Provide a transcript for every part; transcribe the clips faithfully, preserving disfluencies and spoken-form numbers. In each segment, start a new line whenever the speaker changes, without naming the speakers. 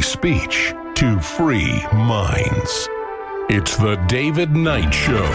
speech to free minds. It's the David Knight Show.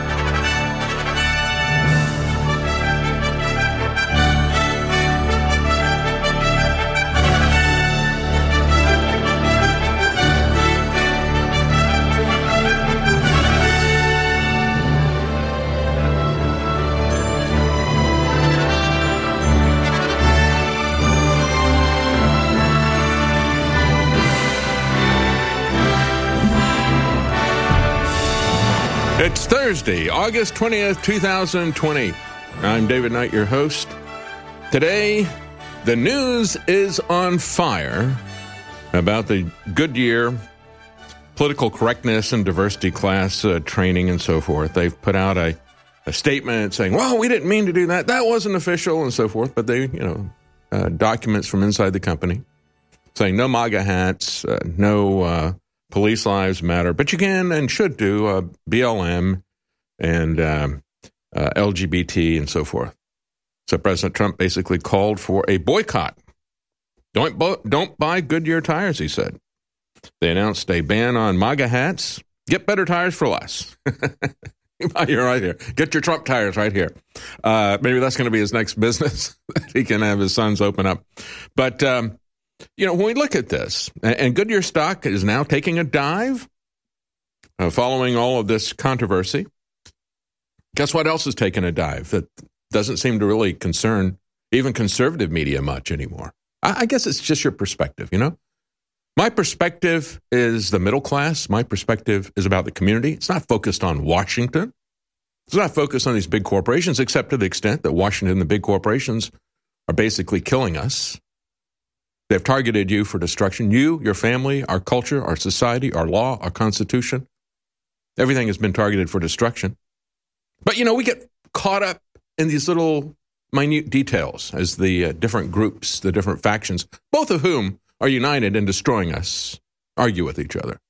It's Thursday, August twentieth, twenty twenty. I'm David Knight, your host. Today, the news is on fire about the Goodyear political correctness and diversity class uh, training and so forth. They've put out a, a statement saying, well, we didn't mean to do that. That wasn't official and so forth. But they, you know, uh, documents from inside the company saying no MAGA hats, uh, no uh, police lives matter, but you can and should do uh, B L M and um, uh, L G B T and so forth. So President Trump basically called for a boycott. Don't bo- don't buy Goodyear tires, he said. They announced a ban on MAGA hats. Get better tires for less. You're right here. Get your Trump tires right here. Uh, maybe that's going to be his next business that he can have his sons open up. But um, you know, when we look at this, and Goodyear stock is now taking a dive uh, following all of this controversy. Guess what else is taking a dive that doesn't seem to really concern even conservative media much anymore? I, I guess it's just your perspective, you know? My perspective is the middle class. My perspective is about the community. It's not focused on Washington. It's not focused on these big corporations, except to the extent that Washington and the big corporations are basically killing us. They've targeted you for destruction. You, your family, our culture, our society, our law, our Constitution. Everything has been targeted for destruction. But, you know, we get caught up in these little minute details as the uh, different groups, the different factions, both of whom are united in destroying us, argue with each other.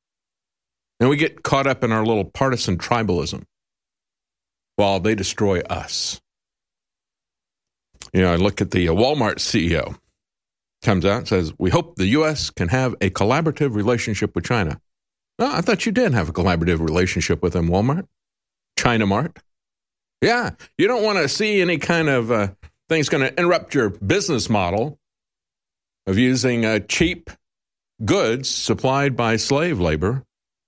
And we get caught up in our little partisan tribalism while they destroy us. You know, I look at the uh, Walmart C E O. Comes out and says, we hope the U S can have a collaborative relationship with China. Oh, I thought you did have a collaborative relationship with them, Walmart. China Mart. Yeah, you don't want to see any kind of uh, thing that's going to interrupt your business model of using uh, cheap goods supplied by slave labor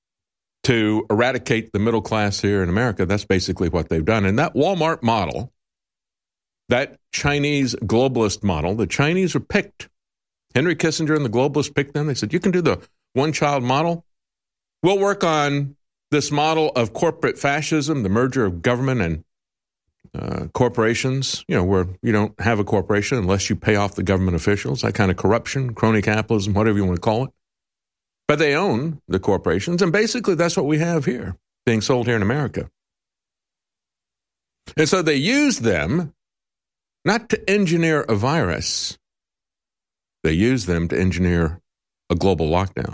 to eradicate the middle class here in America. That's basically what they've done. And that Walmart model, that Chinese globalist model, the Chinese are picked. Henry Kissinger and the globalists picked them. They said, you can do the one-child model. We'll work on this model of corporate fascism, the merger of government and uh, corporations, you know, where you don't have a corporation unless you pay off the government officials, that kind of corruption, crony capitalism, whatever you want to call it. But they own the corporations, and basically that's what we have here, being sold here in America. And so they use them not to engineer a virus. They use them to engineer a global lockdown.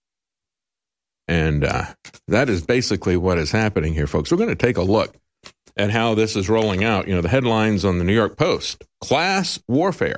And uh, that is basically what is happening here, folks. We're going to take a look at how this is rolling out. You know, the headlines on the New York Post, class warfare.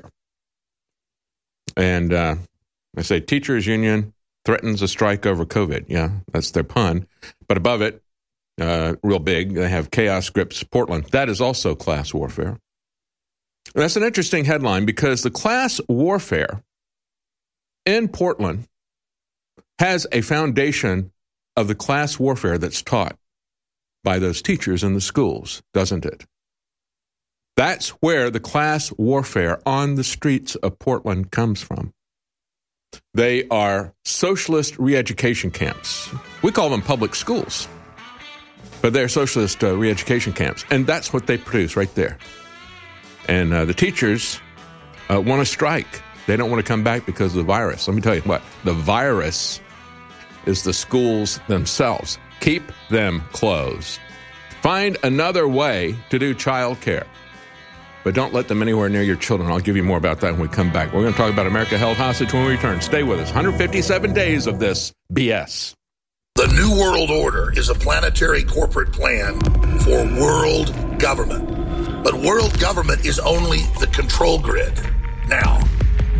And uh, I say teachers union threatens a strike over COVID. Yeah, that's their pun. But above it, uh, real big, they have chaos grips Portland. That is also class warfare. That's an interesting headline because the class warfare in Portland has a foundation of the class warfare that's taught by those teachers in the schools, doesn't it? That's where the class warfare on the streets of Portland comes from. They are socialist re-education camps. We call them public schools, but they're socialist uh, re-education camps, and that's what they produce right there. And uh, the teachers uh, want to strike. They don't want to come back because of the virus. Let me tell you what, the virus is the schools themselves. Keep them closed. Find another way to do child care. But don't let them anywhere near your children. I'll give you more about that when we come back. We're going to talk about America held hostage when we return. Stay with us. one hundred fifty-seven days of this B S.
The New World Order is a planetary corporate plan for world government. But world government is only the control grid. Now,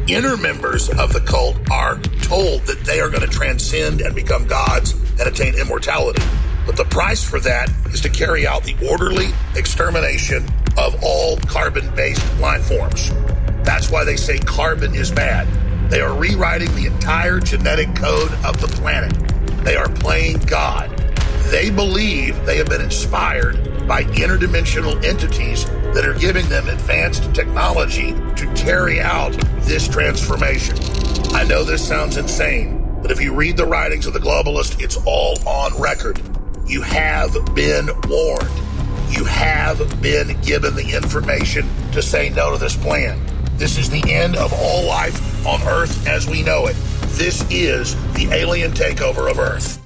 Inner members of the cult are told that they are going to transcend and become gods and attain immortality. But the price for that is to carry out the orderly extermination of all carbon-based life forms. That's why they say carbon is bad. They are rewriting the entire genetic code of the planet. They are playing God. They believe they have been inspired by interdimensional entities that are giving them advanced technology to carry out this transformation. I know this sounds insane, but if you read the writings of the globalists, it's all on record. You have been warned. You have been given the information to say no to this plan. This is the end of all life on Earth as we know it. This is the alien takeover of Earth.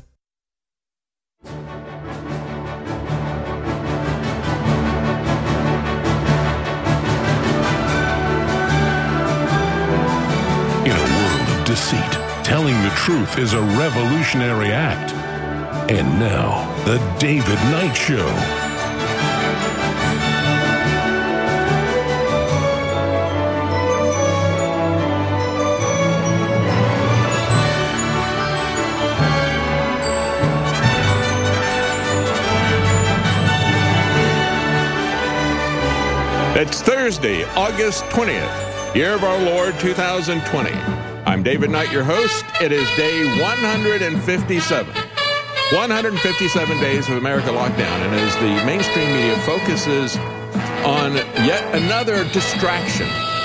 In a world of deceit, telling the truth is a revolutionary act. And now, The David Knight Show.
It's Thursday, August twentieth, year of our Lord two thousand twenty. I'm David Knight, your host. It is day one hundred fifty-seven. one hundred fifty-seven days of America lockdown, and as the mainstream media focuses on yet another distraction,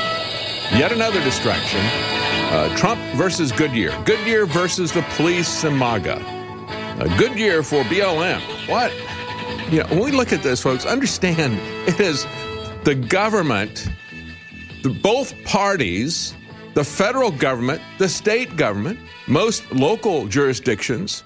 yet another distraction, uh, Trump versus Goodyear, Goodyear versus the police and MAGA, uh, Goodyear for B L M. What? You know, when we look at this, folks, understand it is the government, the, both parties, the federal government, the state government, most local jurisdictions,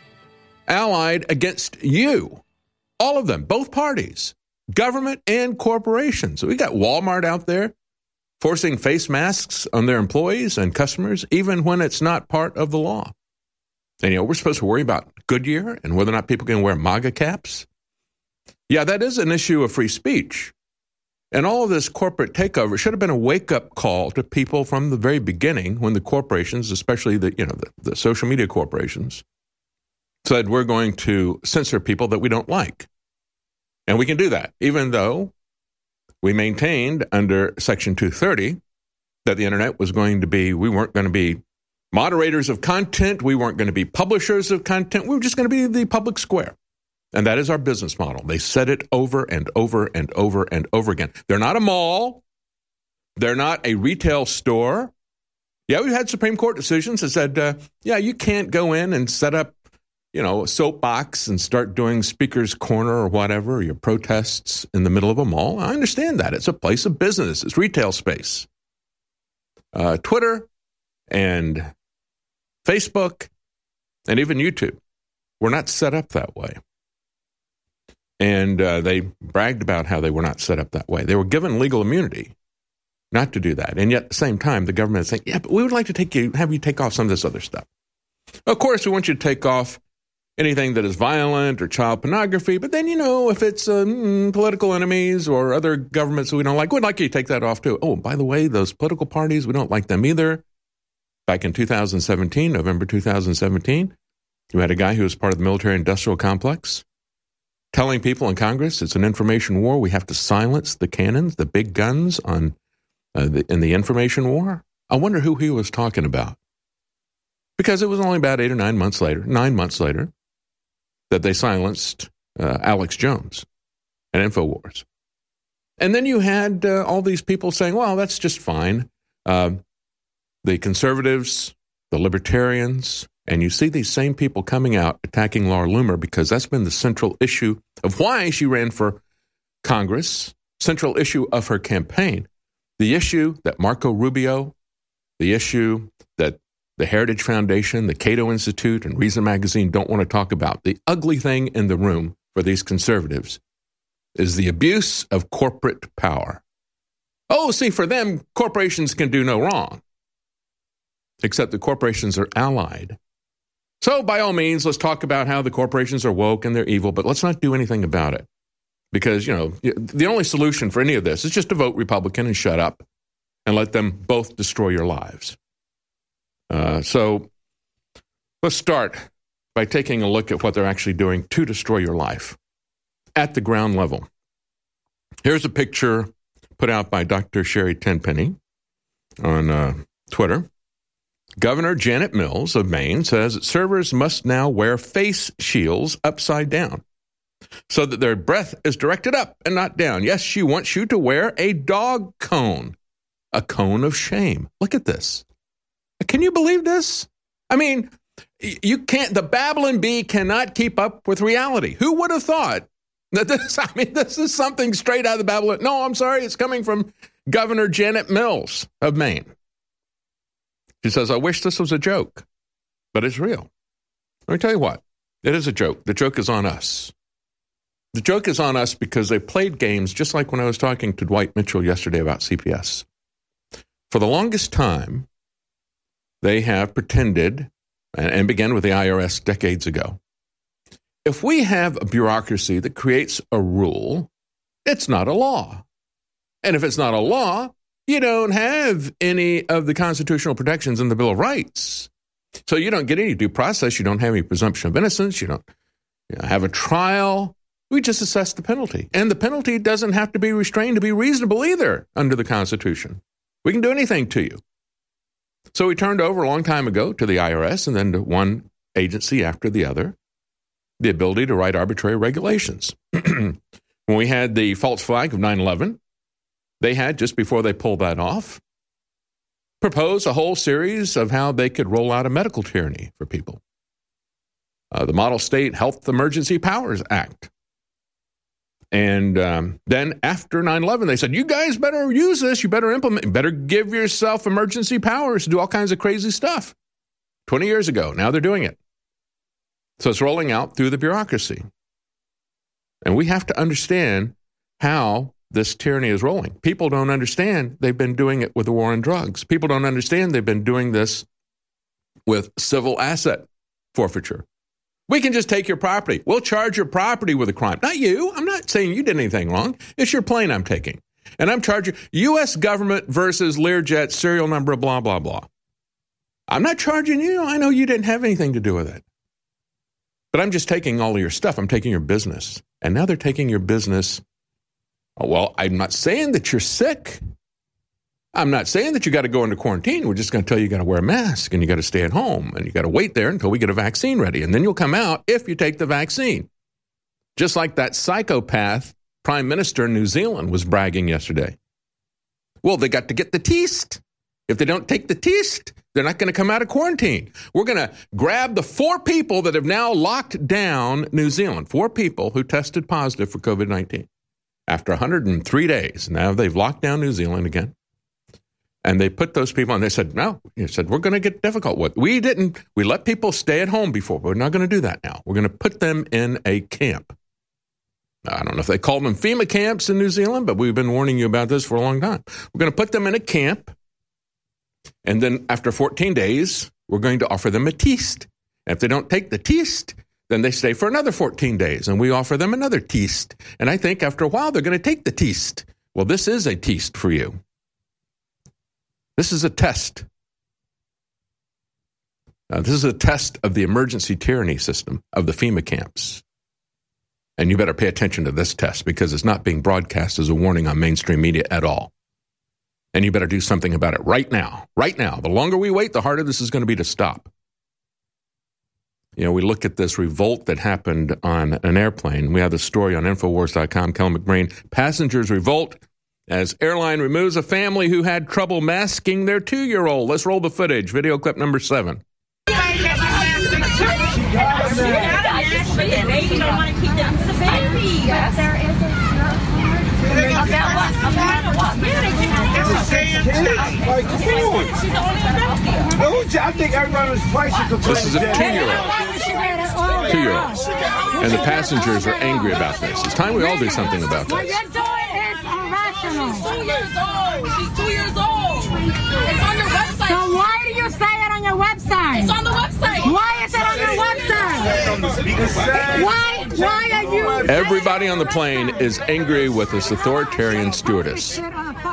allied against you. All of them, both parties, government and corporations. So we got Walmart out there forcing face masks on their employees and customers, even when it's not part of the law. And, you know, we're supposed to worry about Goodyear and whether or not people can wear MAGA caps. Yeah, that is an issue of free speech. And all of this corporate takeover should have been a wake-up call to people from the very beginning when the corporations, especially the, you know, the, the social media corporations, said we're going to censor people that we don't like. And we can do that, even though we maintained under Section two thirty that the internet was going to be, we weren't going to be moderators of content, we weren't going to be publishers of content, we were just going to be the public square. And that is our business model. They said it over and over and over and over again. They're not a mall. They're not a retail store. Yeah, we've had Supreme Court decisions that said, uh, yeah, you can't go in and set up, you know, a soapbox and start doing speaker's corner or whatever, or your protests in the middle of a mall. I understand that. It's a place of business. It's retail space. Uh, Twitter and Facebook and even YouTube were not set up that way. And uh, they bragged about how they were not set up that way. They were given legal immunity not to do that. And yet at the same time, the government is saying, yeah, but we would like to take you, have you take off some of this other stuff. Of course, we want you to take off anything that is violent or child pornography. But then, you know, if it's um, political enemies or other governments that we don't like, we'd like you to take that off too. Oh, by the way, those political parties, we don't like them either. Back in two thousand seventeen, November two thousand seventeen, you had a guy who was part of the military-industrial complex telling people in Congress it's an information war. We have to silence the cannons, the big guns on uh, the, in the information war. I wonder who he was talking about. Because it was only about eight or nine months later, nine months later, that they silenced uh, Alex Jones and InfoWars. And then you had uh, all these people saying, well, that's just fine. Uh, the conservatives, the libertarians, and you see these same people coming out attacking Laura Loomer because that's been the central issue of why she ran for Congress, central issue of her campaign. The issue that Marco Rubio, the issue that the Heritage Foundation, the Cato Institute, and Reason Magazine don't want to talk about. The ugly thing in the room for these conservatives is the abuse of corporate power. Oh, see, for them, corporations can do no wrong, except the corporations are allied. So by all means, let's talk about how the corporations are woke and they're evil, but let's not do anything about it. Because, you know, the only solution for any of this is just to vote Republican and shut up and let them both destroy your lives. Uh, so let's start by taking a look at what they're actually doing to destroy your life at the ground level. Here's a picture put out by Doctor Sherry Tenpenny on uh, Twitter. Governor Janet Mills of Maine says that servers must now wear face shields upside down so that their breath is directed up and not down. Yes, she wants you to wear a dog cone, a cone of shame. Look at this. Can you believe this? I mean, you can't, the Babylon Bee cannot keep up with reality. Who would have thought that this, I mean, this is something straight out of the Babylon? No, I'm sorry, it's coming from Governor Janet Mills of Maine. She says, I wish this was a joke, but it's real. Let me tell you what, it is a joke. The joke is on us. The joke is on us because they played games just like when I was talking to Dwight Mitchell yesterday about C P S. For the longest time, they have pretended, and began with the I R S decades ago, if we have a bureaucracy that creates a rule, it's not a law. And if it's not a law, you don't have any of the constitutional protections in the Bill of Rights. So you don't get any due process. You don't have any presumption of innocence. You don't you know, have a trial. We just assess the penalty. And the penalty doesn't have to be restrained to be reasonable either under the Constitution. We can do anything to you. So we turned over a long time ago to the I R S and then to one agency after the other the ability to write arbitrary regulations. When we had the false flag of nine eleven, they had, just before they pulled that off, proposed a whole series of how they could roll out a medical tyranny for people. Uh, the Model State Health Emergency Powers Act. And um, then after nine eleven, they said, you guys better use this. You better implement, you better give yourself emergency powers to do all kinds of crazy stuff. twenty years ago, now they're doing it. So it's rolling out through the bureaucracy. And we have to understand how this tyranny is rolling. People don't understand they've been doing it with the war on drugs. People don't understand they've been doing this with civil asset forfeiture. We can just take your property. We'll charge your property with a crime. Not you. I'm not saying you did anything wrong. It's your plane I'm taking. And I'm charging U S government versus Learjet serial number, blah, blah, blah. I'm not charging you. I know you didn't have anything to do with it. But I'm just taking all of your stuff. I'm taking your business. And now they're taking your business. Oh, well, I'm not saying that you're sick. I'm not saying that you got to go into quarantine. We're just going to tell you you got to wear a mask and you got to stay at home and you got to wait there until we get a vaccine ready. And then you'll come out if you take the vaccine. Just like that psychopath prime minister in New Zealand was bragging yesterday. Well, they got to get the test. If they don't take the test, they're not going to come out of quarantine. We're going to grab the four people that have now locked down New Zealand, four people who tested positive for covid nineteen after one hundred three days. Now they've locked down New Zealand again. And they put those people on. They said, no, they said, we're going to get difficult with. We didn't, we let people stay at home before, but we're not going to do that now. We're going to put them in a camp. I don't know if they called them FEMA camps in New Zealand, but we've been warning you about this for a long time. We're going to put them in a camp. And then after fourteen days, we're going to offer them a test. And if they don't take the test, then they stay for another fourteen days. And we offer them another test. And I think after a while, they're going to take the test. Well, this is a test for you. This is a test. Uh, this is a test of the emergency tyranny system of the FEMA camps. And you better pay attention to this test because it's not being broadcast as a warning on mainstream media at all. And you better do something about it right now. Right now. The longer we wait, the harder this is going to be to stop. You know, we look at this revolt that happened on an airplane. We have the story on Infowars dot com. Kellen McBrain. Passengers revolt as airline removes a family who had trouble masking their two-year-old. Let's roll the footage. Video clip number seven. This is a two-year-old. Two-year-old. And the passengers are angry about this. It's time we all do something about this.
She's two years old. She's two years old. It's on your website.
So why do you say it on your website?
It's on the website.
Why is it on your website? Why? Why are you?
Everybody on the plane is angry with this authoritarian stewardess.
On a fucking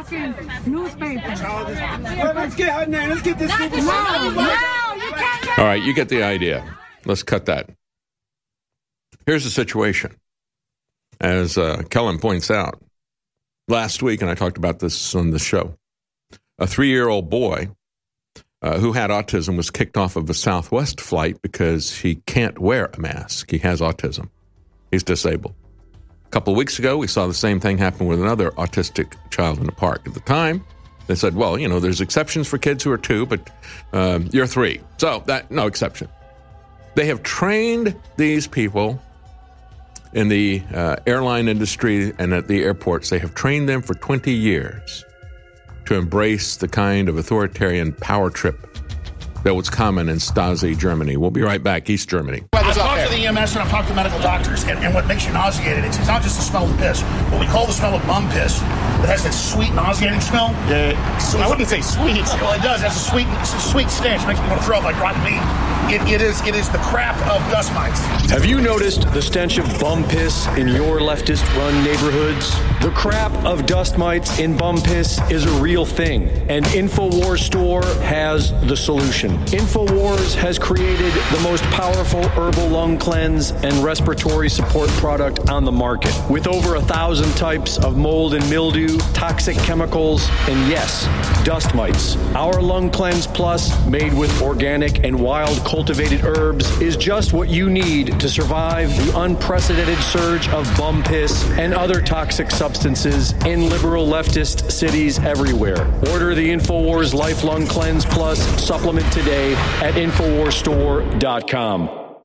fucking newspaper.
Well, let's get her name. Let's get this.
No, no, you can't.
All right, you get the idea. Let's cut that. Here's the situation. As uh, Kellen points out, last week, and I talked about this on the show, a three-year-old boy uh, who had autism was kicked off of a Southwest flight because he can't wear a mask. He has autism. He's disabled. A couple of weeks ago, we saw the same thing happen with another autistic child in the park. At the time, they said, well, you know, there's exceptions for kids who are two, but um, you're three. So that no exception. They have trained these people in the uh, airline industry and at the airports. They have trained them for twenty years to embrace the kind of authoritarian power trip that was common in Stasi Germany. We'll be right back, East Germany.
I've talked to the E M S and I've talked to medical doctors, and, and what makes you nauseated, it's, it's not just the smell of piss. What we call the smell of bum piss, that has that sweet, nauseating smell.
Yeah, so I wouldn't say sweet.
Well, it does. It has a sweet, it's a sweet stench. It makes me want to throw up like rotten meat. It, it is it is the crap of dust mites.
Have you noticed the stench of bum piss in your leftist-run neighborhoods? The crap of dust mites in bum piss is a real thing, and InfoWars Store has the solution. InfoWars has created the most powerful herbal lung cleanse and respiratory support product on the market, with over a thousand types of mold and mildew, toxic chemicals, and yes, dust mites. Our Lung Cleanse Plus, made with organic and wild cultivated herbs, is just what you need to survive the unprecedented surge of bum piss and other toxic substances in liberal leftist cities everywhere. Order the InfoWars Life Lung Cleanse Plus supplement today at InfoWars Store dot com.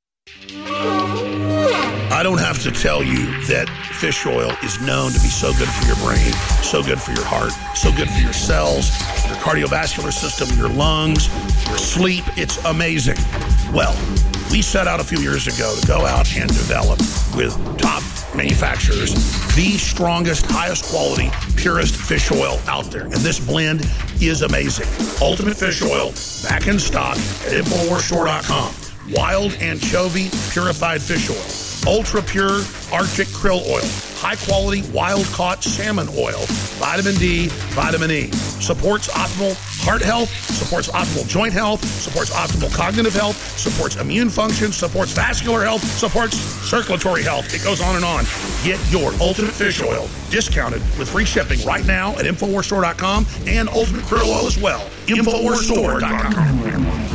I don't have to tell you that fish oil is known to be so good for your brain, so good for your heart, so good for your cells, your cardiovascular system, your lungs, your sleep. It's amazing. Well, we set out a few years ago to go out and develop with top manufacturers the strongest, highest quality, purest fish oil out there. And this blend is amazing. Ultimate Fish Oil, back in stock at InfoWars Store dot com. Wild anchovy purified fish oil, ultra pure Arctic krill oil, high quality wild caught salmon oil, vitamin D, vitamin E, supports optimal heart health, supports optimal joint health, supports optimal cognitive health, supports immune function, supports vascular health, supports circulatory health. It goes on and on. Get your Ultimate Fish Oil discounted with free shipping right now at InfoWars Store dot com and Ultimate Krill Oil as well. InfoWars Store dot com.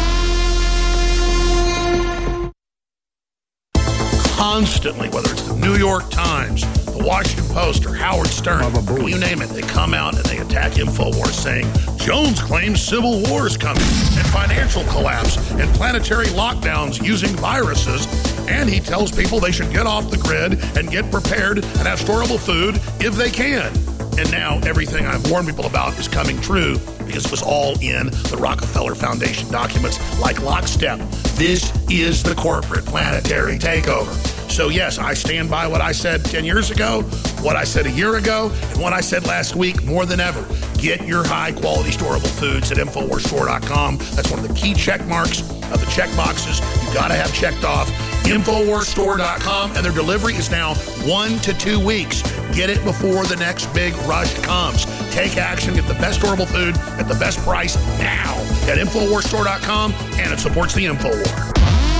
Constantly, whether it's the New York Times, the Washington Post, or Howard Stern, you name it, they come out and they attack InfoWars saying, Jones claims civil war is coming, and financial collapse, and planetary lockdowns using viruses, and he tells people they should get off the grid and get prepared and have storable food if they can. And now everything I've warned people about is coming true because it was all in the Rockefeller Foundation documents like lockstep. This is the corporate planetary takeover. So yes, I stand by what I said ten years ago, what I said a year ago, and what I said last week more than ever. Get your high-quality storable foods at InfoWars Store dot com. That's one of the key check marks of the check boxes you've got to have checked off. InfoWars Store dot com, and their delivery is now one to two weeks. Get it before the next big rush comes. Take action. Get the best storable food at the best price now at InfoWars Store dot com, and it supports the InfoWar.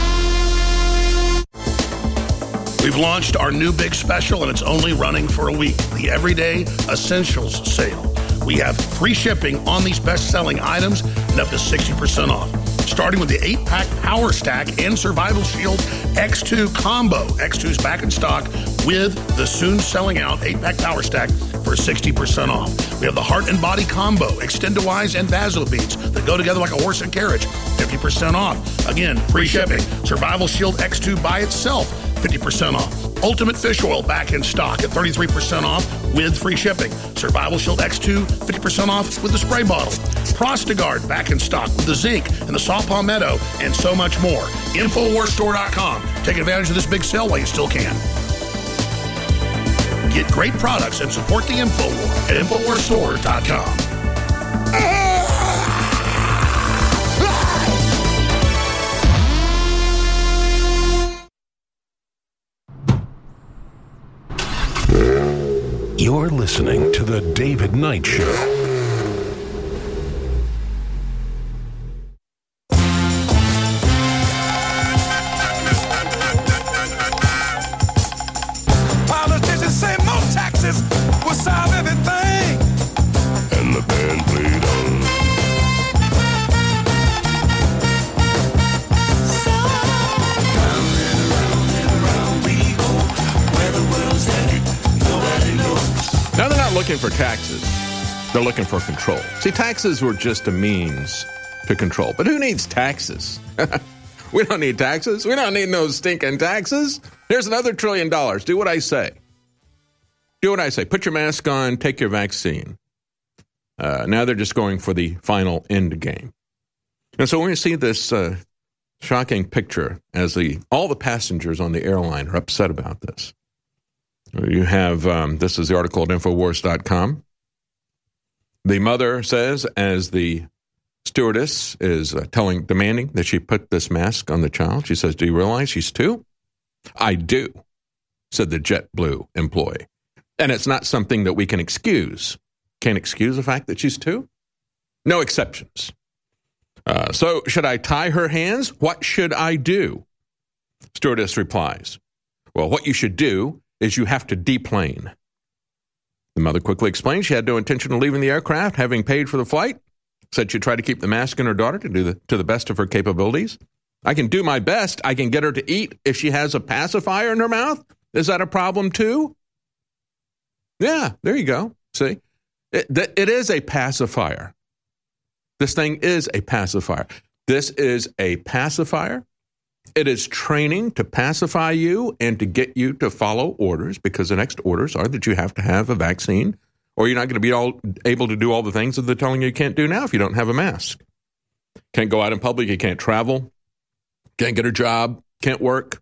We've launched our new big special, and it's only running for a week, the Everyday Essentials Sale. We have free shipping on these best-selling items and up to sixty percent off. Starting with the eight-pack Power Stack and Survival Shield X two combo. X two is back in stock with the soon-selling-out eight-pack Power Stack for sixty percent off. We have the Heart and Body combo, Extendowise and Vasobeats that go together like a horse and carriage, fifty percent off. Again, free shipping. Survival Shield X two by itself, fifty percent off. Ultimate Fish Oil back in stock at thirty-three percent off with free shipping. Survival Shield X two, fifty percent off with the spray bottle. Prostagard back in stock with the zinc and the saw palmetto and so much more. InfoWars Store dot com. Take advantage of this big sale while you still can. Get great products and support the InfoWar at InfoWars Store dot com.
You're listening to The David Knight Show.
Politicians say more taxes will solve everything.
And the band played on.
So, round and around and around we go. Where the world's headed, nobody knows.
Now, they're not looking for taxes. They're looking for control. See, taxes were just a means to control. But who needs taxes? We don't need taxes. We don't need no stinking taxes. Here's another trillion dollars. Do what I say. Do what I say. Put your mask on. Take your vaccine. Uh, now they're just going for the final end game. And so when you see this uh, shocking picture as the all the passengers on the airline are upset about this, you have, um, this is the article at Infowars dot com. The mother says, as the stewardess is uh, telling, demanding that she put this mask on the child, she says, "Do you realize she's two?" "I do," said the JetBlue employee. And it's not something that we can excuse. Can't excuse the fact that she's two? No exceptions. Uh, so, should I tie her hands? What should I do? Stewardess replies, "Well, what you should do is you have to deplane." The mother quickly explained she had no intention of leaving the aircraft, having paid for the flight. Said she'd try to keep the mask on her daughter to do the, to the best of her capabilities. "I can do my best. I can get her to eat if she has a pacifier in her mouth. Is that a problem too?" Yeah, there you go. See, it, it is a pacifier. This thing is a pacifier. This is a pacifier. It is training to pacify you and to get you to follow orders, because the next orders are that you have to have a vaccine, or you're not going to be all able to do all the things that they're telling you you can't do now if you don't have a mask. Can't go out in public. You can't travel. Can't get a job. Can't work.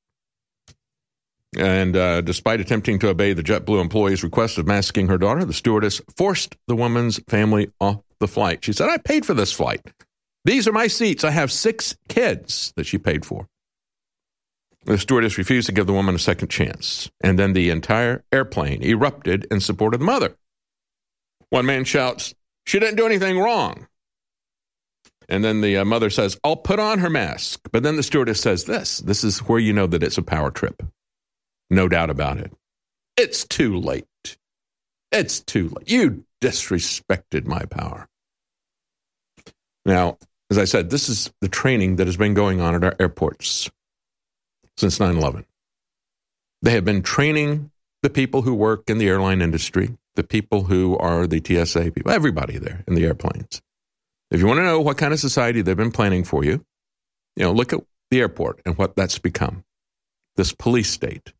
And uh, despite attempting to obey the JetBlue employee's request of masking her daughter, the stewardess forced the woman's family off the flight. She said, "I paid for this flight. These are my seats. I have six kids," that she paid for. The stewardess refused to give the woman a second chance, and then the entire airplane erupted in support of the mother. One man shouts, "She didn't do anything wrong." And then the uh, mother says, "I'll put on her mask." But then the stewardess says this. This is where you know that it's a power trip. No doubt about it. "It's too late. It's too late. You disrespected my power." Now, as I said, this is the training that has been going on at our airports since nine eleven. They have been training the people who work in the airline industry, the people who are the T S A people, everybody there in the airplanes. If you want to know what kind of society they've been planning for you, you know, look at the airport and what that's become. This police state.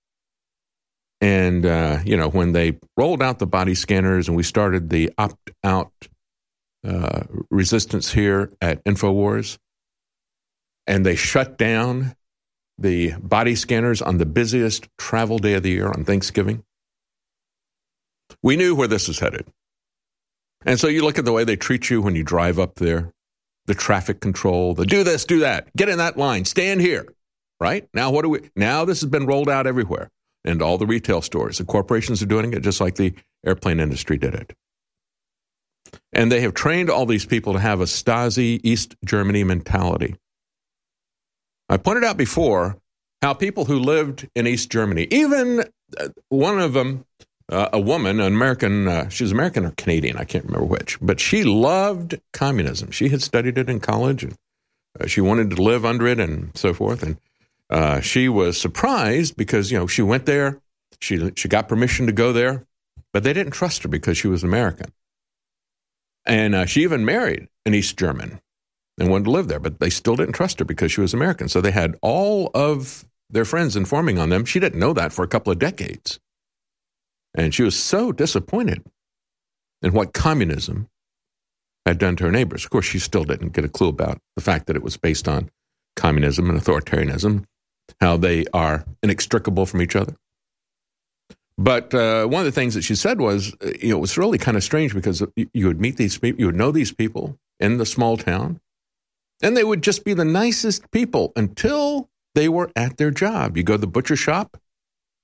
And, uh, you know, when they rolled out the body scanners and we started the opt-out uh, resistance here at InfoWars, and they shut down the body scanners on the busiest travel day of the year on Thanksgiving, we knew where this was headed. And so you look at the way they treat you when you drive up there, the traffic control, the do this, do that, get in that line, stand here, right? Now what do we, now this has been rolled out everywhere. And all the retail stores. The corporations are doing it just like the airplane industry did it. And they have trained all these people to have a Stasi East Germany mentality. I pointed out before how people who lived in East Germany, even one of them, uh, a woman, an American, uh, she was American or Canadian, I can't remember which, but she loved communism. She had studied it in college, and uh, she wanted to live under it and so forth. And Uh, she was surprised because, you know, she went there, she she got permission to go there, but they didn't trust her because she was American. And uh, she even married an East German and wanted to live there, but they still didn't trust her because she was American. So they had all of their friends informing on them. She didn't know that for a couple of decades. And she was so disappointed in what communism had done to her neighbors. Of course, she still didn't get a clue about the fact that it was based on communism and authoritarianism, how they are inextricable from each other. But uh, one of the things that she said was, you know, it was really kind of strange because you would meet these people, you would know these people in the small town, and they would just be the nicest people until they were at their job. You go to the butcher shop,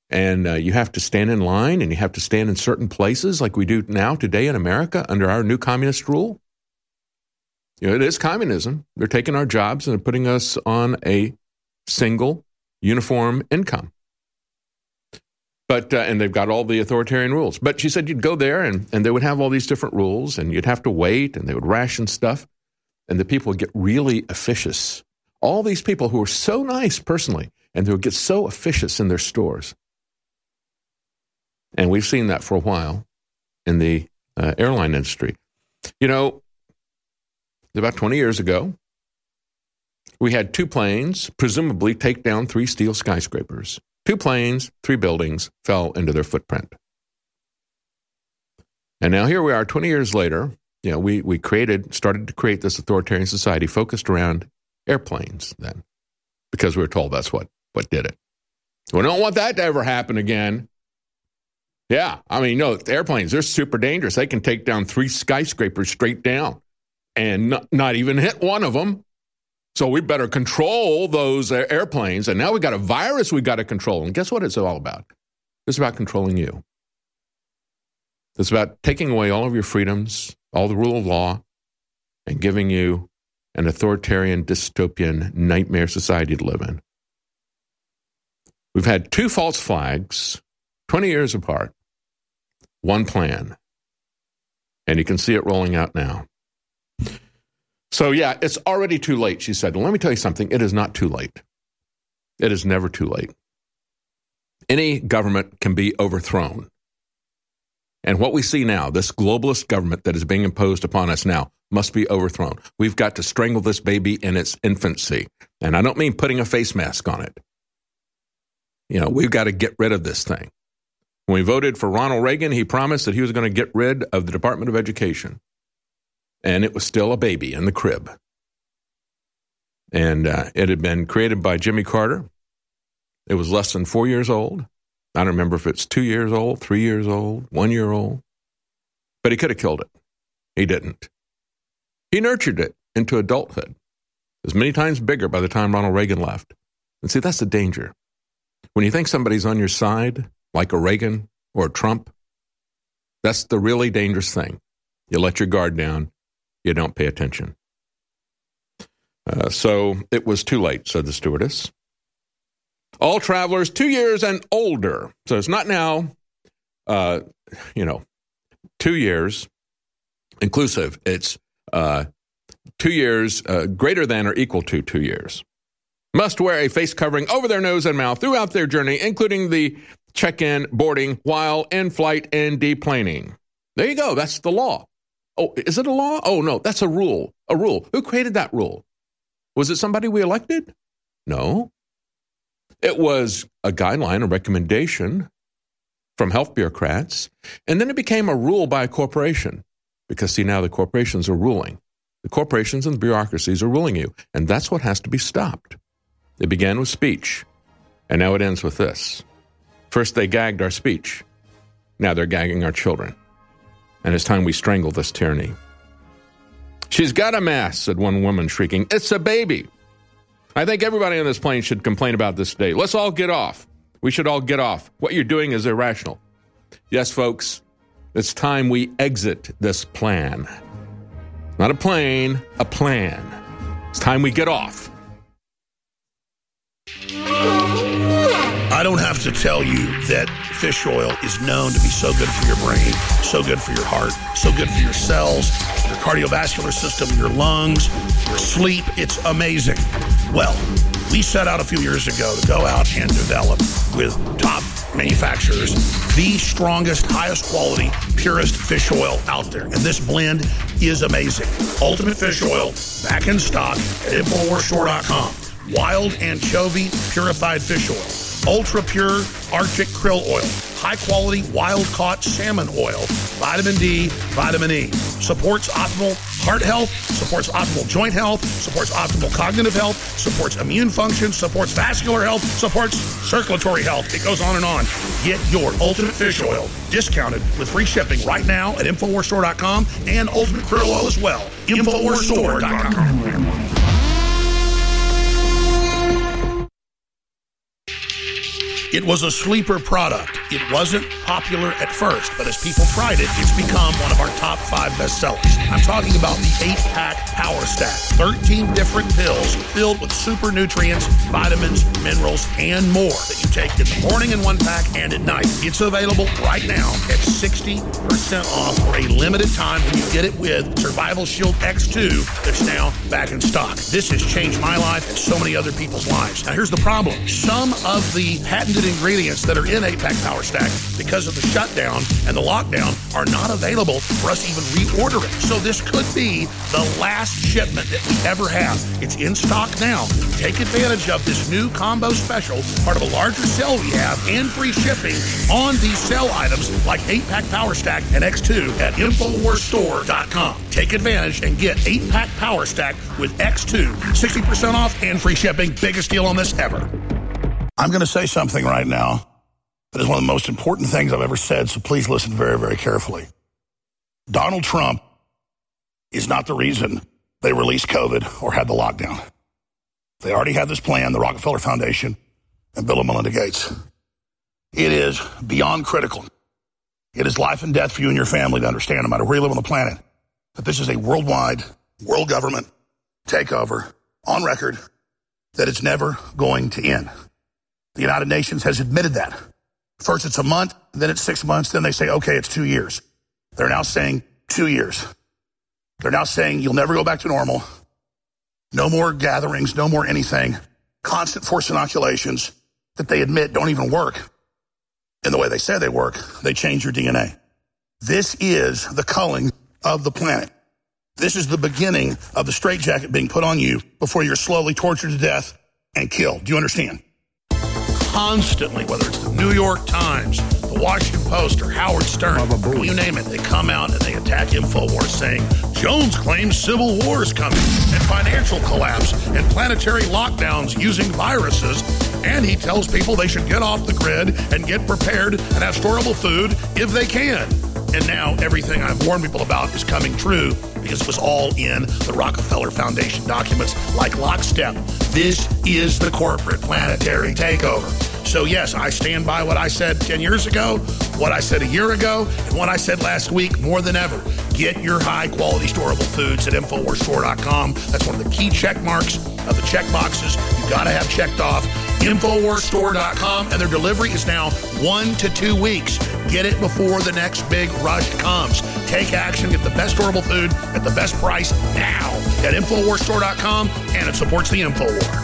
and uh, you have to stand in line, and you have to stand in certain places like we do now today in America under our new communist rule. You know, it is communism. They're taking our jobs and they're putting us on a single uniform income. But, uh, and they've got all the authoritarian rules. But she said you'd go there and, and they would have all these different rules and you'd have to wait and they would ration stuff and the people would get really officious. All these people who are so nice personally and they would get so officious in their stores. And we've seen that for a while in the uh, airline industry. You know, about twenty years ago, we had two planes presumably take down three steel skyscrapers. Two planes, three buildings fell into their footprint. And now here we are twenty years later. You know, we, we created, started to create this authoritarian society focused around airplanes then, because we were told that's what, what did it. We don't want that to ever happen again. Yeah, I mean, no, airplanes, they're super dangerous. They can take down three skyscrapers straight down and not, not even hit one of them. So we better control those airplanes. And now we got a virus we got to control. And guess what it's all about? It's about controlling you. It's about taking away all of your freedoms, all the rule of law, and giving you an authoritarian, dystopian, nightmare society to live in. We've had two false flags, twenty years apart, one plan. And you can see it rolling out now. So, yeah, it's already too late, she said. Well, let me tell you something. It is not too late. It is never too late. Any government can be overthrown. And what we see now, this globalist government that is being imposed upon us now, must be overthrown. We've got to strangle this baby in its infancy. And I don't mean putting a face mask on it. You know, we've got to get rid of this thing. When we voted for Ronald Reagan, he promised that he was going to get rid of the Department of Education. And it was still a baby in the crib. And uh, it had been created by Jimmy Carter. It was less than four years old. I don't remember if it's two years old, three years old, one year old. But he could have killed it. He didn't. He nurtured it into adulthood. It was many times bigger by the time Ronald Reagan left. And see, that's the danger. When you think somebody's on your side, like a Reagan or a Trump, that's the really dangerous thing. You let your guard down. You don't pay attention. Uh, so it was too late, said the stewardess. All travelers two years and older. So it's not now, uh, you know, two years inclusive. It's uh, two years uh, greater than or equal to two years. Must wear a face covering over their nose and mouth throughout their journey, including the check-in, boarding, while in flight and deplaning. There you go. That's the law. Oh, is it a law? Oh, no, that's a rule. A rule. Who created that rule? Was it somebody we elected? No. It was a guideline, a recommendation from health bureaucrats, and then it became a rule by a corporation because, see, now the corporations are ruling. The corporations and the bureaucracies are ruling you, and that's what has to be stopped. It began with speech, and now it ends with this. First, they gagged our speech. Now they're gagging our children. And it's time we strangle this tyranny. She's got a mask, said one woman, shrieking. It's a baby. I think everybody on this plane should complain about this today. Let's all get off. We should all get off. What you're doing is irrational. Yes, folks, it's time we exit this plan. Not a plane, a plan. It's time we get off.
I don't have to tell you that fish oil is known to be so good for your brain, so good for your heart, so good for your cells, your cardiovascular system, your lungs, your sleep. It's amazing. Well, we set out a few years ago to go out and develop with top manufacturers the strongest, highest quality, purest fish oil out there. And this blend is amazing. Ultimate Fish Oil, back in stock at Infowars Store dot com. Wild anchovy purified fish oil. Ultra pure Arctic krill oil, high quality wild caught salmon oil, vitamin D, vitamin E, supports optimal heart health, supports optimal joint health, supports optimal cognitive health, supports immune function, supports vascular health, supports circulatory health. It goes on and on. Get your Ultimate Fish Oil discounted with free shipping right now at Infowars Store dot com and Ultimate Krill Oil as well. Infowars Store dot com. It was a sleeper product. It wasn't popular at first, but as people tried it, it's become one of our top five bestsellers. I'm talking about the eight-pack Power Stack. thirteen different pills filled with super nutrients, vitamins, minerals, and more that you take in the morning in one pack and at night. It's available right now at sixty percent off for a limited time when you get it with Survival Shield X two that's now back in stock. This has changed my life and so many other people's lives. Now here's the problem. Some of the patented ingredients that are in eight-pack Power Stack, because of the shutdown and the lockdown, are not available for us to even reorder it. So this could be the last shipment that we ever have. It's in stock now. Take advantage of this new combo special, part of a larger sale we have, and free shipping on these sale items like eight-pack Power Stack and X two at Infowars Store dot com. Take advantage and get eight-pack Power Stack with X two, sixty percent off and free shipping. Biggest deal on this ever. I'm going to say something right now that is one of the most important things I've ever said, so please listen very, very carefully. Donald Trump is not the reason they released COVID or had the lockdown. They already had this plan, the Rockefeller Foundation and Bill and Melinda Gates. It is beyond critical. It is life and death for you and your family to understand, no matter where you live on the planet, that this is a worldwide, world government takeover on record, that it's never going to end. The United Nations has admitted that. First it's a month, then it's six months, then they say, okay, it's two years. They're now saying two years. They're now saying you'll never go back to normal. No more gatherings, no more anything. Constant forced inoculations that they admit don't even work in the way they say they work. They change your D N A. This is the culling of the planet. This is the beginning of the straitjacket being put on you before you're slowly tortured to death and killed. Do you understand? Constantly, whether it's the New York Times, the Washington Post, or Howard Stern, you name it, they come out and they attack InfoWars saying, Jones claims civil war is coming, and financial collapse, and planetary lockdowns using viruses, and he tells people they should get off the grid and get prepared and have storable food if they can. And now everything I've warned people about is coming true because it was all in the Rockefeller Foundation documents like lockstep. This is the corporate planetary takeover. So yes, I stand by what I said ten years ago, what I said a year ago, and what I said last week more than ever. Get your high-quality storable foods at Infowars Store dot com. That's one of the key check marks of the check boxes you've got to have checked off. Infowars Store dot com, and their delivery is now one to two weeks. Get it before the next big rush comes. Take action, get the best storable food at the best price now at Infowars Store dot com, and it supports the InfoWar.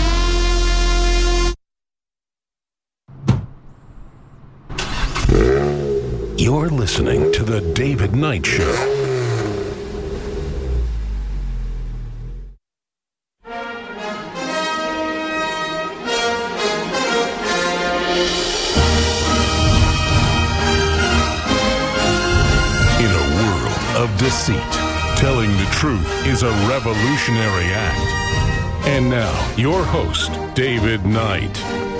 You're listening to The David Knight Show. In a world of deceit, telling the truth is a revolutionary act. And now, your host, David Knight.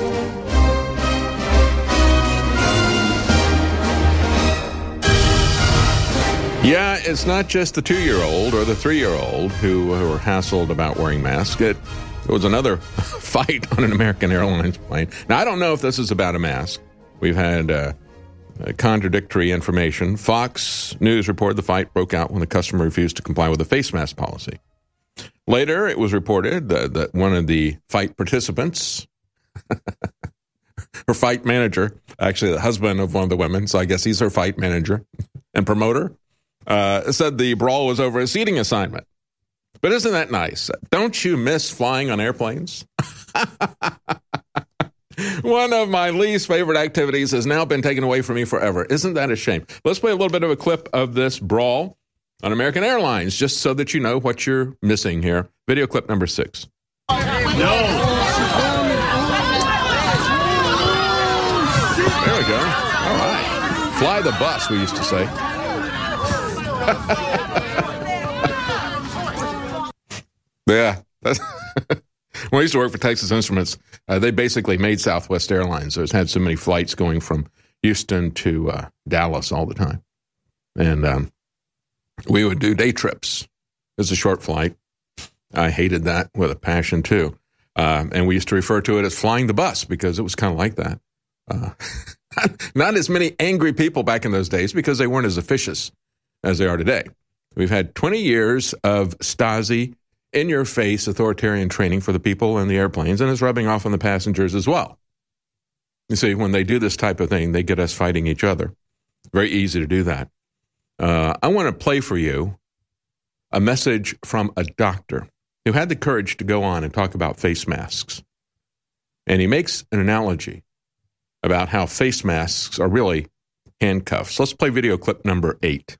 Yeah, it's not just the two-year-old or the three-year-old who, who are hassled about wearing masks. It, it was another fight on an American Airlines plane. Now, I don't know if this is about a mask. We've had uh, contradictory information. Fox News reported the fight broke out when the customer refused to comply with the face mask policy. Later, it was reported that, that one of the fight participants, her fight manager, actually the husband of one of the women, so I guess he's her fight manager and promoter, Uh, said the brawl was over a seating assignment. But isn't that nice? Don't you miss flying on airplanes? One of my least favorite activities has now been taken away from me forever. Isn't that a shame? Let's play a little bit of a clip of this brawl on American Airlines, just so that you know what you're missing here. Video clip number six.
No.
There we go. All right. Fly the bus, we used to say. Yeah. When I used to work for Texas Instruments, uh, they basically made Southwest Airlines. There's had so many flights going from Houston to uh, Dallas all the time. And um, we would do day trips. It was a short flight. I hated that with a passion, too. Um, and we used to refer to it as flying the bus because it was kind of like that. Uh, not as many angry people back in those days because they weren't as officious as they are today. We've had twenty years of Stasi, in-your-face authoritarian training for the people in the airplanes, and it's rubbing off on the passengers as well. You see, when they do this type of thing, they get us fighting each other. Very easy to do that. Uh, I want to play for you a message from a doctor who had the courage to go on and talk about face masks. And he makes an analogy about how face masks are really handcuffs. Let's play video clip number eight.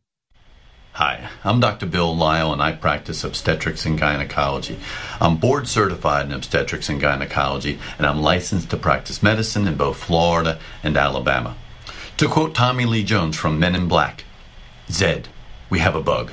Hi, I'm Doctor Bill Lyle, and I practice obstetrics and gynecology. I'm board certified in obstetrics and gynecology, and I'm licensed to practice medicine in both Florida and Alabama. To quote Tommy Lee Jones from Men in Black, Zed, we have a bug.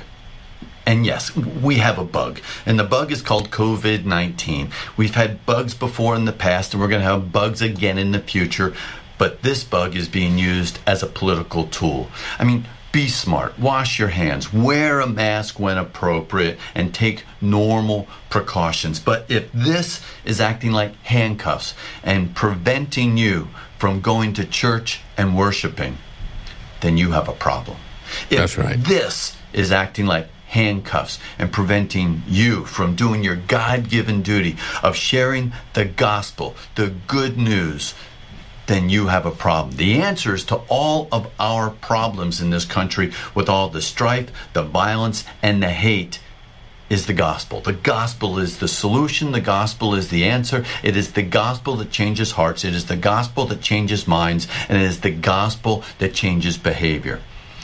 And yes, we have a bug, and the bug is called covid nineteen. We've had bugs before in the past, and we're going to have bugs again in the future, but this bug is being used as a political tool. I mean, be smart, wash your hands, wear a mask when appropriate, and take normal precautions. But if this is acting like handcuffs and preventing you from going to church and worshiping, then you have a problem. If
That's right.
This is acting like handcuffs and preventing you from doing your God-given duty of sharing the gospel, the good news, then you have a problem. The answers to all of our problems in this country, with all the strife, the violence, and the hate, is the gospel. The gospel is the solution. The gospel is the answer. It is the gospel that changes hearts. It is the gospel that changes minds. And it is the gospel that changes behavior.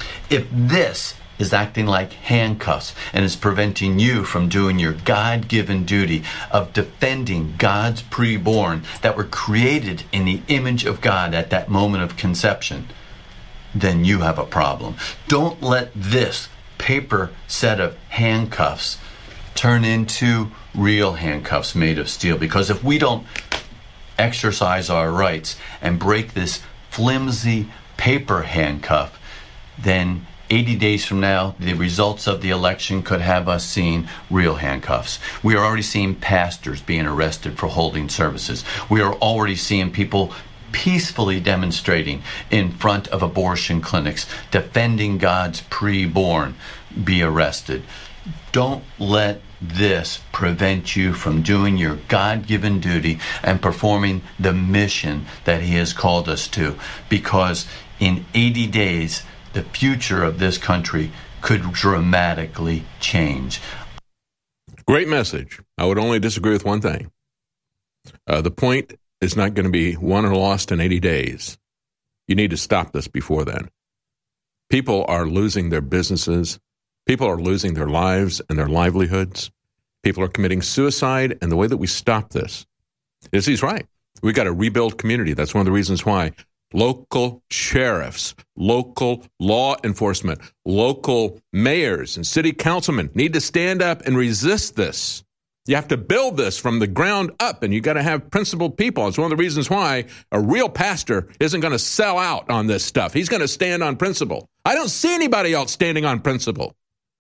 If this is acting like handcuffs and is preventing you from doing your God-given duty of defending God's preborn that were created in the image of God at that moment of conception, then you have a problem. Don't let this paper set of handcuffs turn into real handcuffs made of steel, because if we don't exercise our rights and break this flimsy paper handcuff, then eighty days from now, the results of the election could have us seeing real handcuffs. We are already seeing pastors being arrested for holding services. We are already seeing people peacefully demonstrating in front of abortion clinics, defending God's preborn, be arrested. Don't let this prevent you from doing your God-given duty and performing the mission that He has called us to, because in eighty days, the future of this country could dramatically change.
Great message. I would only disagree with one thing. Uh, the point is not going to be won or lost in eighty days. You need to stop this before then. People are losing their businesses. People are losing their lives and their livelihoods. People are committing suicide, and the way that we stop this is, he's right. We've got to rebuild community. That's one of the reasons why local sheriffs, local law enforcement, local mayors and city councilmen need to stand up and resist this. You have to build this from the ground up, and you got to have principled people. It's one of the reasons why a real pastor isn't going to sell out on this stuff. He's going to stand on principle. I don't see anybody else standing on principle.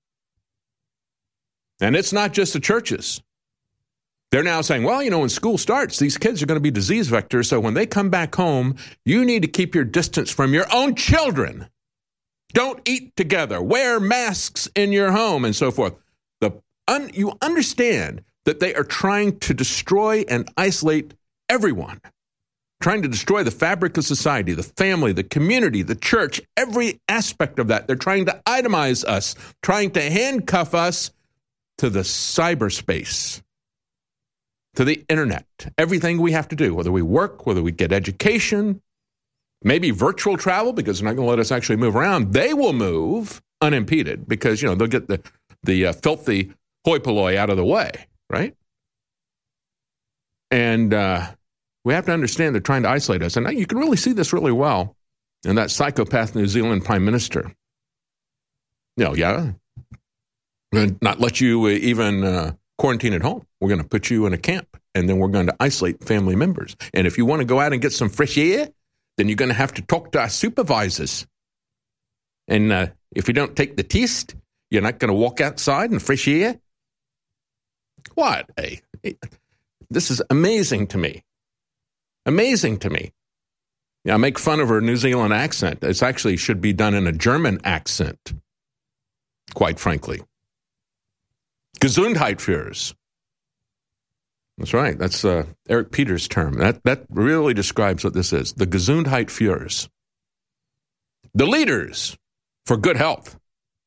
And it's not just the churches. They're now saying, well, you know, when school starts, these kids are going to be disease vectors, so when they come back home, you need to keep your distance from your own children. Don't eat together. Wear masks in your home, and so forth. The un, you understand that they are trying to destroy and isolate everyone, trying to destroy the fabric of society, the family, the community, the church, every aspect of that. They're trying to itemize us, trying to handcuff us to the cyberspace, to the internet, everything we have to do, whether we work, whether we get education, maybe virtual travel, because they're not going to let us actually move around. They will move unimpeded because, you know, they'll get the, the uh, filthy hoi polloi out of the way, right? And uh, we have to understand they're trying to isolate us. And you can really see this really well in that psychopath New Zealand prime minister. You know, yeah, we're going to not let you uh, even uh, quarantine at home. We're going to put you in a camp, and then we're going to isolate family members. And if you want to go out and get some fresh air, then you're going to have to talk to our supervisors. And uh, if you don't take the test, you're not going to walk outside in fresh air. What? Hey, this is amazing to me. Amazing to me. Yeah, I make fun of her New Zealand accent. It's actually should be done in a German accent, quite frankly. Gesundheitsführers. That's right. That's uh, Eric Peters' term. That that really describes what this is. The Gesundheitsführers. The leaders for good health.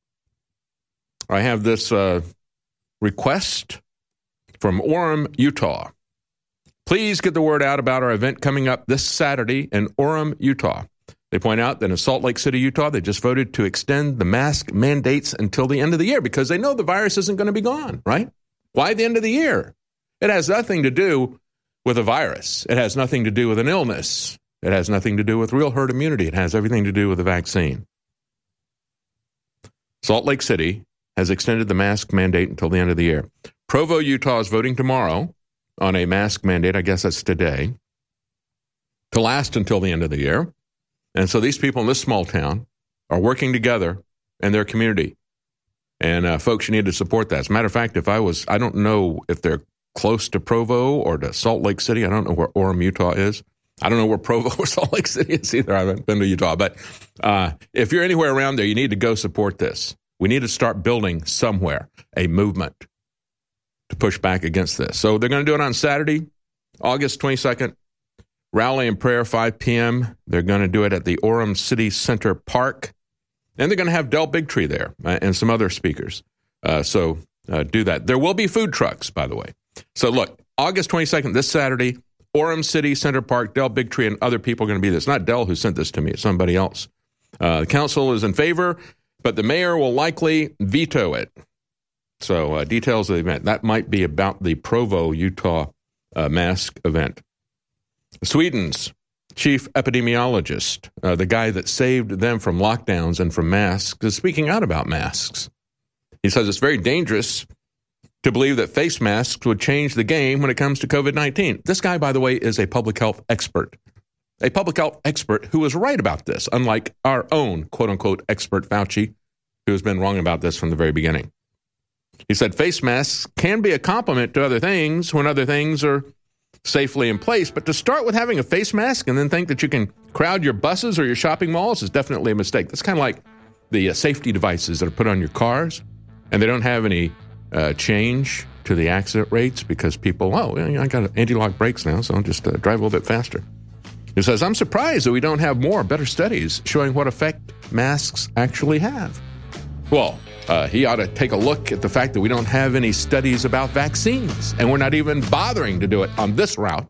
I have this uh, request from Orem, Utah. Please get the word out about our event coming up this Saturday in Orem, Utah. They point out that in Salt Lake City, Utah, they just voted to extend the mask mandates until the end of the year because they know the virus isn't going to be gone, right? Why the end of the year? It has nothing to do with a virus. It has nothing to do with an illness. It has nothing to do with real herd immunity. It has everything to do with a vaccine. Salt Lake City has extended the mask mandate until the end of the year. Provo, Utah is voting tomorrow on a mask mandate, I guess that's today, to last until the end of the year. And so these people in this small town are working together in their community. And uh, folks, you need to support that. As a matter of fact, if I was, I don't know if they're close to Provo or to Salt Lake City. I don't know where Orem, Utah is. I don't know where Provo or Salt Lake City is either. I haven't been to Utah. But uh, if you're anywhere around there, you need to go support this. We need to start building somewhere a movement to push back against this. So they're going to do it on Saturday, August twenty-second. Rally and prayer, five p.m. They're going to do it at the Orem City Center Park. And they're going to have Del Bigtree there uh, and some other speakers. Uh, so uh, do that. There will be food trucks, by the way. So look, August twenty-second, this Saturday, Orem City Center Park, Del Bigtree and other people are going to be there. It's not Del who sent this to me. It's somebody else. Uh, the council is in favor, but the mayor will likely veto it. So uh, details of the event. That might be about the Provo, Utah uh, mask event. Sweden's chief epidemiologist, uh, the guy that saved them from lockdowns and from masks, is speaking out about masks. He says it's very dangerous to believe that face masks would change the game when it comes to covid nineteen. This guy, by the way, is a public health expert. A public health expert who is right about this, unlike our own quote-unquote expert Fauci, who has been wrong about this from the very beginning. He said face masks can be a complement to other things when other things are safely in place, but to start with having a face mask and then think that you can crowd your buses or your shopping malls is definitely a mistake. That's kind of like the uh, safety devices that are put on your cars, and they don't have any uh, change to the accident rates because people, oh, I got anti-lock brakes now, so I'll just uh, drive a little bit faster. He says, I'm surprised that we don't have more, better studies showing what effect masks actually have. Well, uh, he ought to take a look at the fact that we don't have any studies about vaccines, and we're not even bothering to do it on this route.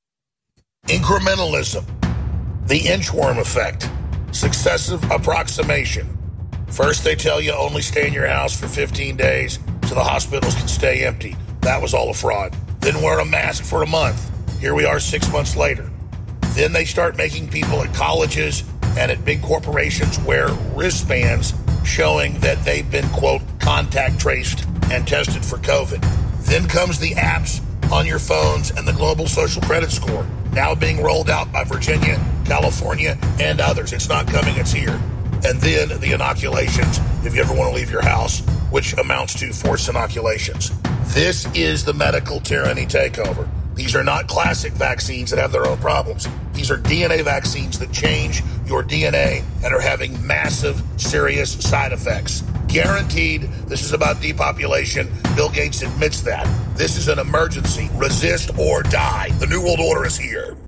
Incrementalism, the inchworm effect, successive approximation. First, they tell you only stay in your house for fifteen days so the hospitals can stay empty. That was all a fraud. Then wear a mask for a month. Here we are six months later. Then they start making people at colleges and at big corporations wear wristbands showing that they've been, quote, contact traced and tested for COVID. Then comes the apps on your phones and the global social credit score, now being rolled out by Virginia, California, and others. It's not coming, it's here. And then the inoculations, if you ever want to leave your house, which amounts to forced inoculations. This is the medical tyranny takeover. These are not classic vaccines that have their own problems. These are D N A vaccines that change your D N A and are having massive, serious side effects. Guaranteed, this is about depopulation. Bill Gates admits that. This is an emergency. Resist or die. The New World Order is here.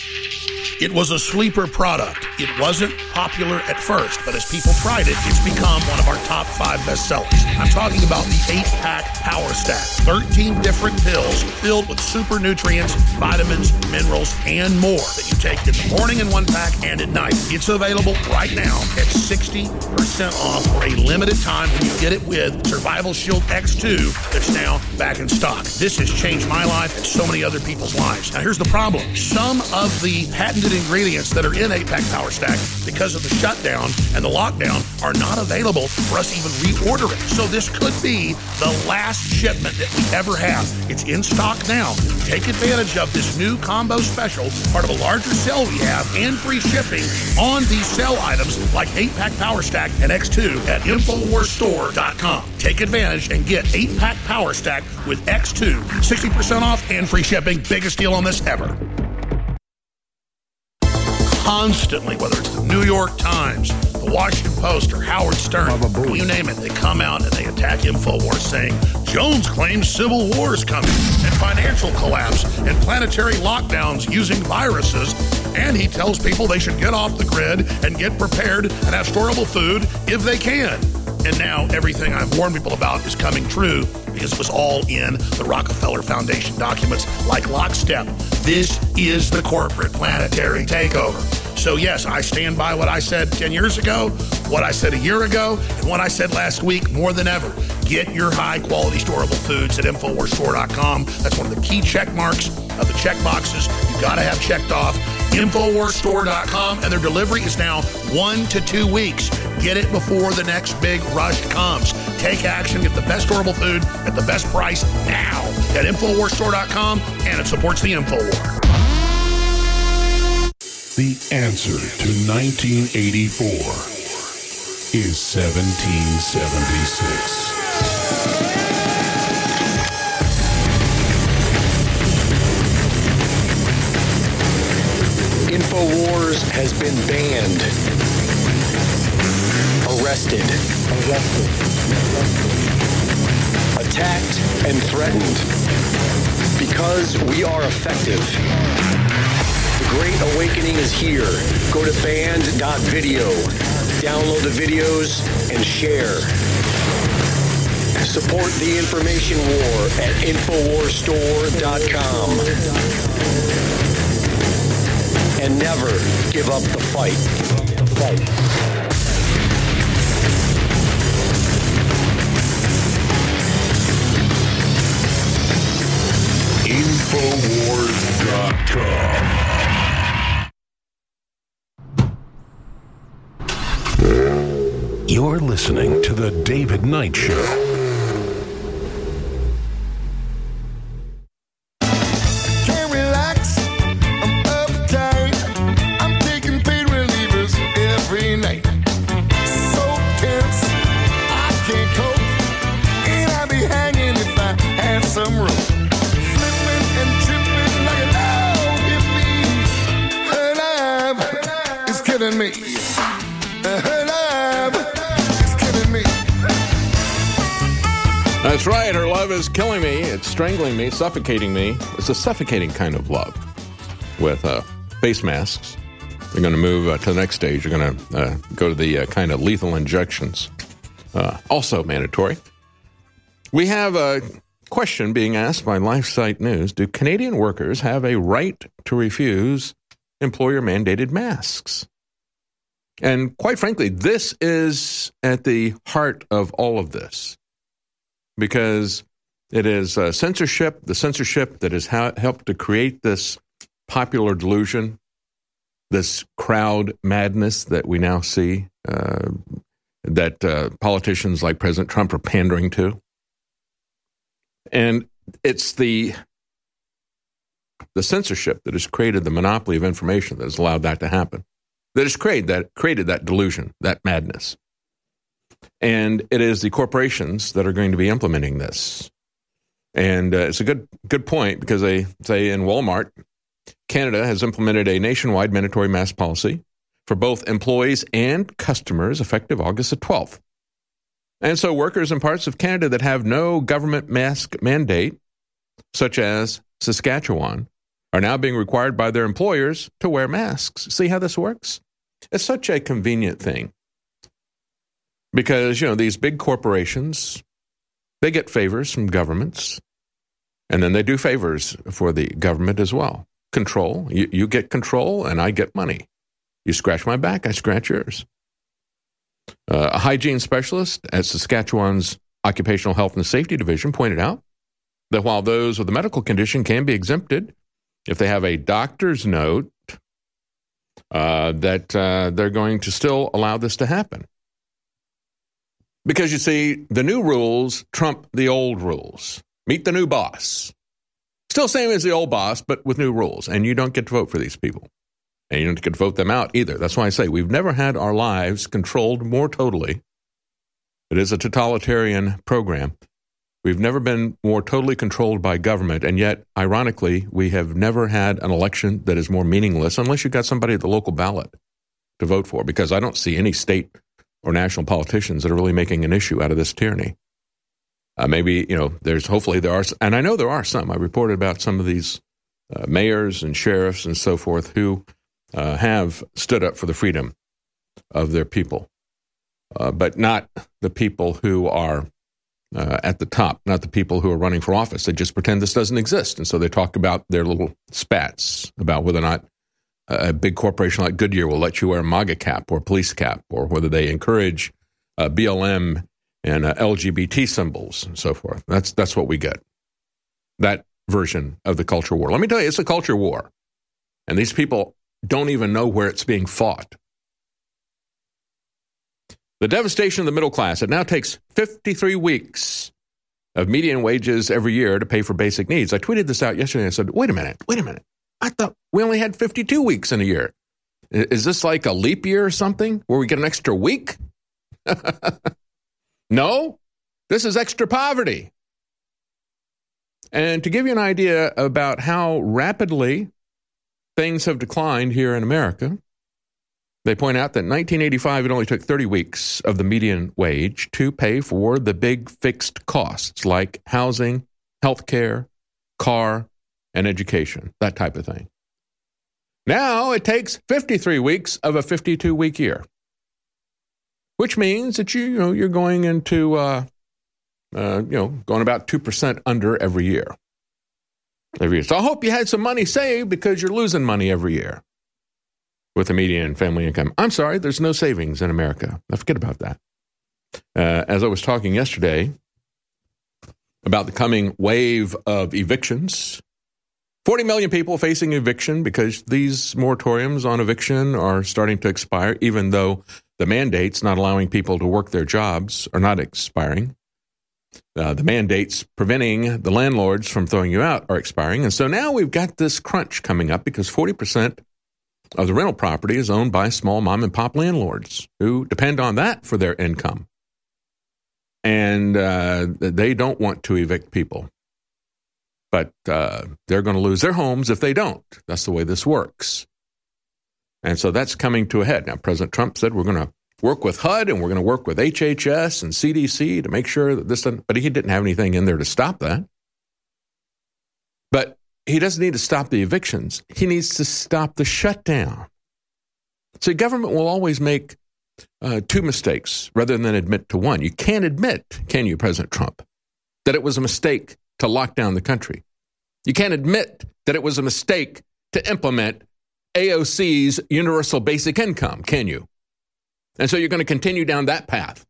It was a sleeper product. It wasn't popular at first, but as people tried it, it's become one of our top five bestsellers. I'm talking about the eight-pack Power Stack. thirteen different pills filled with super nutrients, vitamins, minerals, and more that you take in the morning in one pack and at night. It's available right now at sixty percent off for a limited time when you get it with Survival Shield X two that's now back in stock. This has changed my life and so many other people's lives. Now, here's the problem. Some of the patented ingredients that are in eight-pack Power Stack, because of the shutdown and the lockdown, are not available for us to even reorder it. So this could be the last shipment that we ever have. It's in stock now. Take advantage of this new combo special, part of a larger sale we have, and free shipping on these sale items like eight-pack Power Stack and X two at Infowars Store dot com. Take advantage and get eight-pack Power Stack with X two, sixty percent off and free shipping. Biggest deal on this ever. constantly, whether it's the New York Times, the Washington Post, or Howard Stern, you name it, they come out and they attack InfoWars saying Jones claims civil war is coming and financial collapse and planetary lockdowns using viruses. And he tells people they should get off the grid and get prepared and have storable food if they can. And now everything I've warned people about is coming true because it was all in the Rockefeller Foundation documents like lockstep. This is the corporate planetary takeover. So yes, I stand by what I said ten years ago, what I said a year ago, and what I said last week more than ever. Get your high-quality storable foods at Infowars Store dot com. That's one of the key check marks of the check boxes you got to have checked off. Infowars Store dot com, and their delivery is now one to two weeks. Get it before the next big rush comes. Take action, get the best storable food at the best price now at Infowars Store dot com, and it supports the InfoWar.
The answer to nineteen eighty-four is seventeen seventy-six.
InfoWars has been banned, arrested, arrested, attacked, and threatened because we are effective. The Great Awakening is here. Go to banned dot video, download the videos, and share. Support the information war at Infowars Store dot com. And never give up the fight. The fight.
Infowars dot com. You're listening to The David Knight Show.
That's right, her love is killing me, it's strangling me, suffocating me. It's a suffocating kind of love with uh, face masks. They're going to move uh, to the next stage. You're going to uh, go to the uh, kind of lethal injections, uh, also mandatory. We have a question being asked by LifeSite News. Do Canadian workers have a right to refuse employer-mandated masks? And quite frankly, this is at the heart of all of this. Because it is uh, censorship, the censorship that has ha- helped to create this popular delusion, this crowd madness that we now see, uh, that uh, politicians like President Trump are pandering to. And it's the, the censorship that has created the monopoly of information that has allowed that to happen, that has created that, created that delusion, that madness. And it is the corporations that are going to be implementing this. And uh, it's a good good point because they say in Walmart, Canada has implemented a nationwide mandatory mask policy for both employees and customers effective August the twelfth. And so workers in parts of Canada that have no government mask mandate, such as Saskatchewan, are now being required by their employers to wear masks. See how this works? It's such a convenient thing. Because, you know, these big corporations, they get favors from governments, and then they do favors for the government as well. Control. You, you get control, and I get money. You scratch my back, I scratch yours. Uh, a hygiene specialist at Saskatchewan's Occupational Health and Safety Division pointed out that while those with a medical condition can be exempted, if they have a doctor's note, uh, that uh, they're going to still allow this to happen. Because, you see, the new rules trump the old rules. Meet the new boss. Still same as the old boss, but with new rules. And you don't get to vote for these people. And you don't get to vote them out either. That's why I say we've never had our lives controlled more totally. It is a totalitarian program. We've never been more totally controlled by government, and yet, ironically, we have never had an election that is more meaningless unless you've got somebody at the local ballot to vote for, because I don't see any state or national politicians that are really making an issue out of this tyranny. Uh, maybe, you know, there's hopefully there are, and I know there are some. I reported about some of these uh, mayors and sheriffs and so forth who uh, have stood up for the freedom of their people, uh, but not the people who are uh, at the top, not the people who are running for office. They just pretend this doesn't exist, and so they talk about their little spats about whether or not a big corporation like Goodyear will let you wear a MAGA cap or police cap, or whether they encourage uh, B L M and uh, L G B T symbols and so forth. That's that's what we get, that version of the culture war. Let me tell you, it's a culture war, and these people don't even know where it's being fought. The devastation of the middle class. It now takes fifty-three weeks of median wages every year to pay for basic needs. I tweeted this out yesterday and I said, wait a minute, wait a minute. I thought we only had fifty-two weeks in a year. Is this like a leap year or something where we get an extra week? No, this is extra poverty. And to give you an idea about how rapidly things have declined here in America, they point out that in nineteen eighty-five, it only took thirty weeks of the median wage to pay for the big fixed costs like housing, health care, car, and education, that type of thing. Now it takes fifty-three weeks of a fifty-two-week year, which means that you, you know, you're going into, uh, uh, you know, going about two percent under every year. Every year. So I hope you had some money saved, because you're losing money every year with the median family income. I'm sorry, there's no savings in America. Now forget about that. Uh, as I was talking yesterday about the coming wave of evictions, forty million people facing eviction because these moratoriums on eviction are starting to expire, even though the mandates not allowing people to work their jobs are not expiring. Uh, the mandates preventing the landlords from throwing you out are expiring. And so now we've got this crunch coming up because forty percent of the rental property is owned by small mom and pop landlords who depend on that for their income. And uh, they don't want to evict people. But uh, they're going to lose their homes if they don't. That's the way this works. And so that's coming to a head. Now, President Trump said we're going to work with H U D and we're going to work with H H S and C D C to make sure that this doesn't, but he didn't have anything in there to stop that. But he doesn't need to stop the evictions. He needs to stop the shutdown. So government will always make uh, two mistakes rather than admit to one. You can't admit, can you, President Trump, that it was a mistake to lock down the country. You can't admit that it was a mistake to implement A O C's universal basic income, can you? And so you're going to continue down that path.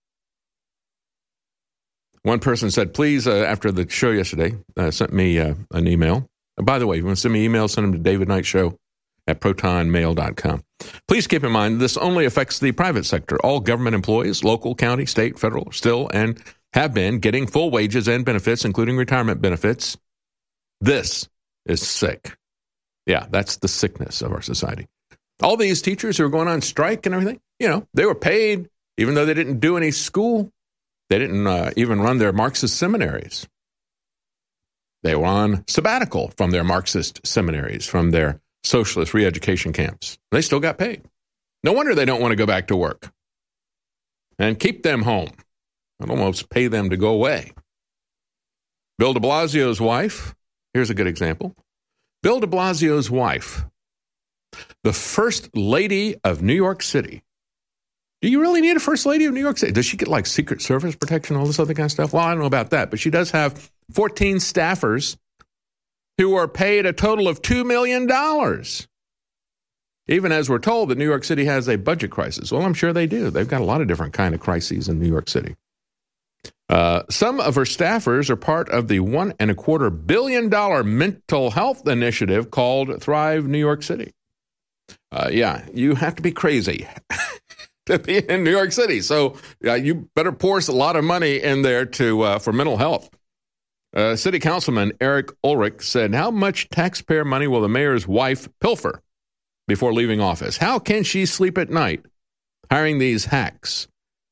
One person said, please, uh, after the show yesterday, uh, sent me uh, an email. And by the way, if you want to send me emails, send them to David Knight Show at proton mail dot com. Please keep in mind, this only affects the private sector. All government employees, local, county, state, federal, still and have been getting full wages and benefits, including retirement benefits. This is sick. Yeah, that's the sickness of our society. All these teachers who are going on strike and everything, you know, they were paid even though they didn't do any school. They didn't uh, even run their Marxist seminaries. They were on sabbatical from their Marxist seminaries, from their socialist re-education camps. They still got paid. No wonder they don't want to go back to work. And keep them home. I'd almost pay them to go away. Bill de Blasio's wife, here's a good example. Bill de Blasio's wife, the first lady of New York City. Do you really need a first lady of New York City? Does she get like Secret Service protection, all this other kind of stuff? Well, I don't know about that, but she does have fourteen staffers who are paid a total of two million dollars. Even as we're told that New York City has a budget crisis. Well, I'm sure they do. They've got a lot of different kind of crises in New York City. Uh, some of her staffers are part of the one and a quarter billion dollar mental health initiative called Thrive New York City. Uh, yeah, you have to be crazy to be in New York City. So uh, you better pour a lot of money in there to uh, for mental health. Uh, City Councilman Eric Ulrich said, how much taxpayer money will the mayor's wife pilfer before leaving office? How can she sleep at night hiring these hacks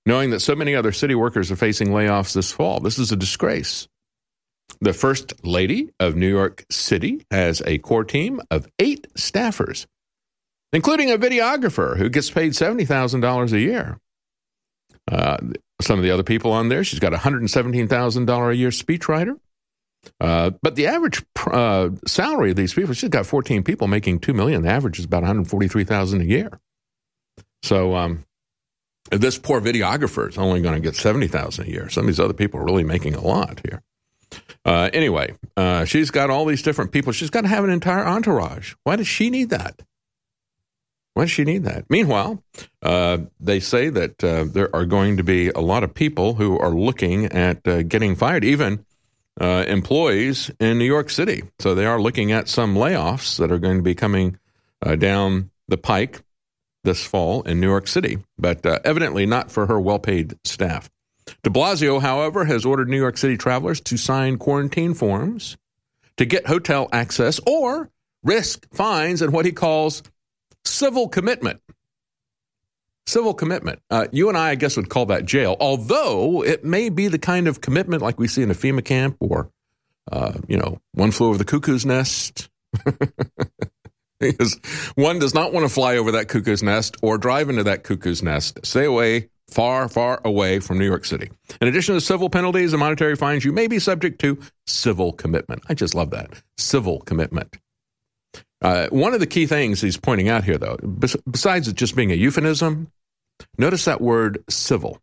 knowing that so many other city workers are facing layoffs this fall. This is a disgrace. The First Lady of New York City has a core team of eight staffers, including a videographer who gets paid seventy thousand dollars a year. Uh, some of the other people on there, she's got a one hundred seventeen thousand dollars a year speechwriter. Uh, but the average uh, salary of these people, she's got fourteen people making two million dollars. The average is about one hundred forty-three thousand dollars a year. So um, this poor videographer is only going to get seventy thousand dollars a year. Some of these other people are really making a lot here. Uh, anyway, uh, she's got all these different people. She's got to have an entire entourage. Why does she need that? Why does she need that? Meanwhile, uh, they say that uh, there are going to be a lot of people who are looking at uh, getting fired, even uh, employees in New York City. So they are looking at some layoffs that are going to be coming uh, down the pike this fall in New York City, but uh, evidently not for her well-paid staff. De Blasio, however, has ordered New York City travelers to sign quarantine forms to get hotel access or risk fines and what he calls civil commitment. Civil commitment. Uh, you and I, I guess, would call that jail, although it may be the kind of commitment like we see in a FEMA camp or, uh, you know, One Flew Over the Cuckoo's Nest. Because one does not want to fly over that cuckoo's nest or drive into that cuckoo's nest. Stay away, far, far away from New York City. In addition to civil penalties and monetary fines, you may be subject to civil commitment. I just love that. Civil commitment. Uh, one of the key things he's pointing out here, though, bes- besides it just being a euphemism, notice that word civil.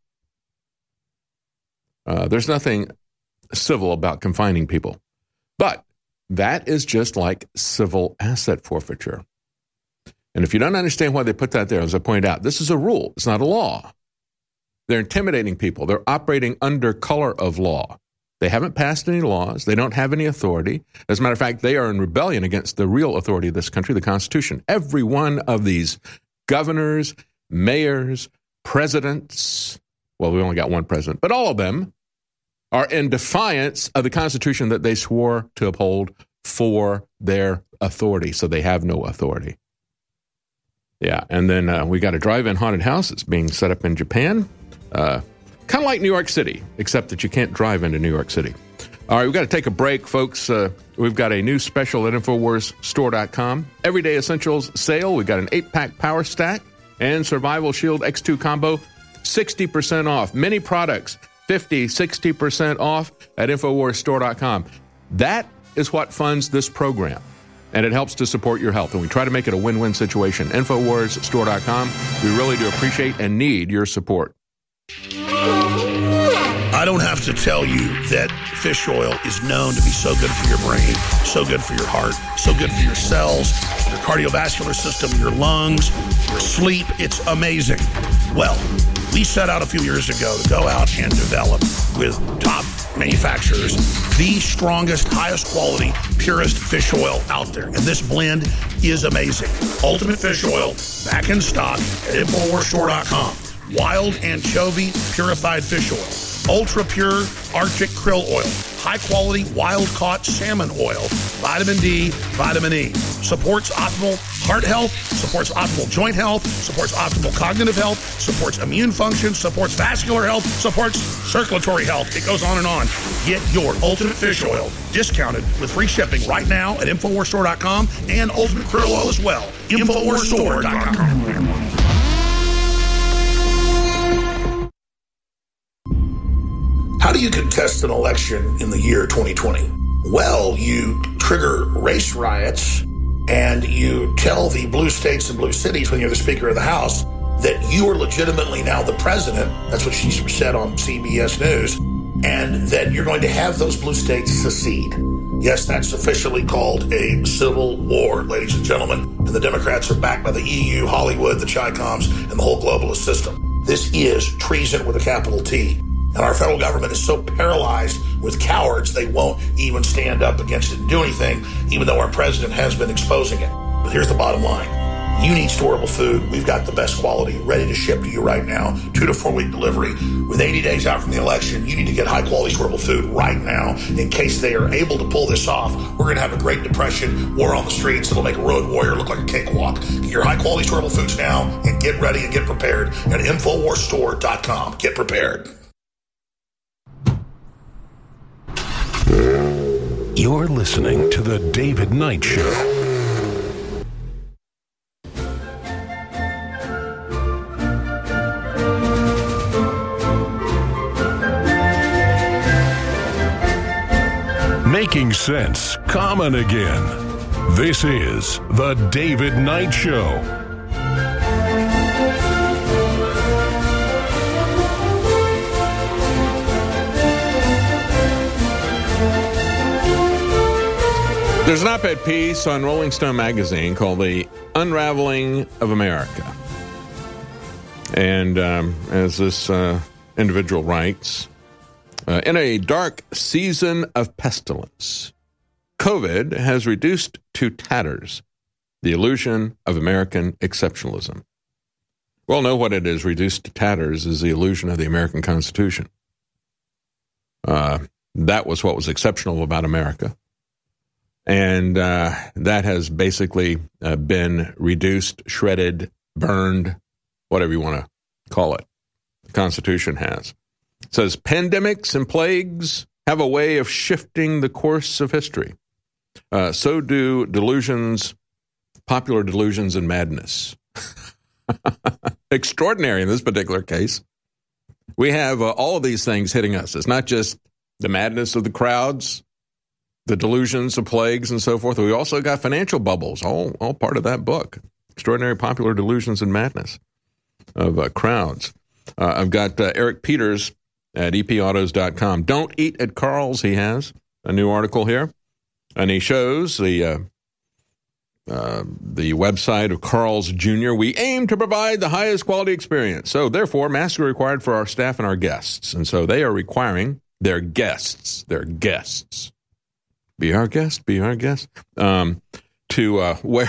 Uh, there's nothing civil about confining people. But that is just like civil asset forfeiture. And if you don't understand why they put that there, as I pointed out, this is a rule. It's not a law. They're intimidating people. They're operating under color of law. They haven't passed any laws. They don't have any authority. As a matter of fact, they are in rebellion against the real authority of this country, the Constitution. Every one of these governors, mayors, presidents, well, we only got one president, but all of them are in defiance of the Constitution that they swore to uphold for their authority. So they have no authority. Yeah, and then uh, we got a drive-in haunted house that's being set up in Japan. Uh, kind of like New York City, except that you can't drive into New York City. All right, we've got to take a break, folks. Uh, we've got a new special at Infowars Store dot com. Everyday Essentials sale. We've got an eight-pack Power Stack and Survival Shield X two combo, sixty percent off. Many products, fifty, sixty percent off at Infowars Store dot com. That is what funds this program, and it helps to support your health. And we try to make it a win-win situation. Infowars Store dot com. We really do appreciate and need your support.
I don't have to tell you that fish oil is known to be so good for your brain, so good for your heart, so good for your cells, your cardiovascular system, your lungs, your sleep. It's amazing. Well, we set out a few years ago to go out and develop with top manufacturers the strongest, highest quality, purest fish oil out there. And this blend is amazing. Ultimate Fish Oil, back in stock at Infowars Store dot com. Wild anchovy purified fish oil, ultra pure Arctic krill oil, high quality wild caught salmon oil, vitamin D, vitamin E, supports optimal heart health, supports optimal joint health, supports optimal cognitive health, supports immune function, supports vascular health, supports circulatory health. It goes on and on. Get your Ultimate Fish Oil discounted with free shipping right now at Infowars Store dot com and Ultimate Krill Oil as well. Infowars Store dot com. How do you contest an election in the year twenty twenty? Well, you trigger race riots and you tell the blue states and blue cities when you're the Speaker of the House that you are legitimately now the president. That's what she said on C B S News. And that you're going to have those blue states secede. Yes, that's officially called a civil war, ladies and gentlemen. And the Democrats are backed by the E U, Hollywood, the Chi-Coms, and the whole globalist system. This is treason with a capital T. And our federal government is so paralyzed with cowards, they won't even stand up against it and do anything, even though our president has been exposing it. But here's the bottom line. You need storable food. We've got the best quality ready to ship to you right now. Two to four week delivery. With eighty days out from the election, you need to get high quality storable food right now in case they are able to pull this off. We're going to have a Great Depression, war on the streets that'll make a road warrior look like a cakewalk. Get your high quality storable foods now and get ready and get prepared at infowars store dot com. Get prepared.
You're listening to The David Knight Show. Making sense common again. This is The David Knight Show.
There's an op-ed piece on Rolling Stone magazine called The Unraveling of America. And um, as this uh, individual writes, Uh, in a dark season of pestilence, COVID has reduced to tatters the illusion of American exceptionalism. We all know what it is reduced to tatters is the illusion of the American Constitution. Uh, that was what was exceptional about America. And uh, that has basically uh, been reduced, shredded, burned, whatever you want to call it. The Constitution has. It says, pandemics and plagues have a way of shifting the course of history. Uh, so do delusions, popular delusions and madness. Extraordinary in this particular case. We have uh, all of these things hitting us. It's not just the madness of the crowds, the delusions of plagues and so forth. We also got financial bubbles, all, all part of that book. Extraordinary popular delusions and madness of uh, crowds. Uh, I've got uh, Eric Peters at E P autos dot com. Don't eat at Carl's, he has a new article here. And he shows the uh, uh, the website of Carl's Junior We aim to provide the highest quality experience. So, therefore, masks are required for our staff and our guests. And so they are requiring their guests, their guests, be our guest, be our guest, um, to uh, wear...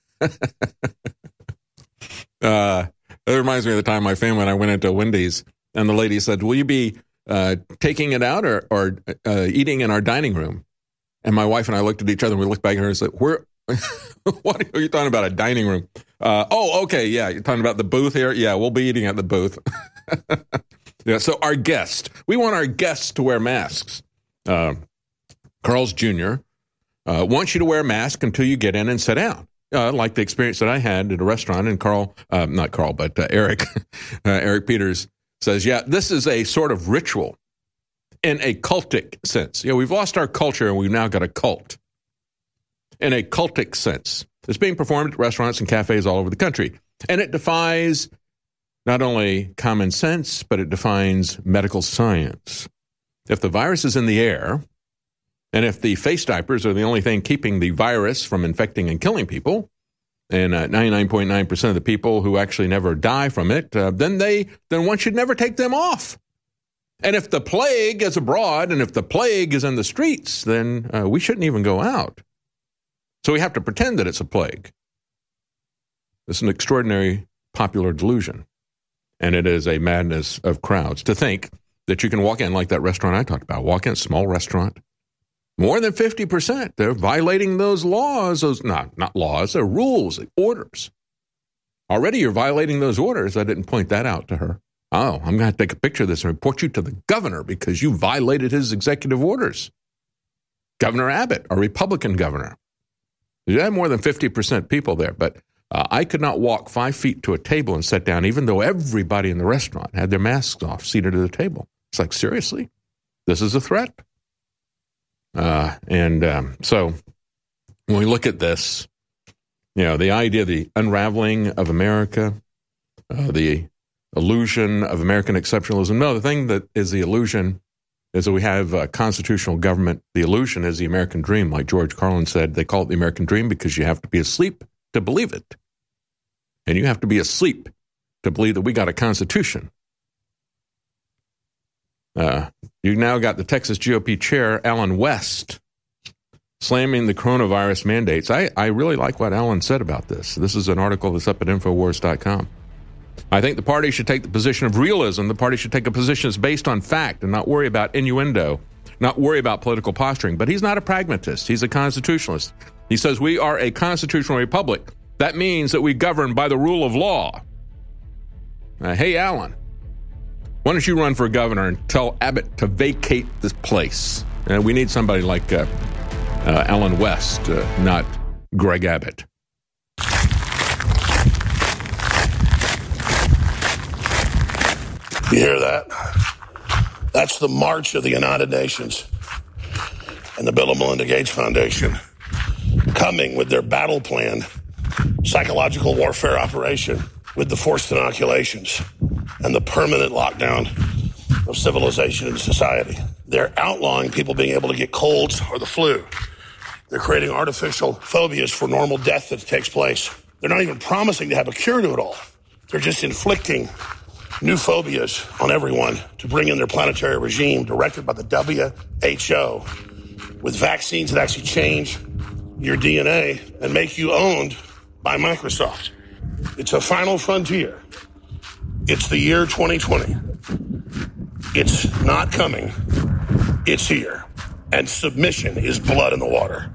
uh, it reminds me of the time my family and I went into Wendy's. And the lady said, will you be uh, taking it out or, or uh, eating in our dining room? And my wife and I looked at each other and we looked back at her and said, Where, what are you talking about, a dining room? Uh, oh, okay, yeah, you're talking about the booth here? Yeah, we'll be eating at the booth. Yeah, so our guest, we want our guests to wear masks. Uh, Carl's Junior uh, wants you to wear a mask until you get in and sit down. Uh, like the experience that I had at a restaurant, and Carl, uh, not Carl, but uh, Eric, uh, Eric Peters, says, yeah, this is a sort of ritual in a cultic sense. You know, we've lost our culture and we've now got a cult. In a cultic sense. It's being performed at restaurants and cafes all over the country. And it defies not only common sense, but it defines medical science. If the virus is in the air, and if the face diapers are the only thing keeping the virus from infecting and killing people, and uh, ninety-nine point nine percent of the people who actually never die from it, uh, then they then one should never take them off. And if the plague is abroad and if the plague is in the streets, then uh, we shouldn't even go out. So we have to pretend that it's a plague. It's an extraordinary popular delusion, and it is a madness of crowds to think that you can walk in like that restaurant I talked about, walk in a small restaurant. More than fifty percent, they're violating those laws, those not, not laws, they're rules, orders. Already you're violating those orders. I didn't point that out to her. Oh, I'm going to take a picture of this and report you to the governor because you violated his executive orders. Governor Abbott, a Republican governor. You had more than fifty percent people there, but uh, I could not walk five feet to a table and sit down, even though everybody in the restaurant had their masks off, seated at the table. It's like, seriously? This is a threat? Uh, and um, so when we look at this, you know, the idea of the unraveling of America, uh, the illusion of American exceptionalism. No, the thing that is the illusion is that we have a constitutional government. The illusion is the American dream. Like George Carlin said, they call it the American dream because you have to be asleep to believe it. And you have to be asleep to believe that we got a constitution. Uh, you now got the Texas G O P chair, Allen West, slamming the coronavirus mandates. I, I really like what Alan said about this. This is an article that's up at Infowars dot com. I think the party should take the position of realism. The party should take a position that's based on fact and not worry about innuendo, not worry about political posturing. But he's not a pragmatist. He's a constitutionalist. He says we are a constitutional republic. That means that we govern by the rule of law. Uh, hey, Alan, why don't you run for governor and tell Abbott to vacate this place? Uh, we need somebody like uh, uh, Alan West, uh, not Greg Abbott.
You hear that? That's the march of the United Nations and the Bill and Melinda Gates Foundation coming with their battle plan, psychological warfare operation with the forced inoculations and the permanent lockdown of civilization and society. They're outlawing people being able to get colds or the flu. They're creating artificial phobias for normal death that takes place. They're not even promising to have a cure to it all. They're just inflicting new phobias on everyone to bring in their planetary regime directed by the W H O with vaccines that actually change your D N A and make you owned by Microsoft. It's a final frontier. It's the year twenty twenty. It's not coming. It's here. And submission is blood in the water.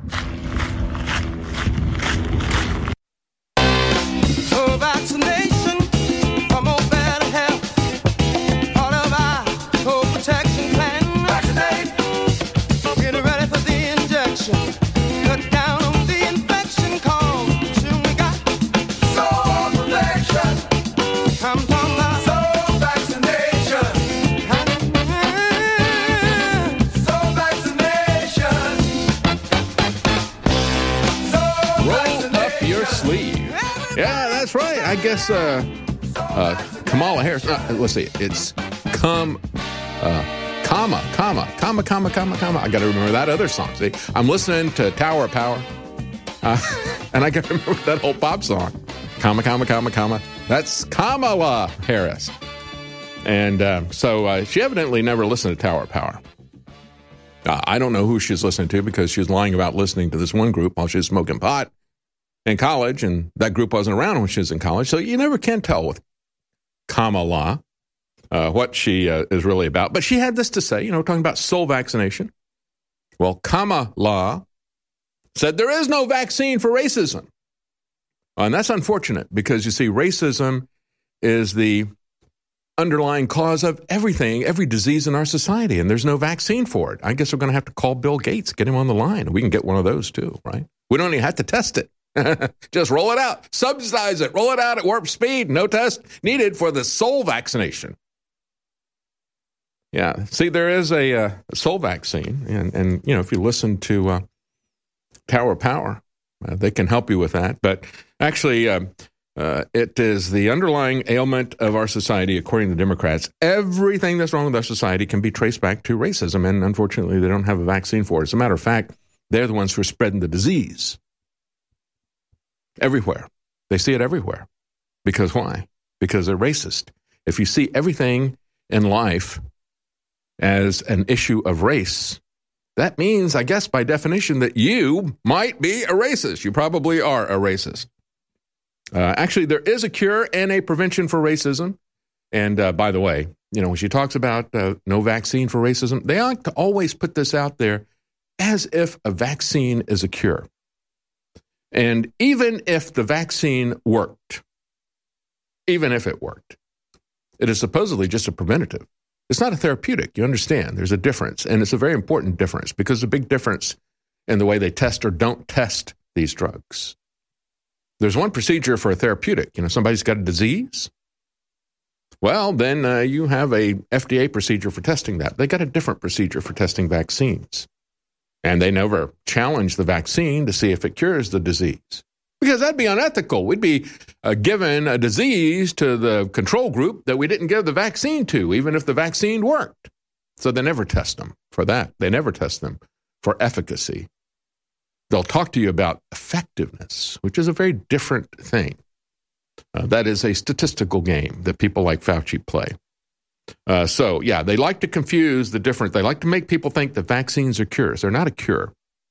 Oh, vaccination for more better health. Part of our whole protection plan. Vaccinate. Get ready for the injection. Cut down on the infection cause soon we got soul protection. I'm talking about soul vaccination. Soul vaccination. Soul
Roll up your sleeve. Yeah, that's right. I guess uh, uh, Kamala Harris. Uh, let's see. It's come, uh, comma, comma, comma, comma, comma, comma. I got to remember that other song. See, I'm listening to Tower of Power, uh, and I got to remember that whole pop song. Comma, comma, comma, comma. That's Kamala Harris. And uh, so uh, she evidently never listened to Tower of Power. Uh, I don't know who she's listening to because she was lying about listening to this one group while she was smoking pot in college, and that group wasn't around when she was in college. So you never can tell with Kamala uh, what she uh, is really about. But she had this to say, you know, talking about soul vaccination. Well, Kamala said there is no vaccine for racism. And that's unfortunate because, you see, racism is the underlying cause of everything, every disease in our society, and there's no vaccine for it. I guess we're going to have to call Bill Gates, get him on the line. We can get one of those too, right? We don't even have to test it. Just roll it out, subsidize it, roll it out at warp speed. No test needed for the soul vaccination. Yeah, see, there is a, uh, a soul vaccine, and, and, you know, if you listen to uh, Tower Power, uh, they can help you with that. But actually, uh, uh, it is the underlying ailment of our society, according to Democrats. Everything that's wrong with our society can be traced back to racism, and unfortunately, they don't have a vaccine for it. As a matter of fact, they're the ones who are spreading the disease. Everywhere. They see it everywhere. Because why? Because they're racist. If you see everything in life as an issue of race, that means, I guess, by definition, that you might be a racist. You probably are a racist. Uh, actually, there is a cure and a prevention for racism. And uh, by the way, you know, when she talks about uh, no vaccine for racism, they like to always put this out there as if a vaccine is a cure. And even if the vaccine worked, even if it worked, it is supposedly just a preventative. It's not a therapeutic. You understand? There's a difference. And it's a very important difference because there's a big difference in the way they test or don't test these drugs. There's one procedure for a therapeutic. You know, somebody's got a disease. Well, then uh, you have a F D A procedure for testing that. They got a different procedure for testing vaccines. And they never challenge the vaccine to see if it cures the disease. Because that'd be unethical. We'd be uh, given a disease to the control group that we didn't give the vaccine to, even if the vaccine worked. So they never test them for that. They never test them for efficacy. They'll talk to you about effectiveness, which is a very different thing. Uh, that is a statistical game that people like Fauci play. Uh, so, yeah, they like to confuse the different. They like to make people think that vaccines are cures. They're not a cure.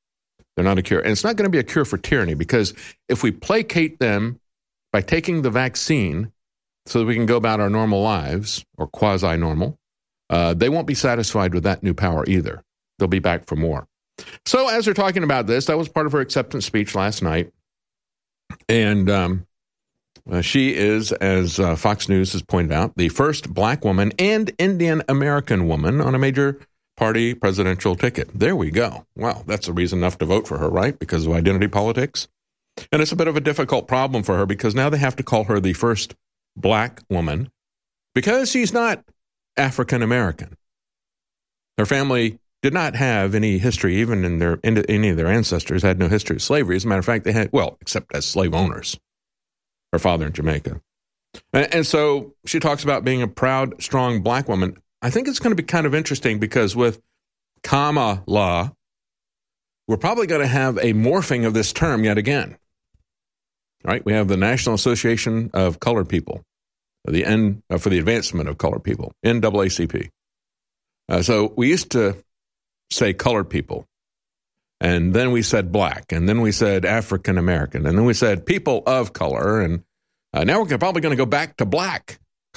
They're not a cure. And it's not going to be a cure for tyranny, because if we placate them by taking the vaccine so that we can go about our normal lives, or quasi-normal, uh, they won't be satisfied with that new power either. They'll be back for more. So as they're talking about this, that was part of her acceptance speech last night. And um, uh, she is, as uh, Fox News has pointed out, the first black woman and Indian American woman on a major party presidential ticket. There we go. Well, that's a reason enough to vote for her, right? Because of identity politics. And it's a bit of a difficult problem for her, because now they have to call her the first black woman, because she's not African American. Her family did not have any history, even in their in any of their ancestors had no history of slavery. As a matter of fact, they had, well, except as slave owners. Her father in Jamaica. And, and so she talks about being a proud, strong black woman. I think it's going to be kind of interesting, because with Kamala, we're probably going to have a morphing of this term yet again. All right, we have the National Association of Colored People, the N uh, for the Advancement of Colored People, N double A C P. Uh, so we used to say colored people, and then we said black, and then we said African American, and then we said people of color, and uh, now we're probably going to go back to black.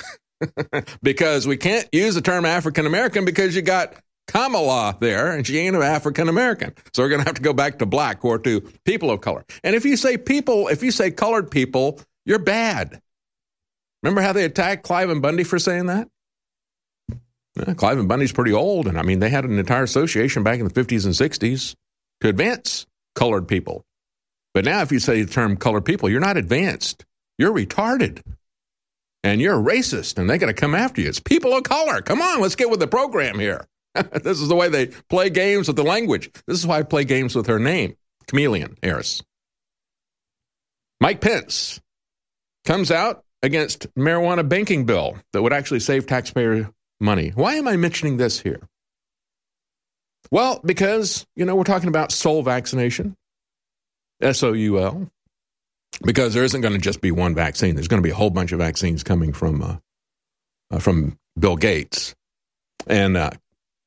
Because we can't use the term African American, because you got Kamala there, and she ain't an African American. So we're going to have to go back to black, or to people of color. And if you say people, if you say colored people, you're bad. Remember how they attacked Cliven Bundy for saying that? Yeah, Cliven Bundy's pretty old, and I mean, they had an entire association back in the fifties and sixties to advance colored people. But now if you say the term colored people, you're not advanced. You're retarded. And you're a racist, and they got to come after you. It's people of color. Come on, let's get with the program here. This is the way they play games with the language. This is why I play games with her name, Chameleon Harris. Mike Pence comes out against marijuana banking bill that would actually save taxpayer money. Why am I mentioning this here? Well, because, you know, we're talking about soul vaccination, S O U L. Because there isn't going to just be one vaccine. There's going to be a whole bunch of vaccines coming from uh, uh, from Bill Gates. And uh,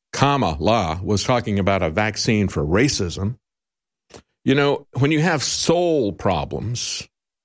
Kamala was talking about a vaccine for racism. You know, when you have soul problems,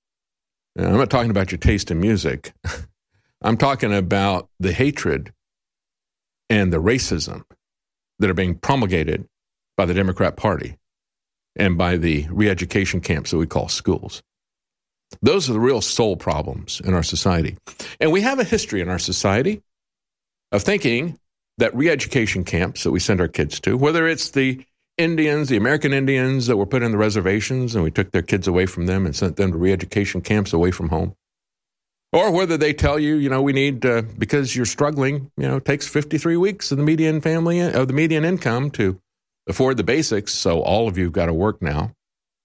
and I'm not talking about your taste in music. I'm talking about the hatred and the racism that are being promulgated by the Democrat Party and by the re-education camps that we call schools. Those are the real soul problems in our society. And we have a history in our society of thinking that re-education camps that we send our kids to, whether it's the Indians, the American Indians that were put in the reservations and we took their kids away from them and sent them to re-education camps away from home, or whether they tell you, you know, we need, uh, because you're struggling, you know, it takes fifty-three weeks of the median family, of the median income to afford the basics, so all of you have got to work now.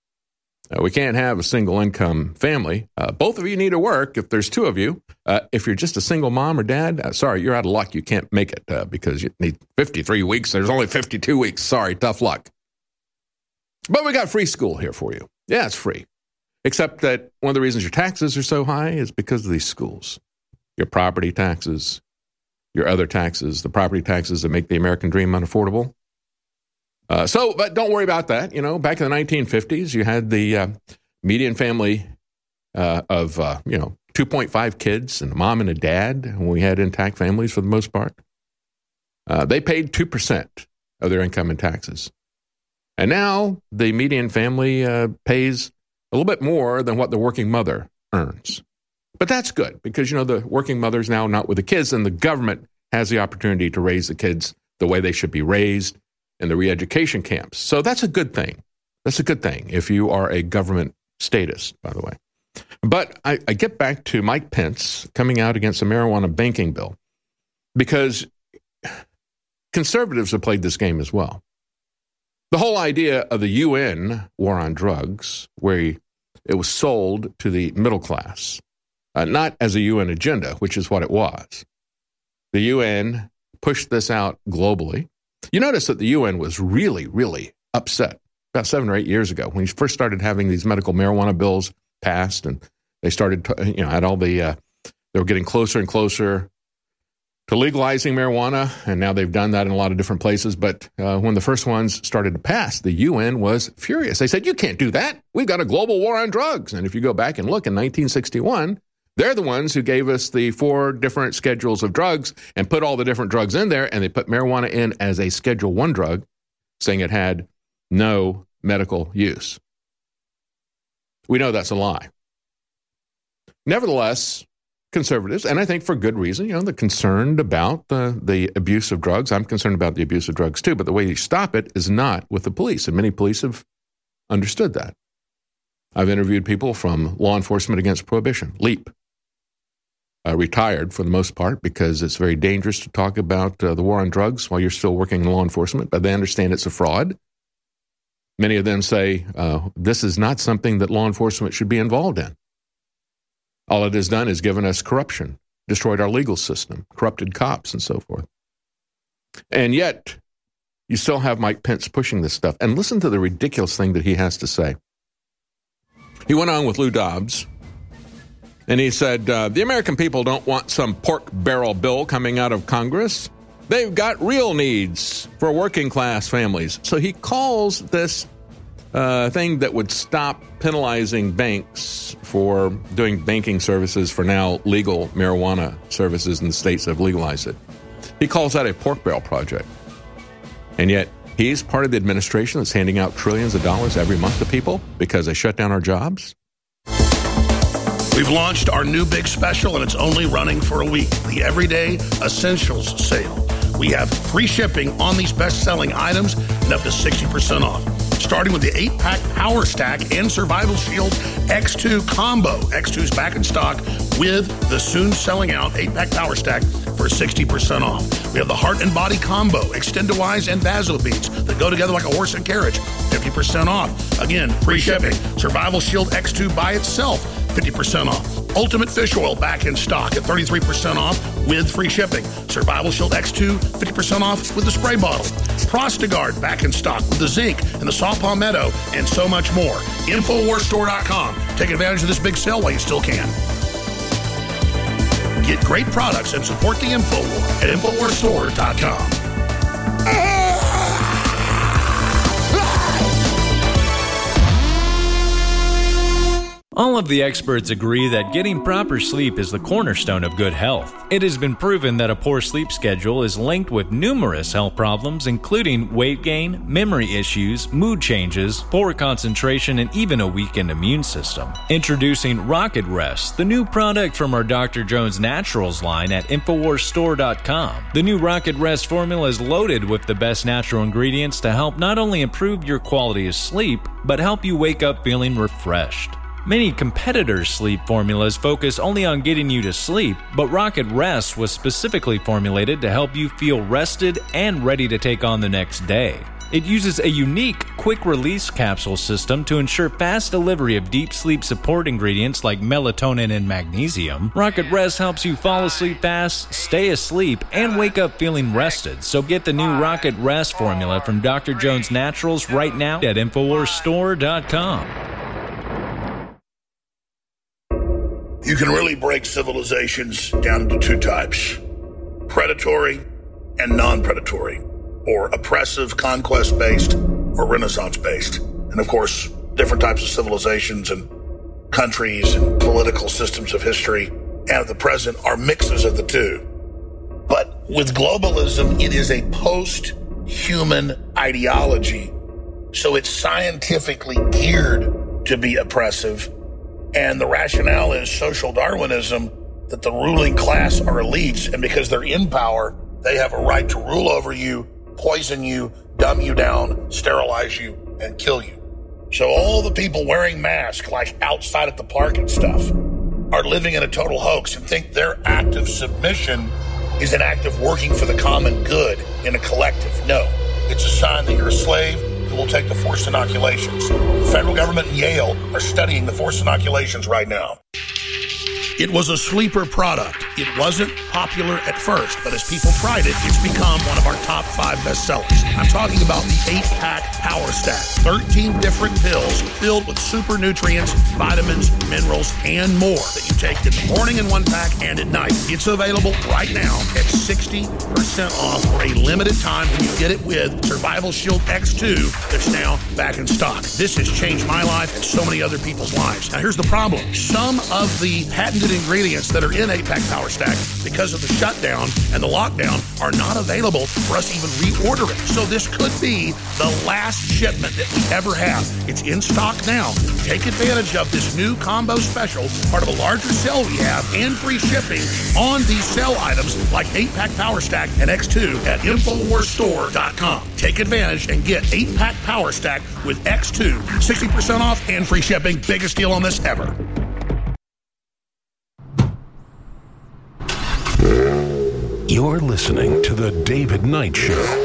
Uh, we can't have a single income family. Uh, both of you need to work if there's two of you. Uh, if you're just a single mom or dad, uh, sorry, you're out of luck. You can't make it uh, because you need fifty-three weeks. There's only fifty-two weeks. Sorry, tough luck. But we got free school here for you. Yeah, it's free. Except that one of the reasons your taxes are so high is because of these schools. Your property taxes, your other taxes, the property taxes that make the American dream unaffordable. Uh, so, but don't worry about that. You know, back in the nineteen fifties, you had the uh, median family uh, of, uh, you know, two point five kids and a mom and a dad, and we had intact families for the most part. Uh, they paid two percent of their income in taxes. And now the median family uh, pays a little bit more than what the working mother earns. But that's good because, you know, the working mother's now not with the kids, and the government has the opportunity to raise the kids the way they should be raised in the re-education camps. So that's a good thing. That's a good thing if you are a government statist, by the way. But I, I get back to Mike Pence coming out against the marijuana banking bill because conservatives have played this game as well. The whole idea of the U N war on drugs, where it was sold to the middle class, uh, not as a U N agenda, which is what it was. The U N pushed this out globally. You notice that the U N was really, really upset about seven or eight years ago when you first started having these medical marijuana bills passed, and they started, to, you know, had all the, uh, they were getting closer and closer to legalizing marijuana, and now they've done that in a lot of different places. But uh, when the first ones started to pass, the U N was furious. They said, you can't do that. We've got a global war on drugs. And if you go back and look in nineteen sixty-one, they're the ones who gave us the four different schedules of drugs and put all the different drugs in there, and they put marijuana in as a Schedule One drug, saying it had no medical use. We know that's a lie. Nevertheless, conservatives, and I think for good reason, you know, they're concerned about the, the abuse of drugs. I'm concerned about the abuse of drugs too, but the way you stop it is not with the police, and many police have understood that. I've interviewed people from Law Enforcement Against Prohibition, LEAP, uh, retired for the most part because it's very dangerous to talk about uh, the war on drugs while you're still working in law enforcement, but they understand it's a fraud. Many of them say uh, this is not something that law enforcement should be involved in. All it has done is given us corruption, destroyed our legal system, corrupted cops, and so forth. And yet, you still have Mike Pence pushing this stuff. And listen to the ridiculous thing that he has to say. He went on with Lou Dobbs, and he said, uh, the American people don't want some pork barrel bill coming out of Congress. They've got real needs for working class families. So he calls this uh, thing that would stop penalizing banks for doing banking services for now legal marijuana services in the states that have legalized it. He calls that a pork barrel project. And yet he's part of the administration that's handing out trillions of dollars every month to people because they shut down our jobs.
We've launched our new big special, and it's only running for a week, the Everyday Essentials Sale. We have free shipping on these best-selling items and up to sixty percent off. Starting with the eight-pack Power Stack and Survival Shield X two Combo. X two's back in stock with the soon-selling-out eight-pack Power Stack for sixty percent off. We have the Heart and Body Combo, Extend-A-Wise and Vaso Beads that go together like a horse and carriage, fifty percent off. Again, free shipping. Survival Shield X two by itself, fifty percent off. Ultimate Fish Oil back in stock at thirty-three percent off with free shipping. Survival Shield X two, fifty percent off with the spray bottle. Prostagard back in stock with the zinc and the saw palmetto and so much more. Infowars Store dot com. Take advantage of this big sale while you still can. Get great products and support the InfoWar at Infowars Store dot com.
All of the experts agree that getting proper sleep is the cornerstone of good health. It has been proven that a poor sleep schedule is linked with numerous health problems, including weight gain, memory issues, mood changes, poor concentration, and even a weakened immune system. Introducing Rocket Rest, the new product from our Doctor Jones Naturals line at Infowars Store dot com. The new Rocket Rest formula is loaded with the best natural ingredients to help not only improve your quality of sleep, but help you wake up feeling refreshed. Many competitors' sleep formulas focus only on getting you to sleep, but Rocket Rest was specifically formulated to help you feel rested and ready to take on the next day. It uses a unique quick-release capsule system to ensure fast delivery of deep sleep support ingredients like melatonin and magnesium. Rocket Rest helps you fall asleep fast, stay asleep, and wake up feeling rested. So get the new Rocket Rest formula from Doctor Jones Naturals right now at Infowars Store dot com.
You can really break civilizations down into two types: predatory and non-predatory, or oppressive, conquest-based, or Renaissance-based. And of course, different types of civilizations and countries and political systems of history and of the present are mixes of the two. But with globalism, it is a post-human ideology, so it's scientifically geared to be oppressive. And the rationale is social Darwinism, that the ruling class are elites, and because they're in power, they have a right to rule over you, poison you, dumb you down, sterilize you, and kill you. So all the people wearing masks, like outside at the park and stuff, are living in a total hoax and think their act of submission is an act of working for the common good in a collective. No, it's a sign that you're a slave who will take the forced inoculations. The federal government and Yale are studying the forced inoculations right now. It was a sleeper product. It wasn't popular at first, but as people tried it, it's become one of our top five bestsellers. I'm talking about the eight-pack Power Stack. thirteen different pills filled with super nutrients, vitamins, minerals, and more that you take in the morning in one pack and at night. It's available right now at sixty percent off for a limited time when you get it with Survival Shield X two that's now back in stock. This has changed my life and so many other people's lives. Now, here's the problem. Some of the patented ingredients that are in eight-pack Power Stack, because of the shutdown and the lockdown, are not available for us to even reorder it. So this could be the last shipment that we ever have. It's in stock now. Take advantage of this new combo special, part of a larger sale we have, and free shipping on these sale items like eight-pack Power Stack and X two at Infowars Store dot com. Take advantage and get eight-pack Power Stack with X two, sixty percent off and free shipping. Biggest deal on this ever.
You're listening to The David Knight Show.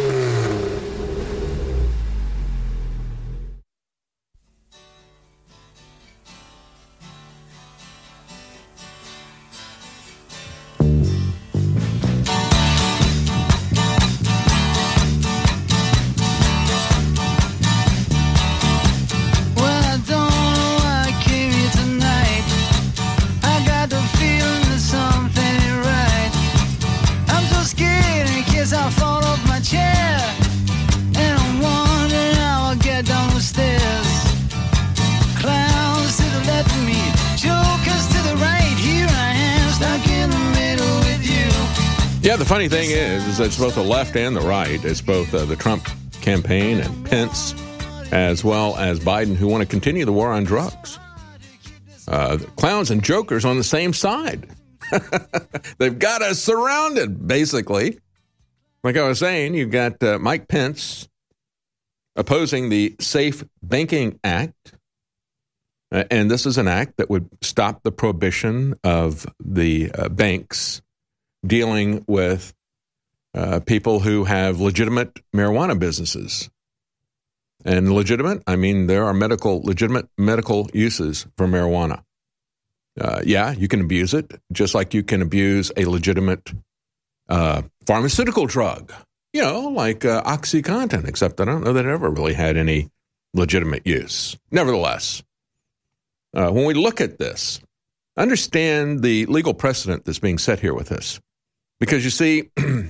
Yeah, the funny thing is, is that it's both the left and the right. It's both uh, the Trump campaign and Pence, as well as Biden, who want to continue the war on drugs. Uh, clowns and jokers on the same side. They've got us surrounded, basically. Like I was saying, you've got uh, Mike Pence opposing the Safe Banking Act. Uh, and this is an act that would stop the prohibition of the uh, banks dealing with uh, people who have legitimate marijuana businesses. And legitimate, I mean, there are medical, legitimate medical uses for marijuana. Uh, yeah, you can abuse it, just like you can abuse a legitimate uh, pharmaceutical drug, you know, like uh, OxyContin, except I don't know that it ever really had any legitimate use. Nevertheless, uh, when we look at this, understand the legal precedent that's being set here with this. Because you see,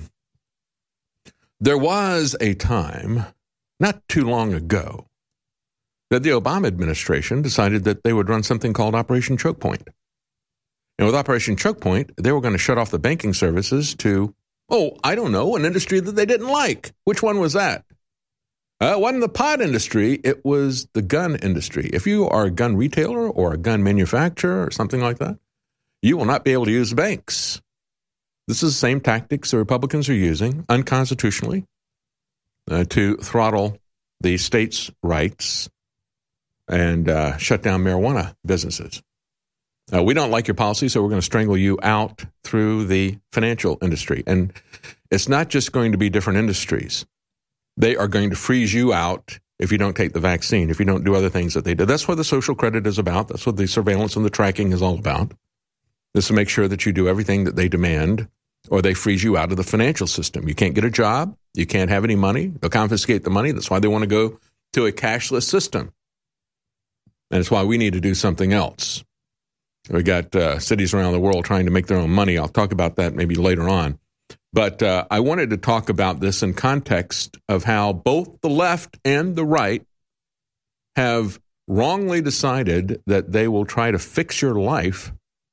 there was a time, not too long ago, that the Obama administration decided that they would run something called Operation Choke Point. And with Operation Choke Point, they were going to shut off the banking services to, oh, I don't know, an industry that they didn't like. Which one was that? Uh, it wasn't the pot industry, it was the gun industry. If you are a gun retailer or a gun manufacturer or something like that, you will not be able to use banks. This is the same tactics the Republicans are using unconstitutionally uh, to throttle the states' rights and uh, shut down marijuana businesses. Uh, we don't like your policy, so we're going to strangle you out through the financial industry. And it's not just going to be different industries. They are going to freeze you out if you don't take the vaccine, if you don't do other things that they did. That's what the social credit is about. That's what the surveillance and the tracking is all about. Is to make sure that you do everything that they demand, or they freeze you out of the financial system. You can't get a job. You can't have any money. They'll confiscate the money. That's why they want to go to a cashless system. And it's why we need to do something else. We got uh, cities around the world trying to make their own money. I'll talk about that maybe later on. But uh, I wanted to talk about this in context of how both the left and the right have wrongly decided that they will try to fix your life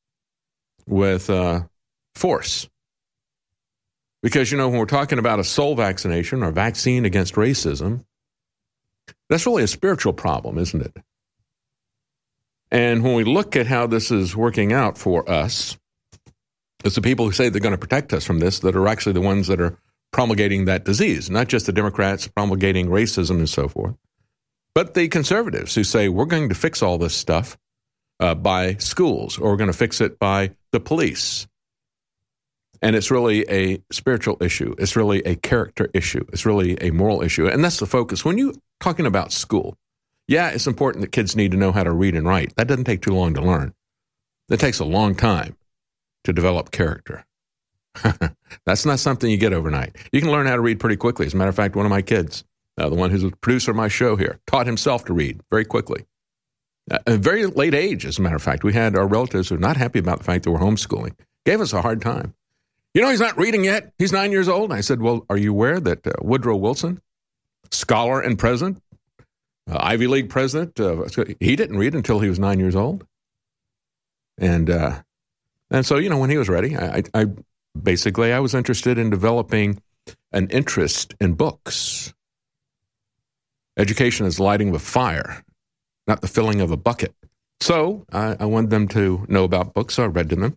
with uh, force. Because, you know, when we're talking about a soul vaccination or vaccine against racism, that's really a spiritual problem, isn't it? And when we look at how this is working out for us, it's the people who say they're going to protect us from this that are actually the ones that are promulgating that disease, not just the Democrats promulgating racism and so forth, but the conservatives who say we're going to fix all this stuff uh, by schools, or we're going to fix it by the police. And it's really a spiritual issue. It's really a character issue. It's really a moral issue. And that's the focus. When you're talking about school, yeah, it's important that kids need to know how to read and write. That doesn't take too long to learn. That takes a long time. to develop character. That's not something you get overnight. You can learn how to read pretty quickly. As a matter of fact, one of my kids, uh, the one who's the producer of my show here, taught himself to read very quickly. At a very late age, as a matter of fact. We had our relatives who were not happy about the fact that we're homeschooling. Gave us a hard time. You know, he's not reading yet. He's nine years old. And I said, well, are you aware that uh, Woodrow Wilson, scholar and president, uh, Ivy League president, uh, he didn't read until he was nine years old? And uh, and so, you know, when he was ready, I, I basically I was interested in developing an interest in books. Education is lighting the fire, not the filling of a bucket. So I, I wanted them to know about books, so I read to them.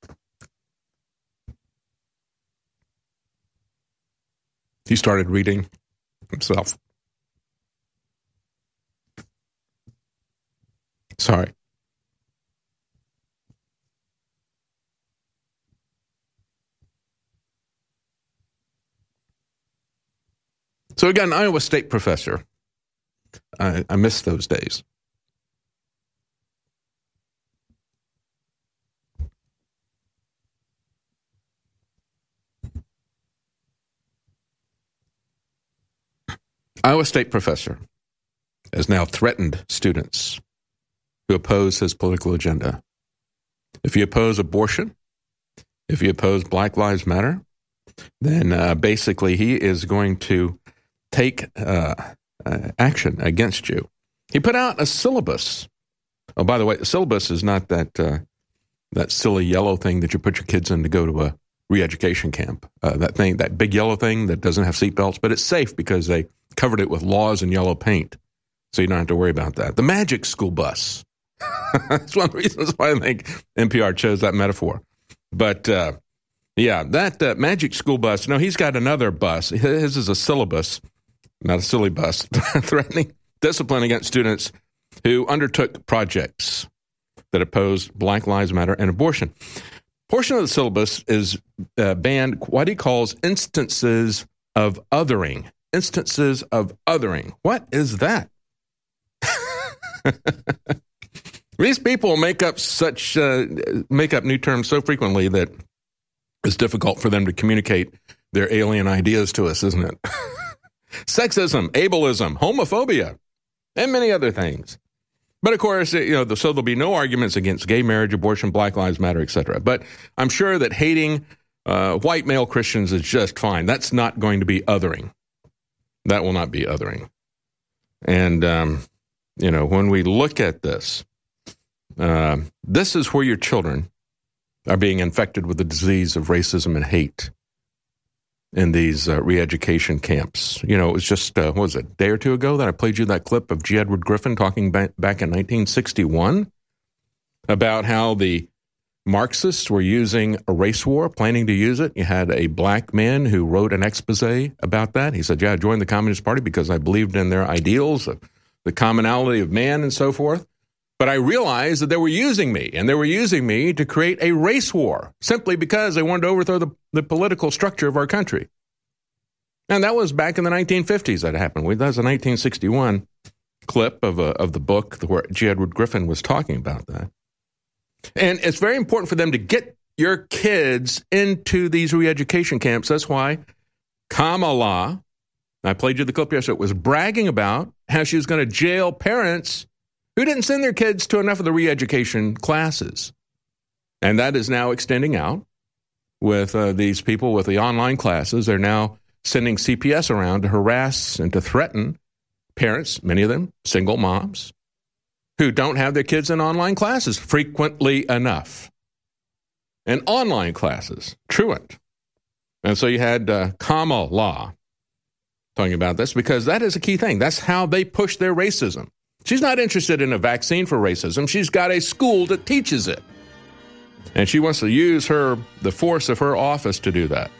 He started reading himself. Sorry. So again, Iowa State professor. I, I miss those days. Iowa State professor has now threatened students who oppose his political agenda. If you oppose abortion, if you oppose Black Lives Matter, then uh, basically he is going to take uh, uh, action against you. He put out a syllabus. Oh, by the way, the syllabus is not that uh, that silly yellow thing that you put your kids in to go to a re-education camp. Uh, that thing, that big yellow thing that doesn't have seatbelts, but it's safe because they covered it with laws and yellow paint, so you don't have to worry about that. The magic school bus. That's one of the reasons why I think N P R chose that metaphor. But, uh, yeah, that uh, magic school bus, no, he's got another bus. His is a syllabus, not a silly bus, threatening discipline against students who undertook projects that opposed Black Lives Matter and abortion. Portion of the syllabus is uh, banned what he calls instances of othering. Instances of othering. What is that? These people make up such uh, make up new terms so frequently that it's difficult for them to communicate their alien ideas to us, isn't it? Sexism, ableism, homophobia, and many other things. But of course, you know, so there'll be no arguments against gay marriage, abortion, Black Lives Matter, et cetera. But I'm sure that hating uh, white male Christians is just fine. That's not going to be othering. That will not be othering. And, um, you know, when we look at this, uh, this is where your children are being infected with the disease of racism and hate in these uh, re-education camps. You know, it was just, uh, what was it, a day or two ago that I played you that clip of G. Edward Griffin talking back, back in nineteen sixty-one about how the Marxists were using a race war, planning to use it. You had a black man who wrote an expose about that. He said, yeah, I joined the Communist Party because I believed in their ideals, of the commonality of man and so forth. But I realized that they were using me, and they were using me to create a race war simply because they wanted to overthrow the, the political structure of our country. And that was back in the nineteen fifties that happened. That was a nineteen sixty-one clip of, a, of the book where G. Edward Griffin was talking about that. And it's very important for them to get your kids into these re-education camps. That's why Kamala, I played you the clip yesterday, was bragging about how she was going to jail parents who didn't send their kids to enough of the re-education classes. And that is now extending out with uh, these people with the online classes. They're now sending C P S around to harass and to threaten parents, many of them single moms, who don't have their kids in online classes frequently enough. And online classes, truant. And so you had uh, Kamala talking about this because that is a key thing. That's how they push their racism. She's not interested in a vaccine for racism. She's got a school that teaches it. And she wants to use her the force of her office to do that.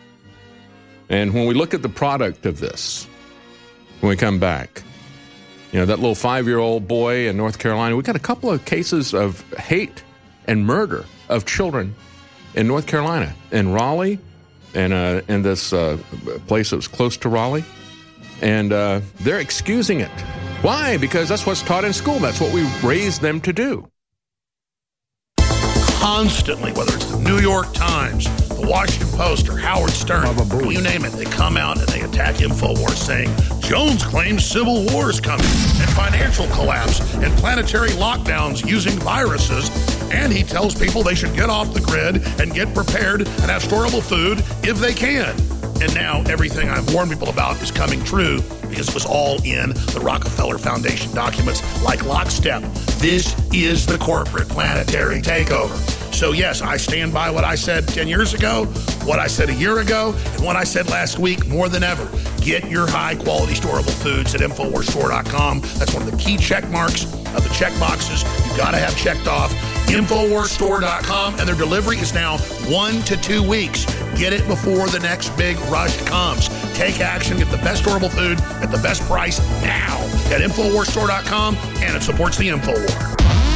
And when we look at the product of this, when we come back, you know, that little five-year-old boy in North Carolina, we got a couple of cases of hate and murder of children in North Carolina, in Raleigh, and uh, in this uh, place that was close to Raleigh. And uh, they're excusing it. Why? Because that's what's taught in school. That's what we raised them to do.
constantly, whether it's the New York Times, the Washington Post, or Howard Stern, you name it, they come out and they attack InfoWars saying, Jones claims civil war is coming, and financial collapse, and planetary lockdowns using viruses, and he tells people they should get off the grid and get prepared and have storable food if they can. And now everything I've warned people about is coming true because it was all in the Rockefeller Foundation documents like lockstep. This is the corporate planetary takeover. So yes, I stand by what I said ten years ago, what I said a year ago, and what I said last week more than ever. Get your high-quality storable foods at Infowars Store dot com. That's one of the key check marks of the check boxes you've got to have checked off. Infowars Store dot com, and their delivery is now one to two weeks. Get it before the next big rush comes. Take action, get the best storable food at the best price now at Infowars Store dot com, and it supports the InfoWar.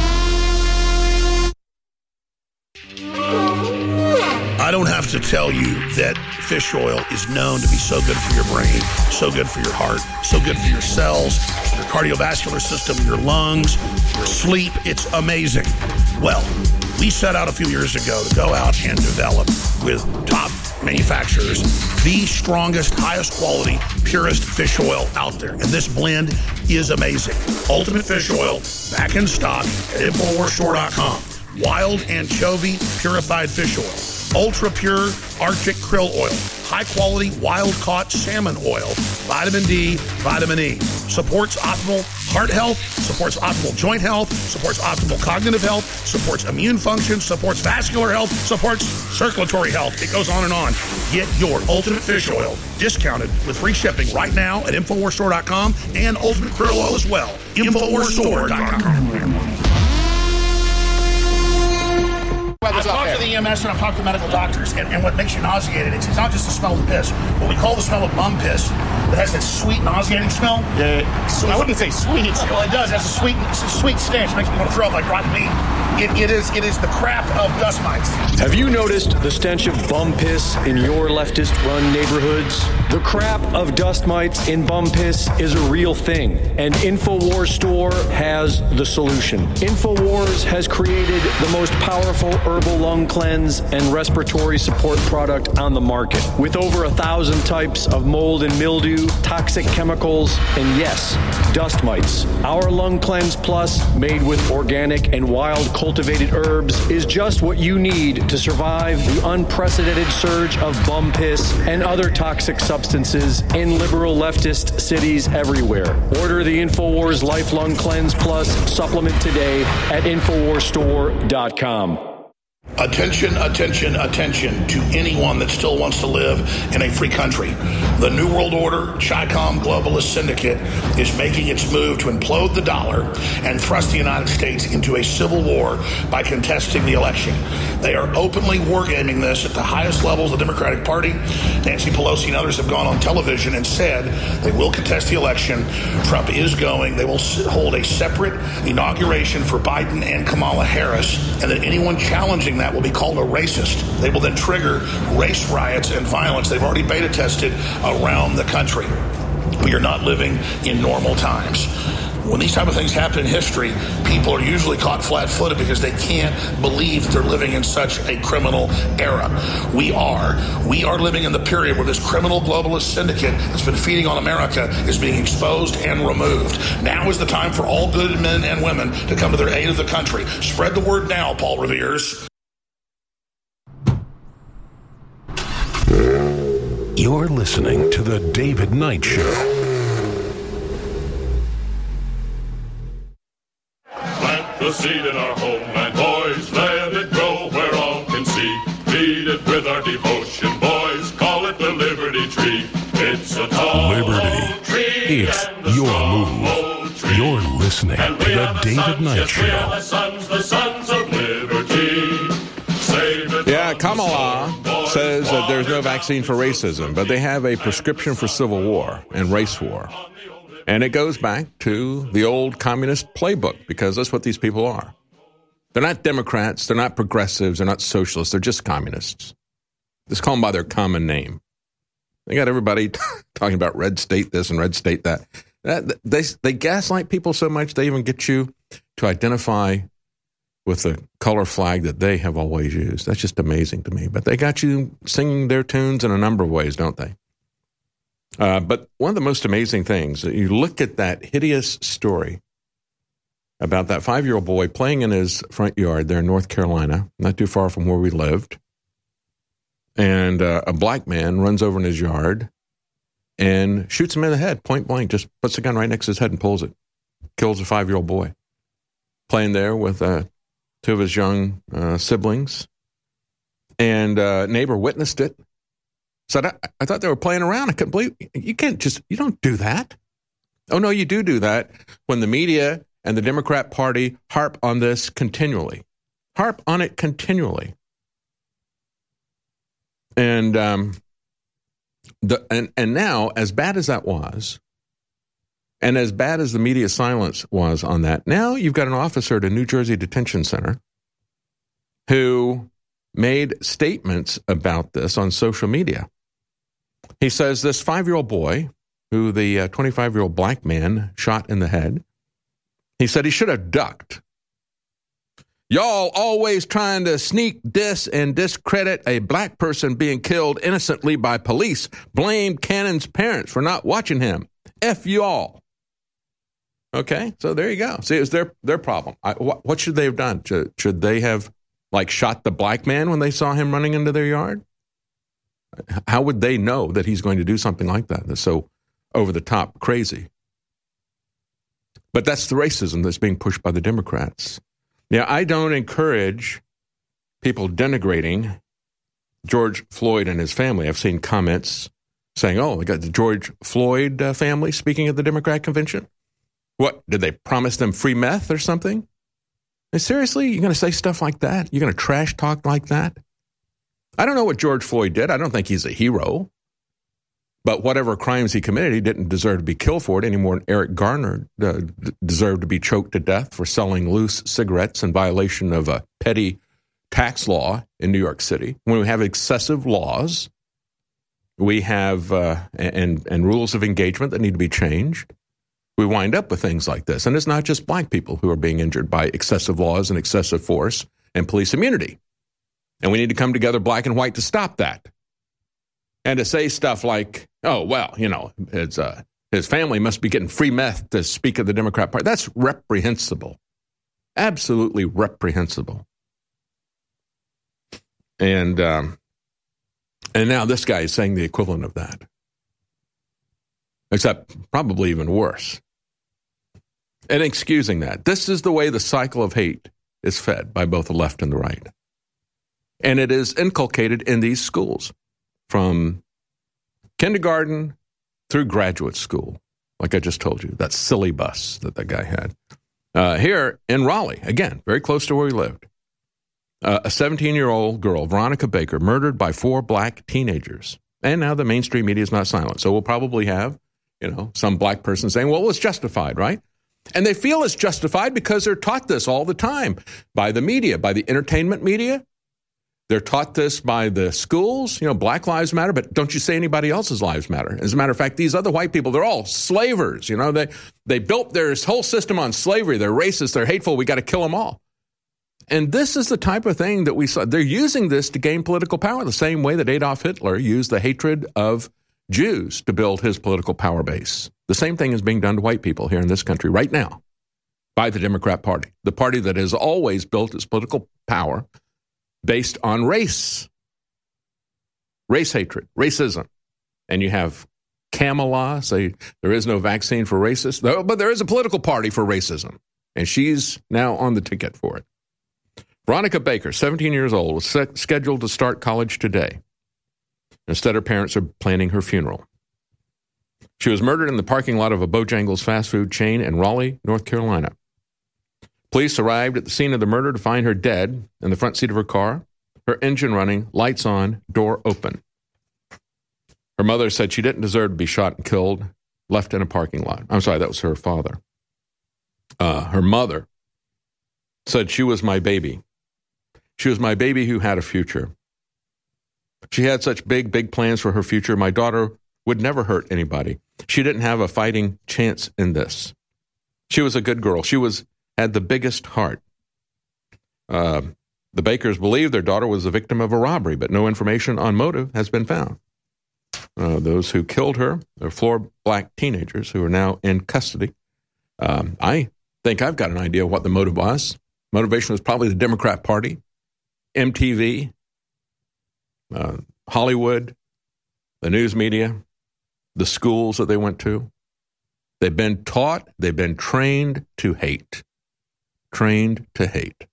I don't have to tell you that fish oil is known to be so good for your brain, so good for your heart, so good for your cells, your cardiovascular system, your lungs, your sleep. It's amazing. Well, we set out a few years ago to go out and develop with top manufacturers the strongest, highest quality, purest fish oil out there. And this blend is amazing. Ultimate Fish Oil, back in stock at Infowars Store dot com. Wild anchovy purified fish oil. Ultra pure Arctic krill oil, high quality wild caught salmon oil, vitamin D, vitamin E. Supports optimal heart health, supports optimal joint health, supports optimal cognitive health, supports immune function, supports vascular health, supports circulatory health. It goes on and on. Get your Ultimate Fish Oil discounted with free shipping right now at Infowars Store dot com and Ultimate Krill Oil as well. Infowars Store dot com. I've talked to the E M S and I've talked to medical doctors, and, and what makes you nauseated, it's, it's not just the smell of the piss. What we call the smell of bum piss, that has that sweet, nauseating smell.
Yeah, so I wouldn't say sweet.
Well, it does. It has a sweet, it's a sweet stench. It makes me want to throw up like rotten meat. It, it is it is the crap of dust mites.
Have you noticed the stench of bum piss in your leftist-run neighborhoods? The crap of dust mites in bum piss is a real thing, and InfoWars Store has the solution. InfoWars has created the most powerful herbal lung cleanse and respiratory support product on the market, with over a thousand types of mold and mildew, toxic chemicals, and yes, dust mites. Our Lung Cleanse Plus, made with organic and wild cultivated herbs, is just what you need to survive the unprecedented surge of bum piss and other toxic substances in liberal leftist cities everywhere. Order the InfoWars Life Lung Cleanse Plus supplement today at Infowars Store dot com.
Attention, attention, attention to anyone that still wants to live in a free country. The New World Order, Chi-Com globalist syndicate is making its move to implode the dollar and thrust the United States into a civil war by contesting the election. They are openly wargaming this at the highest levels of the Democratic Party. Nancy Pelosi and others have gone on television and said they will contest the election. Trump is going. They will hold a separate inauguration for Biden and Kamala Harris, and that anyone challenging that will be called a racist. They will then trigger race riots and violence. They've already beta tested around the country. We are not living in normal times. When these type of things happen in history, people are usually caught flat-footed because they can't believe they're living in such a criminal era. We are. We are living in the period where this criminal globalist syndicate that's been feeding on America is being exposed and removed. Now is the time for all good men and women to come to their aid of the country. Spread the word now, Paul Revere's.
You're listening to The David Knight Show.
Plant the seed in our homeland, boys. Let it grow where all can see. Feed it with our devotion, boys. Call it the Liberty Tree. It's a tall Liberty. Tree.
It's your move. Tree. You're listening to The David Knight Show.
The sons, the sons of liberty. Save it.
Yeah, Kamala says that there's no vaccine for racism, but they have a prescription for civil war and race war. And it goes back to the old communist playbook, because that's what these people are. They're not Democrats, they're not progressives, they're not socialists, they're just communists. Just call them by their common name. They got everybody talking about red state this and red state that. that they, they gaslight people so much they even get you to identify with the color flag that they have always used. That's just amazing to me. But they got you singing their tunes in a number of ways, don't they? Uh, but one of the most amazing things, you look at that hideous story about that five-year-old boy playing in his front yard there in North Carolina, not too far from where we lived, and uh, a black man runs over in his yard and shoots him in the head, point blank, just puts the gun right next to his head and pulls it, kills a five-year-old boy, playing there with uh, two of his young uh, siblings, and a uh, neighbor witnessed it. Said, I, I thought they were playing around. I couldn't believe you can't just, you don't do that. Oh, no, you do do that when the media and the Democrat Party harp on this continually. Harp on it continually. And um, the and, and now, as bad as that was, and as bad as the media silence was on that, now you've got an officer at a New Jersey detention center who made statements about this on social media. He says this five-year-old boy, who the uh, twenty-five-year-old black man shot in the head, he said he should have ducked. Y'all always trying to sneak diss and discredit a black person being killed innocently by police. Blame Cannon's parents for not watching him. F you all. Okay, so there you go. See, it was their, their problem. I, what, what should they have done? Should, should they have, like, shot the black man when they saw him running into their yard? How would they know that he's going to do something like that? That's so over-the-top crazy. But that's the racism that's being pushed by the Democrats. Now, I don't encourage people denigrating George Floyd and his family. I've seen comments saying, oh, we got the George Floyd uh, family speaking at the Democrat convention. What, did they promise them free meth or something? And seriously, you're going to say stuff like that? You're going to trash talk like that? I don't know what George Floyd did. I don't think he's a hero. But whatever crimes he committed, he didn't deserve to be killed for it any more than Eric Garner uh, deserved to be choked to death for selling loose cigarettes in violation of a petty tax law in New York City. When we have excessive laws, we have uh, and and rules of engagement that need to be changed, we wind up with things like this. And it's not just black people who are being injured by excessive laws and excessive force and police immunity. And we need to come together black and white to stop that. And to say stuff like, oh, well, you know, his, uh, his family must be getting free meth to speak of the Democrat Party. That's reprehensible. Absolutely reprehensible. And um, and now this guy is saying the equivalent of that. Except probably even worse. And excusing that. This is the way the cycle of hate is fed by both the left and the right. And it is inculcated in these schools from kindergarten through graduate school, like I just told you, that silly bus that that guy had. Uh, here in Raleigh, again, very close to where we lived, uh, a seventeen-year-old girl, Veronica Baker, murdered by four black teenagers. And now the mainstream media is not silent. So we'll probably have, you know, some black person saying, well, it's justified, right? And they feel it's justified because they're taught this all the time by the media, by the entertainment media. They're taught this by the schools, you know, Black Lives Matter, but don't you say anybody else's lives matter. As a matter of fact, these other white people, they're all slavers, you know, they they built their whole system on slavery. They're racist, they're hateful, we got to kill them all. And this is the type of thing that we saw. They're using this to gain political power the same way that Adolf Hitler used the hatred of Jews to build his political power base. The same thing is being done to white people here in this country right now by the Democrat Party, the party that has always built its political power based on race, race hatred, racism. And you have Kamala say there is no vaccine for racists, but there is a political party for racism. And she's now on the ticket for it. Veronica Baker, seventeen years old, was set, scheduled to start college today. Instead, her parents are planning her funeral. She was murdered in the parking lot of a Bojangles fast food chain in Raleigh, North Carolina. Police arrived at the scene of the murder to find her dead in the front seat of her car, her engine running, lights on, door open. Her mother said she didn't deserve to be shot and killed, left in a parking lot. I'm sorry, that was her father. Uh, her mother said she was my baby. She was my baby who had a future. She had such big, big plans for her future. My daughter would never hurt anybody. She didn't have a fighting chance in this. She was a good girl. She was had the biggest heart. Uh, the Bakers believe their daughter was the victim of a robbery, but no information on motive has been found. Uh, those who killed her are four black teenagers who are now in custody. Um, I think I've got an idea of what the motive was. Motivation was probably the Democrat Party, M T V, uh, Hollywood, the news media, the schools that they went to. They've been taught, they've been trained to hate. Trained to hate.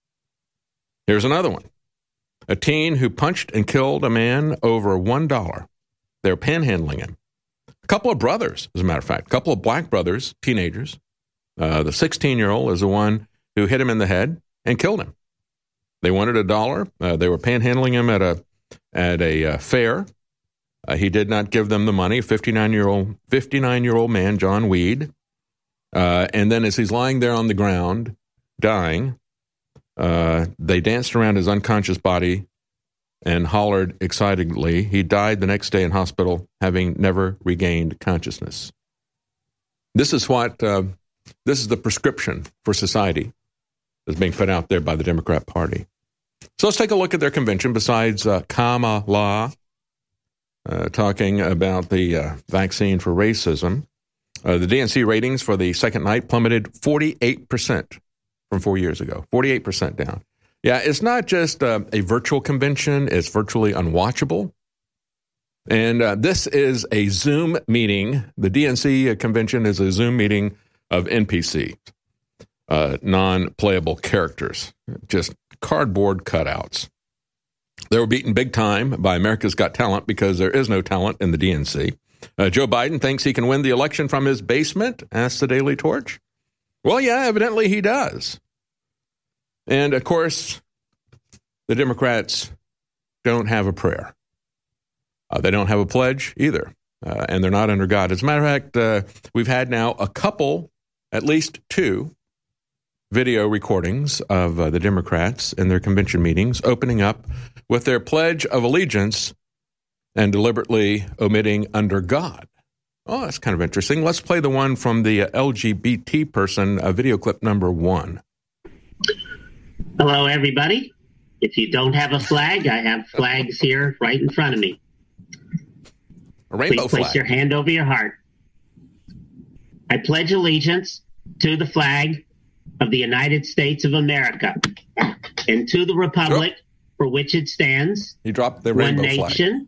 Here's another one. A teen who punched and killed a man over one dollar. They're panhandling him. A couple of brothers, as a matter of fact, a couple of black brothers, teenagers. Uh, the sixteen-year-old is the one who hit him in the head and killed him. They wanted a dollar. Uh, they were panhandling him at a at a uh, fair. Uh, he did not give them the money. fifty-nine-year-old fifty-nine-year-old man, John Weed. Uh, and then as he's lying there on the ground, dying, uh, they danced around his unconscious body and hollered excitedly. He died the next day in hospital, having never regained consciousness. This is what, uh, this is the prescription for society that's being put out there by the Democrat Party. So let's take a look at their convention. Besides uh, Kamala uh, talking about the uh, vaccine for racism, uh, the D N C ratings for the second night plummeted forty-eight percent from four years ago. forty-eight percent down. Yeah, it's not just uh, a virtual convention. It's virtually unwatchable. And uh, this is a Zoom meeting. The D N C convention is a Zoom meeting of N P Cs, uh, non-playable characters, just cardboard cutouts. They were beaten big time by America's Got Talent because there is no talent in the D N C. Uh, Joe Biden thinks he can win the election from his basement, asked the Daily Torch. Well, yeah, evidently he does. And, of course, the Democrats don't have a prayer. Uh, they don't have a pledge either, uh, and they're not under God. As a matter of fact, uh, we've had now a couple, at least two, video recordings of uh, the Democrats in their convention meetings opening up with their Pledge of Allegiance and deliberately omitting under God. Oh, that's kind of interesting. Let's play the one from the uh, L G B T person, uh, video clip number one.
Hello, everybody. If you don't have a flag, I have flags here right in front of me.
A rainbow
Please place
flag.
your hand over your heart. I pledge allegiance to the flag of the United States of America and to the republic oh. for which it stands.
You dropped the
one
rainbow
nation,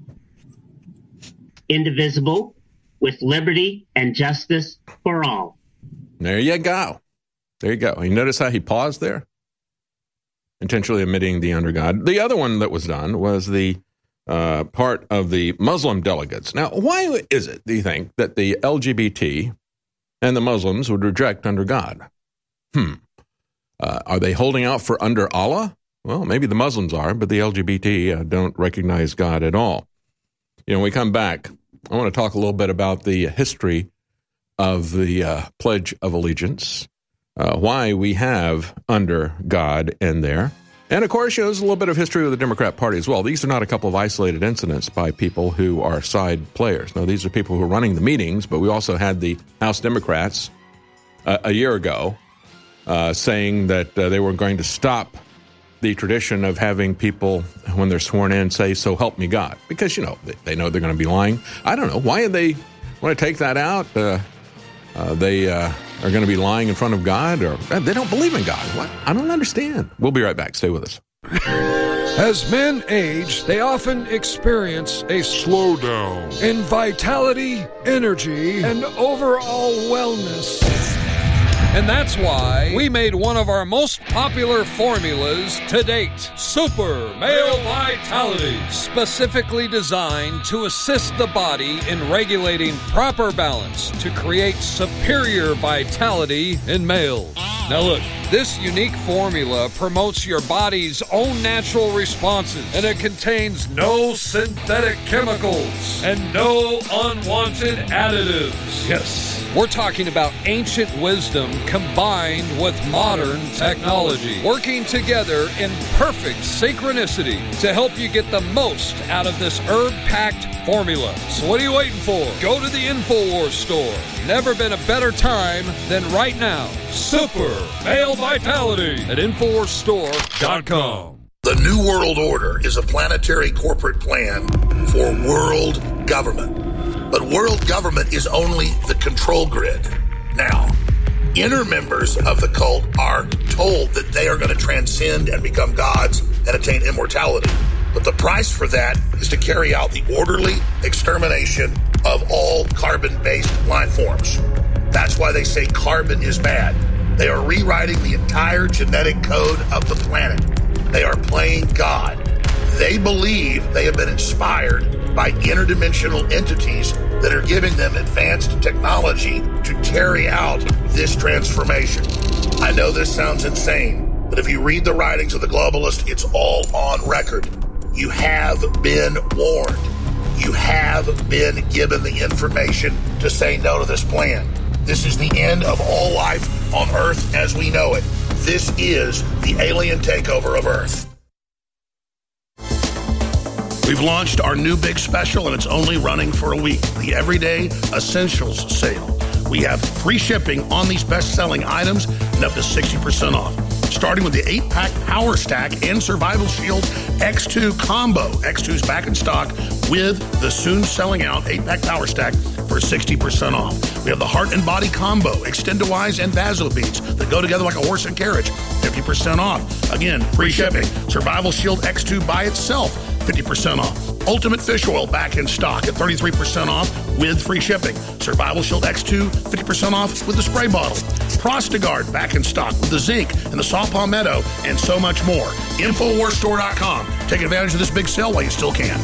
flag. Indivisible, with liberty and justice for all.
There you go. There you go. You notice how he paused there? Intentionally omitting the under God. The other one that was done was the uh, part of the Muslim delegates. Now, why is it, do you think, that the L G B T and the Muslims would reject under God? Hmm. Uh, are they holding out for under Allah? Well, maybe the Muslims are, but the L G B T uh, don't recognize God at all. You know, when we come back, I want to talk a little bit about the history of the uh, Pledge of Allegiance, uh, why we have under God in there. And, of course, you know, there's a little bit of history with the Democrat Party as well. These are not a couple of isolated incidents by people who are side players. No, these are people who are running the meetings, but we also had the House Democrats uh, a year ago uh, saying that uh, they were going to stop the tradition of having people, when they're sworn in, say, "So help me God," because, you know, they, they know they're going to be lying. I don't know. Why do they want to take that out? Uh, uh, they uh, are going to be lying in front of God, or uh, they don't believe in God. What? I don't understand. We'll be right back. Stay with us.
As men age, they often experience a slowdown in vitality, energy, and overall wellness. And that's why we made one of our most popular formulas to date, Super Male Vitality, specifically designed to assist the body in regulating proper balance to create superior vitality in males. Now look, this unique formula promotes your body's own natural responses, and it contains no synthetic chemicals and no unwanted additives. Yes, we're talking about ancient wisdom combined with modern technology, working together in perfect synchronicity to help you get the most out of this herb-packed formula. So what are you waiting for? Go to the InfoWars store. Never been a better time than right now. Super Male vitality at Infowars Store dot com.
The New World Order is a planetary corporate plan for world government. But world government is only the control grid. Now, inner members of the cult are told that they are going to transcend and become gods and attain immortality. But the price for that is to carry out the orderly extermination of all carbon-based life forms. That's why they say carbon is bad. They are rewriting the entire genetic code of the planet. They are playing God. They believe they have been inspired by interdimensional entities that are giving them advanced technology to carry out this transformation. I know this sounds insane, but if you read the writings of the globalist, it's all on record. You have been warned. You have been given the information to say no to this plan. This is the end of all life on Earth as we know it. This is the alien takeover of Earth. We've launched our new big special, and it's only running for a week, the Everyday Essentials Sale. We have free shipping on these best-selling items and up to sixty percent off. Starting with the eight-pack Power Stack and Survival Shield X two combo. X two is back in stock with the soon-selling-out eight-pack Power Stack for sixty percent off. We have the Heart and Body combo, Extendowise and Vasobeats that go together like a horse and carriage, fifty percent off. Again, free shipping. Survival Shield X two by itself, fifty percent off. Ultimate Fish Oil back in stock at thirty-three percent off with free shipping. Survival Shield X two, fifty percent off with the spray bottle. Prostagard back in stock with the zinc and the saw palmetto and so much more. Infowars Store dot com. Take advantage of this big sale while you still can.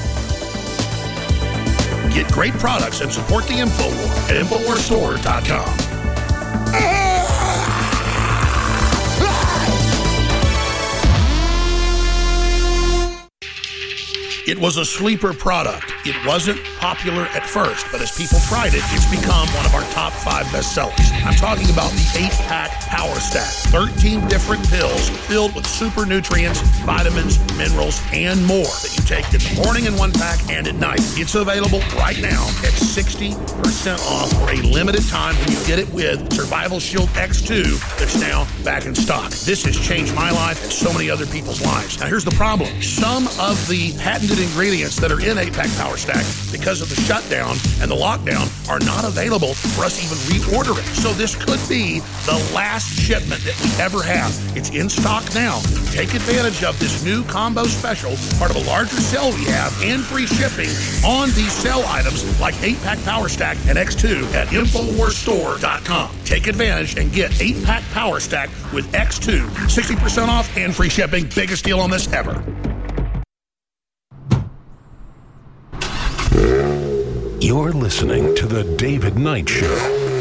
Get great products and support the InfoWar at Infowars Store dot com. It was a sleeper product. It wasn't popular at first, but as people tried it, it's become one of our top five bestsellers. I'm talking about the eight-pack Power Stack. thirteen different pills filled with super nutrients, vitamins, minerals, and more that you take in the morning in one pack and at night. It's available right now at sixty percent off for a limited time when you get it with Survival Shield X two that's now back in stock. This has changed my life and so many other people's lives. Now, here's the problem. Some of the patented ingredients that are in eight-pack Power Stack, because of the shutdown and the lockdown, are not available for us to even reorder it. So this could be the last shipment that we ever have. It's in stock now. Take advantage of this new combo special, part of a larger sale we have, and free shipping on these sale items like eight-pack Power Stack and X two at Infowars Store dot com. Take advantage and get eight-pack Power Stack with X two, sixty percent off and free shipping. Biggest deal on this ever.
You're listening to The David Knight Show.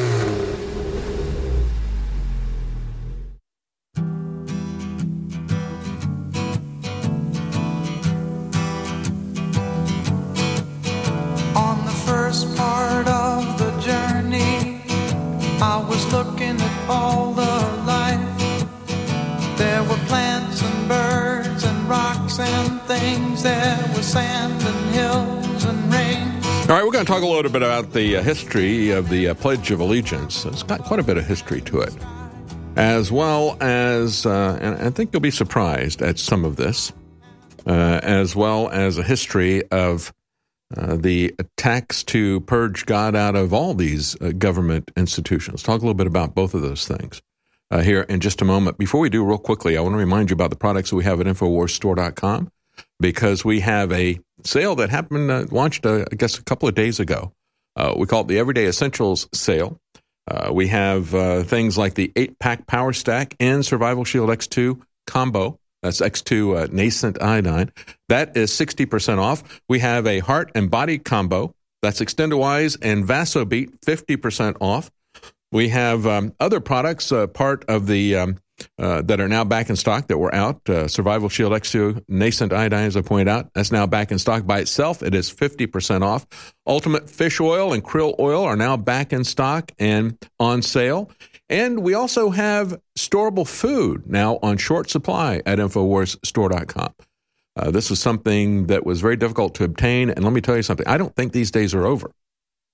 On the first part of the journey, I was looking at all the life. There were plants and birds and rocks and things. There was sand and hills and rain.
All right, we're going to talk a little bit about the uh, history of the uh, Pledge of Allegiance. It's got quite a bit of history to it, as well as, uh, and I think you'll be surprised at some of this, uh, as well as a history of uh, the attacks to purge God out of all these uh, government institutions. Talk a little bit about both of those things uh, here in just a moment. Before we do, real quickly, I want to remind you about the products that we have at Infowars Store dot com, because we have a sale that happened, uh, launched, uh, I guess, a couple of days ago. Uh, we call it the Everyday Essentials Sale. Uh, we have uh, things like the eight-pack Power Stack and Survival Shield X two combo. That's X two uh, nascent iodine. That is sixty percent off. We have a Heart and Body combo. That's Extendowise and Vasobeat, fifty percent off. We have um, other products, uh, part of the um, uh, that are now back in stock that were out. Uh, Survival Shield X two nascent iodine, as I pointed out, that's now back in stock by itself. It is fifty percent off. Ultimate Fish Oil and Krill Oil are now back in stock and on sale. And we also have storable food now on short supply at Infowars Store dot com. Uh, this is something that was very difficult to obtain. And let me tell you something, I don't think these days are over.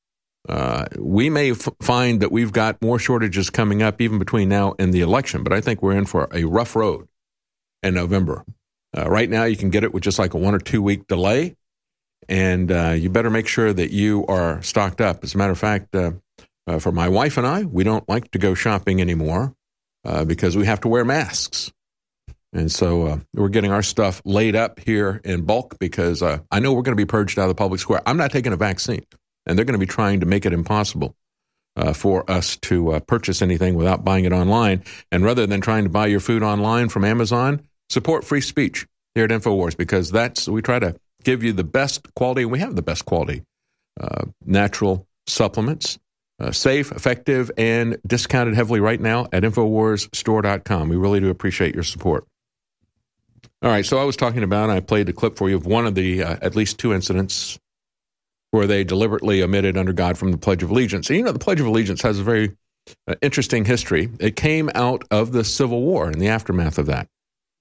Uh, we may f- find that we've got more shortages coming up even between now and the election, but I think we're in for a rough road in November. Uh, right now, you can get it with just like a one or two week delay, and uh, you better make sure that you are stocked up. As a matter of fact, uh, uh, for my wife and I, we don't like to go shopping anymore uh, because we have to wear masks. And so uh, we're getting our stuff laid up here in bulk because uh, I know we're going to be purged out of the public square. I'm not taking a vaccine. And they're going to be trying to make it impossible uh, for us to uh, purchase anything without buying it online. And rather than trying to buy your food online from Amazon, support free speech here at InfoWars, because that's we try to give you the best quality, and we have the best quality, uh, natural supplements, uh, safe, effective, and discounted heavily right now at InfoWars Store dot com. We really do appreciate your support. All right, so I was talking about, I played the clip for you of one of the uh, at least two incidents where they deliberately omitted under God from the Pledge of Allegiance. And you know, the Pledge of Allegiance has a very uh, interesting history. It came out of the Civil War and the aftermath of that.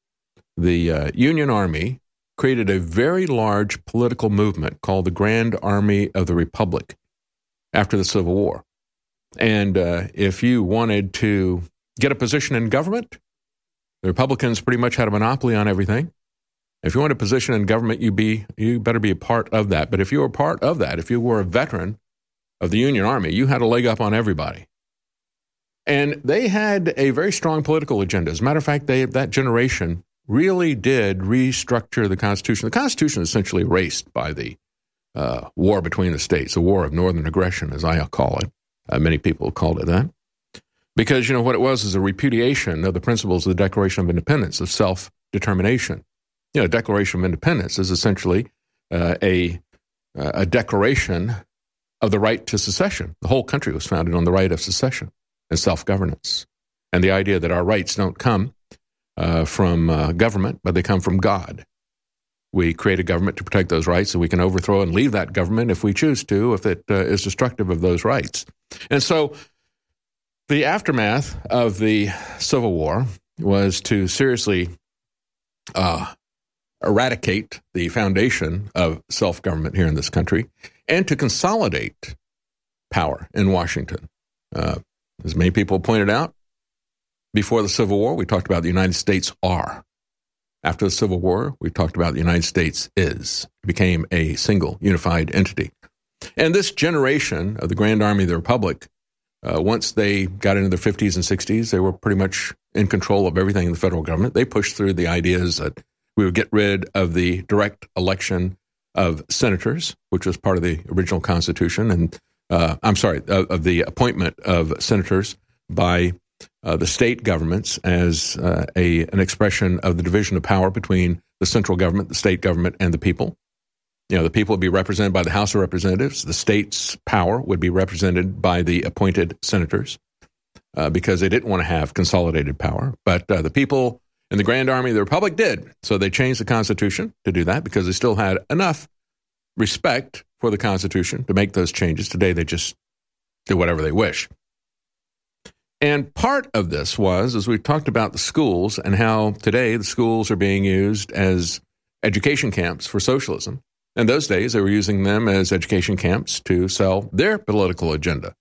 The uh, Union Army created a very large political movement called the Grand Army of the Republic after the Civil War. And uh, if you wanted to get a position in government, the Republicans pretty much had a monopoly on everything. If you want a position in government, you be you better be a part of that. But if you were part of that, if you were a veteran of the Union Army, you had a leg up on everybody. And they had a very strong political agenda. As a matter of fact, they that generation really did restructure the Constitution. The Constitution is essentially erased by the uh, war between the states, the war of northern aggression, as I call it. Uh, many people called it that. Because, you know, what it was is a repudiation of the principles of the Declaration of Independence, of self-determination. You know, Declaration of Independence is essentially uh, a uh, a declaration of the right to secession. The whole country was founded on the right of secession and self-governance, and the idea that our rights don't come uh, from uh, government, but they come from God. We create a government to protect those rights, and we can overthrow and leave that government if we choose to, if it uh, is destructive of those rights. And so the aftermath of the Civil War was to seriously uh, eradicate the foundation of self-government here in this country and to consolidate power in Washington. Uh, as many people pointed out, before the Civil War, we talked about the United States are. After the Civil War, we talked about the United States is. It became a single, unified entity. And this generation of the Grand Army of the Republic, uh, once they got into their fifties and sixties, they were pretty much in control of everything in the federal government. They pushed through the ideas that we would get rid of the direct election of senators, which was part of the original Constitution, and uh, I'm sorry, of, of the appointment of senators by uh, the state governments as uh, a an expression of the division of power between the central government, the state government, and the people. You know, the people would be represented by the House of Representatives. The state's power would be represented by the appointed senators uh, because they didn't want to have consolidated power. But uh, the people in the Grand Army of the Republic did. So they changed the Constitution to do that because they still had enough respect for the Constitution to make those changes. Today, they just do whatever they wish. And part of this was, as we talked about the schools and how today the schools are being used as education camps for socialism. In those days, they were using them as education camps to sell their political agenda.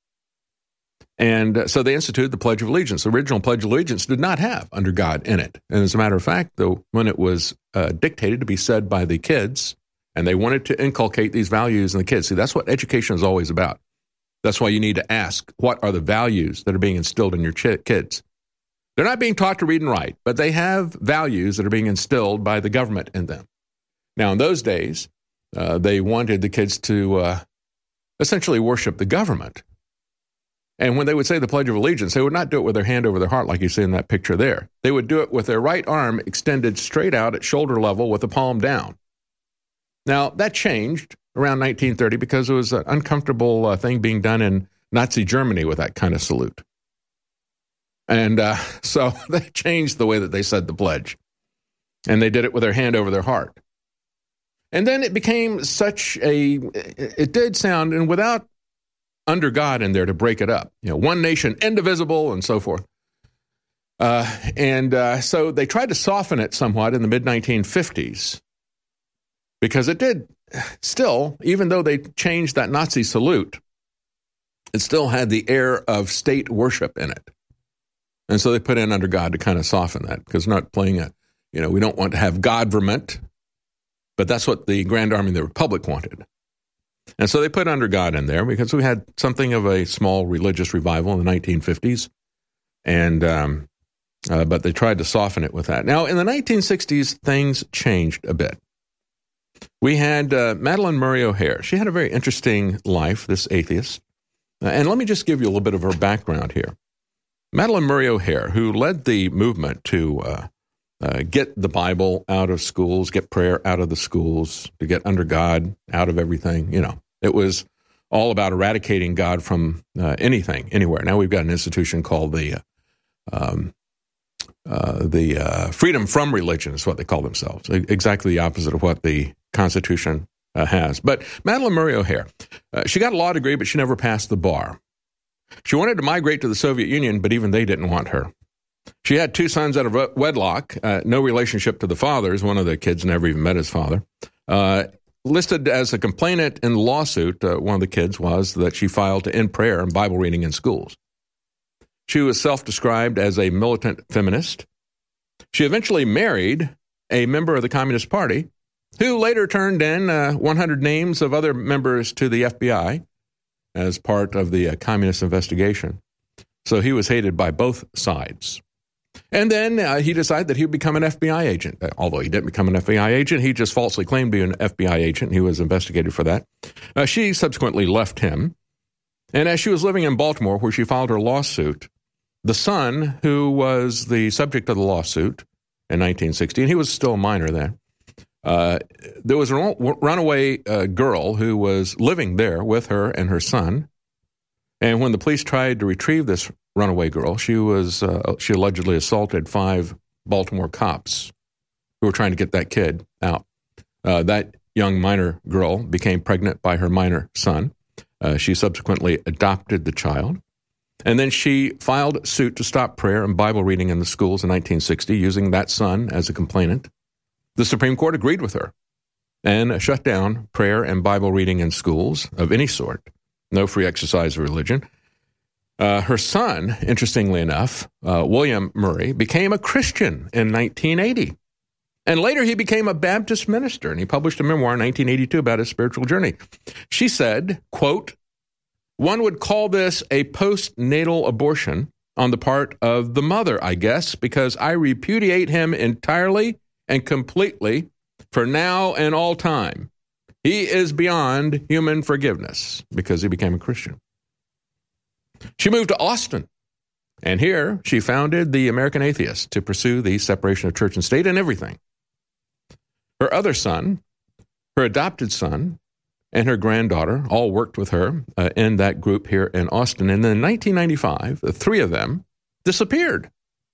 And uh, so they instituted the Pledge of Allegiance. The original Pledge of Allegiance did not have under God in it. And as a matter of fact, though, when it was uh, dictated to be said by the kids, and they wanted to inculcate these values in the kids. See, that's what education is always about. That's why you need to ask, what are the values that are being instilled in your ch- kids? They're not being taught to read and write, but they have values that are being instilled by the government in them. Now, in those days, uh, they wanted the kids to uh, essentially worship the government. And when they would say the Pledge of Allegiance, they would not do it with their hand over their heart like you see in that picture there. They would do it with their right arm extended straight out at shoulder level with the palm down. Now, that changed around nineteen thirty because it was an uncomfortable uh, thing being done in Nazi Germany with that kind of salute. And uh, so they changed the way that they said the pledge. And they did it with their hand over their heart. And then it became such a, it did sound, and without under God in there to break it up, you know, one nation, indivisible, and so forth. Uh, and uh, so they tried to soften it somewhat in the mid nineteen fifties because it did still, even though they changed that Nazi salute, It still had the air of state worship in it. And so they put in under God to kind of soften that, because not playing a, you know, we don't want to have Godverment, but that's what the Grand Army of the Republic wanted. And so they put under God in there because we had something of a small religious revival in the nineteen fifties. And, um, uh, but they tried to soften it with that. Now, in the nineteen sixties, things changed a bit. We had uh, Madalyn Murray O'Hair. She had a very interesting life, this atheist. Uh, and let me just give you a little bit of her background here. Madalyn Murray O'Hair, who led the movement to uh, uh, get the Bible out of schools, get prayer out of the schools, to get under God out of everything. You know, it was all about eradicating God from uh, anything, anywhere. Now we've got an institution called the uh, um, uh, the uh, Freedom from Religion is what they call themselves. Exactly the opposite of what the Constitution uh, has. But Madalyn Murray O'Hair, uh, she got a law degree, but she never passed the bar. She wanted to migrate to the Soviet Union, but even they didn't want her. She had two sons out of wedlock, uh, no relationship to the fathers. One of the kids never even met his father. Uh, listed as a complainant in the lawsuit, uh, one of the kids was that she filed to end prayer and Bible reading in schools. She was self-described as a militant feminist. She eventually married a member of the Communist Party, who later turned in uh, one hundred names of other members to the F B I as part of the uh, communist investigation. So he was hated by both sides. And then uh, he decided that he would become an F B I agent. Although he didn't become an F B I agent, he just falsely claimed to be an F B I agent. He was investigated for that. Uh, she subsequently left him. And as she was living in Baltimore, where she filed her lawsuit, the son, who was the subject of the lawsuit in nineteen sixty, and he was still a minor then, Uh, there was a runaway uh, girl who was living there with her and her son. And when the police tried to retrieve this runaway girl, she was uh, she allegedly assaulted five Baltimore cops who were trying to get that kid out. Uh, that young minor girl became pregnant by her minor son. Uh, she subsequently adopted the child. And then she filed suit to stop prayer and Bible reading in the schools in nineteen sixty, using that son as a complainant. The Supreme Court agreed with her and shut down prayer and Bible reading in schools of any sort. No free exercise of religion. Uh, her son, interestingly enough, uh, William Murray, became a Christian in nineteen eighty. And later he became a Baptist minister, and he published a memoir in nineteen eighty-two about his spiritual journey. She said, quote, "One would call this a postnatal abortion on the part of the mother, I guess, because I repudiate him entirely and completely for now and all time. He is beyond human forgiveness," because he became a Christian. She moved to Austin, and here she founded the American Atheist to pursue the separation of church and state and everything. Her other son, her adopted son, and her granddaughter all worked with her uh, in that group here in Austin. And then in nineteen ninety-five, the three of them disappeared.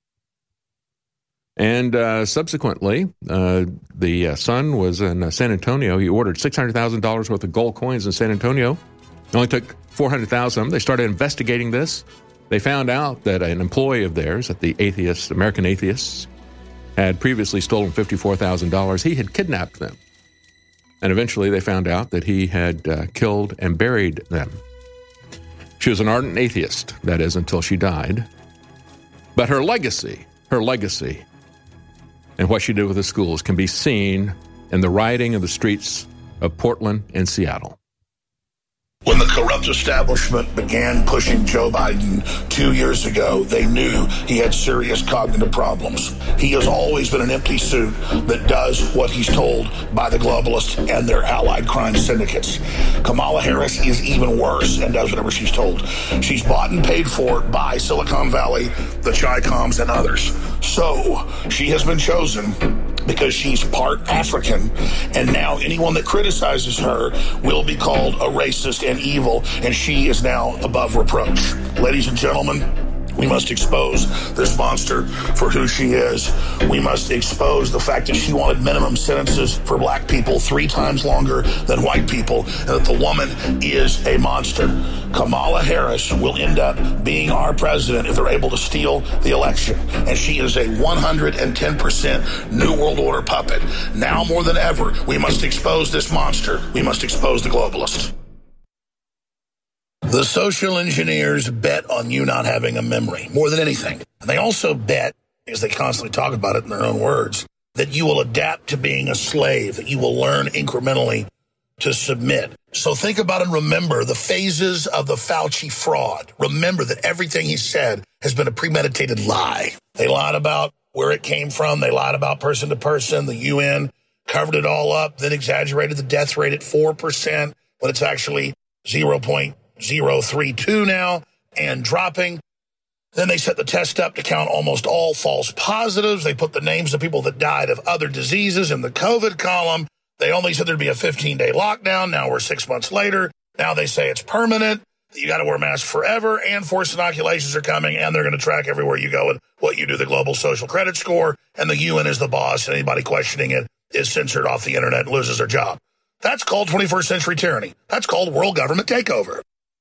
And uh, subsequently, uh, the uh, son was in uh, San Antonio. He ordered six hundred thousand dollars worth of gold coins in San Antonio. It only took four hundred thousand of them. They started investigating this. They found out that an employee of theirs at the Atheists, American Atheists, had previously stolen fifty-four thousand dollars. He had kidnapped them. And eventually they found out that he had uh, killed and buried them. She was an ardent atheist, that is, until she died. But her legacy, her legacy, and what she did with the schools can be seen in the rioting of the streets of Portland and Seattle.
When the corrupt establishment began pushing Joe Biden two years ago, they knew he had serious cognitive problems. He has always been an empty suit that does what he's told by the globalists and their allied crime syndicates. Kamala Harris is even worse and does whatever she's told. She's bought and paid for by Silicon Valley, the Chi-Coms, and others. So she has been chosen because she's part African, and now anyone that criticizes her will be called a racist and evil, and she is now above reproach. Ladies and gentlemen, we must expose this monster for who she is. We must expose the fact that she wanted minimum sentences for black people three times longer than white people, and that the woman is a monster. Kamala Harris will end up being our president if they're able to steal the election. And she is a one hundred ten percent New World Order puppet. Now more than ever, we must expose this monster. We must expose the globalists. The social engineers bet on you not having a memory more than anything. And they also bet, as they constantly talk about it in their own words, that you will adapt to being a slave, that you will learn incrementally to submit. So think about and remember the phases of the Fauci fraud. Remember that everything he said has been a premeditated lie. They lied about where it came from. They lied about person to person. The U N covered it all up, then exaggerated the death rate at four percent when it's actually zero point zero three two now and dropping. Then they set the test up to count almost all false positives. They put the names of people that died of other diseases in the COVID column. They only said there'd be a fifteen-day lockdown. Now we're six months later. Now they say it's permanent. You got to wear masks forever, and forced inoculations are coming, and they're going to track everywhere you go and what you do, the global social credit score, and the U N is the boss, and anybody questioning it is censored off the internet and loses their job. That's called twenty-first century tyranny. That's called world government takeover.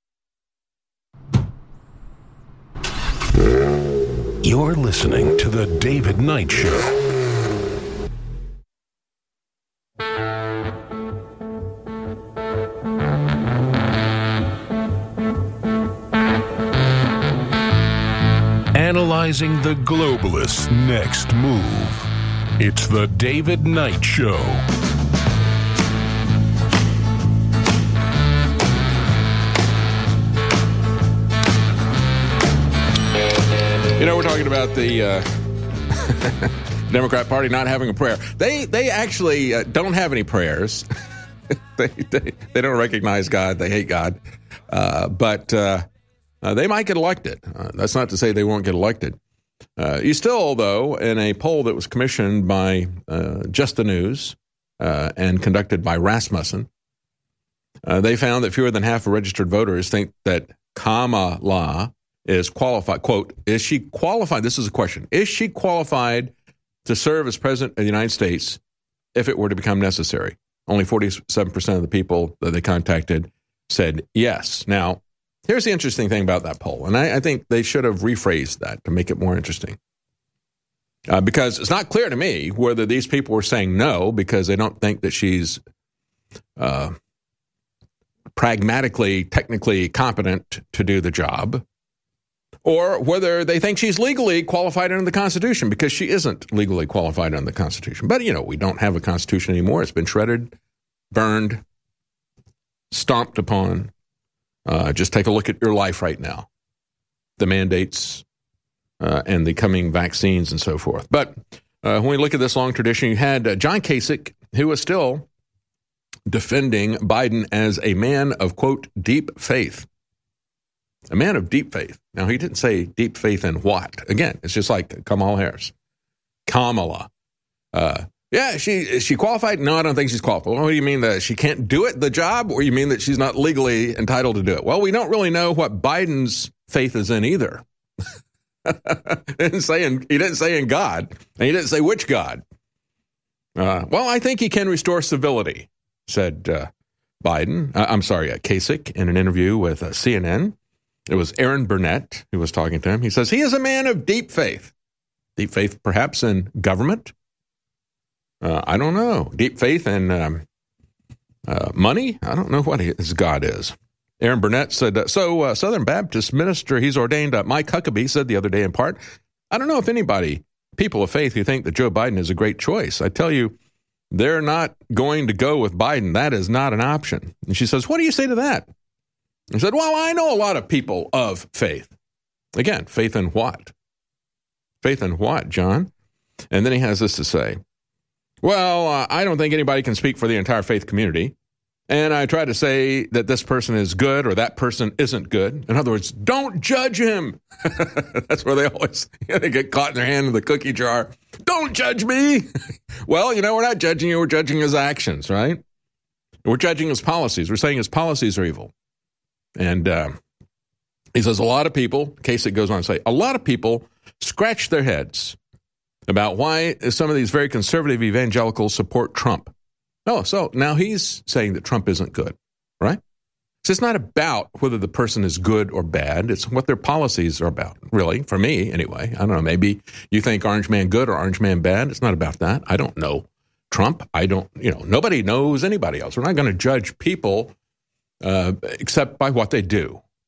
You're listening to The David Knight Show. Analyzing the globalists' next move. It's The David Knight Show.
You know, we're talking about the uh, Democrat Party not having a prayer. They they actually uh, don't have any prayers. they, they they don't recognize God. They hate God. Uh, but uh, uh, they might get elected. Uh, that's not to say they won't get elected. Uh, you still, though, in a poll that was commissioned by uh, Just the News uh, and conducted by Rasmussen, uh, they found that fewer than half of registered voters think that Kamala is qualified. Quote, is she qualified? This is a question. Is she qualified to serve as president of the United States if it were to become necessary? Only forty-seven percent of the people that they contacted said yes. Now, here's the interesting thing about that poll, and I, I think they should have rephrased that to make it more interesting. Uh, because it's not clear to me whether these people were saying no because they don't think that she's uh, pragmatically, technically competent to do the job, or whether they think she's legally qualified under the Constitution, because she isn't legally qualified under the Constitution. But, you know, we don't have a Constitution anymore. It's been shredded, burned, stomped upon. Uh, just take a look at your life right now, the mandates uh, and the coming vaccines and so forth. But uh, when we look at this long tradition, you had uh, John Kasich, who was still defending Biden as a man of, quote, deep faith. A man of deep faith. Now, he didn't say deep faith in what. Again, it's just like Kamala Harris. Kamala. Uh, yeah, she is she qualified? No, I don't think she's qualified. Well, what do you mean that she can't do it, the job? Or you mean that she's not legally entitled to do it? Well, we don't really know what Biden's faith is in either. he, didn't say in, he didn't say in God, and he didn't say which God. Uh, well, I think he can restore civility, said uh, Biden. Uh, I'm sorry, uh, Kasich, in an interview with uh, C N N. It was Aaron Burnett who was talking to him. He says he is a man of deep faith. Deep faith, perhaps, in government? Uh, I don't know. Deep faith in um, uh, money? I don't know what his God is. Aaron Burnett said, uh, so uh, Southern Baptist minister he's ordained, uh, Mike Huckabee, said the other day in part, I don't know if anybody, people of faith, who think that Joe Biden is a great choice. I tell you, they're not going to go with Biden. That is not an option. And she says, what do you say to that? He said, well, I know a lot of people of faith. Again, faith in what? Faith in what, John? And then he has this to say. Well, uh, I don't think anybody can speak for the entire faith community. And I try to say that this person is good or that person isn't good. In other words, don't judge him. That's where they always they get caught in their hand in the cookie jar. Don't judge me. Well, you know, we're not judging you. We're judging his actions, right? We're judging his policies. We're saying his policies are evil. And uh, he says a lot of people, Kasich goes on to say, a lot of people scratch their heads about why some of these very conservative evangelicals support Trump. Oh, so now he's saying that Trump isn't good, right? So it's not about whether the person is good or bad. It's what their policies are about, really, for me anyway. I don't know, maybe you think Orange Man good or Orange Man bad. It's not about that. I don't know Trump. I don't, you know, nobody knows anybody else. We're not going to judge people Uh, except by what they do.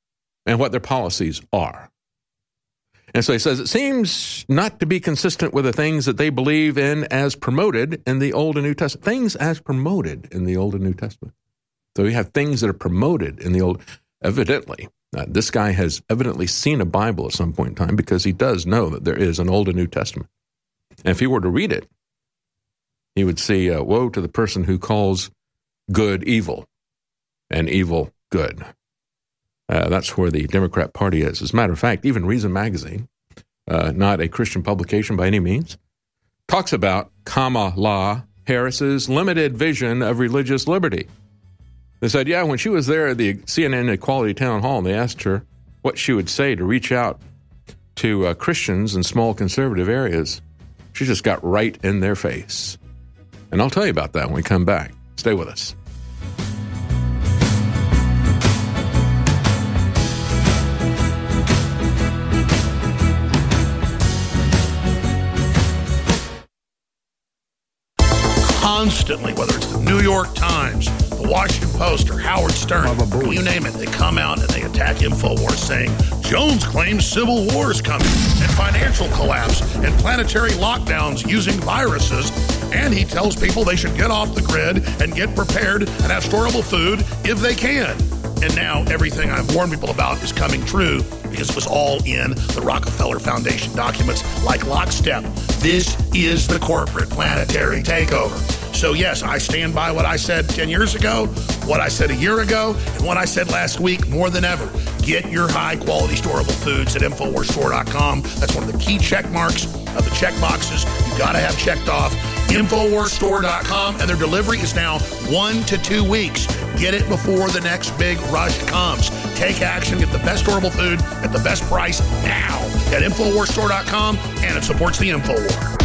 and what their policies are. And so he says it seems not to be consistent with the things that they believe in as promoted in the Old and New Testament. Things as promoted in the Old and New Testament. So we have things that are promoted in the Old. Evidently, uh, this guy has evidently seen a Bible at some point in time, because he does know that there is an Old and New Testament. And if he were to read it, he would see, uh, woe to the person who calls good evil and evil good. Uh, that's where the Democrat Party is. As a matter of fact, even Reason Magazine, uh, not a Christian publication by any means, talks about Kamala Harris's limited vision of religious liberty. They said, yeah, when she was there at the C N N Equality Town Hall, and they asked her what she would say to reach out to uh, Christians in small conservative areas, she just got right in their face. And I'll tell you about that when we come back. Stay with us.
Constantly, whether it's the New York Times, the Washington Post, or Howard Stern, you name it, they come out and they attack InfoWars saying Jones claims civil war is coming and financial collapse and planetary lockdowns using viruses, and he tells people they should get off the grid and get prepared and have storable food if they can. And now everything I've warned people about is coming true because it was all in the Rockefeller Foundation documents like lockstep. This is the corporate planetary takeover. So yes, I stand by what I said ten years ago, what I said a year ago, and what I said last week more than ever. Get your high-quality storable foods at Infowars Store dot com. That's one of the key check marks of the check boxes you've got to have checked off. Infowars Store dot com, and their delivery is now one to two weeks. Get it before the next big rush comes. Take action, get the best storable food at the best price now at Infowars Store dot com, and it supports the InfoWar.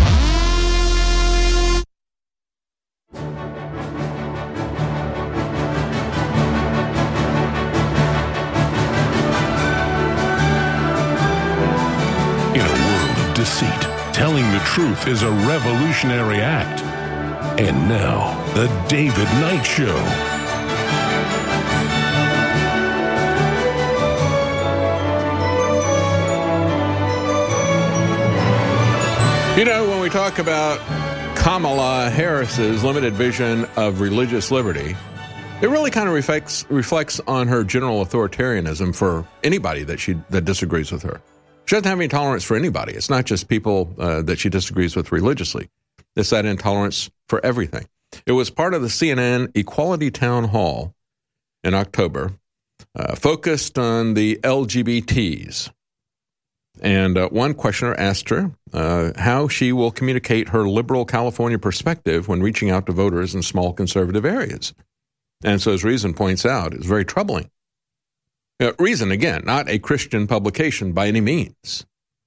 In a world of deceit, telling the truth is a revolutionary act. And now, The David Knight Show.
You know, when we talk about Kamala Harris's limited vision of religious liberty, it really kind of reflects reflects on her general authoritarianism for anybody that she that disagrees with her. She doesn't have any tolerance for anybody. It's not just people uh, that she disagrees with religiously. It's that intolerance for everything. It was part of the C N N Equality Town Hall in October, uh, focused on the L G B Ts. And uh, one questioner asked her uh, how she will communicate her liberal California perspective when reaching out to voters in small conservative areas. And so, as Reason points out, it's very troubling. Uh, Reason, again, not a Christian publication by any means.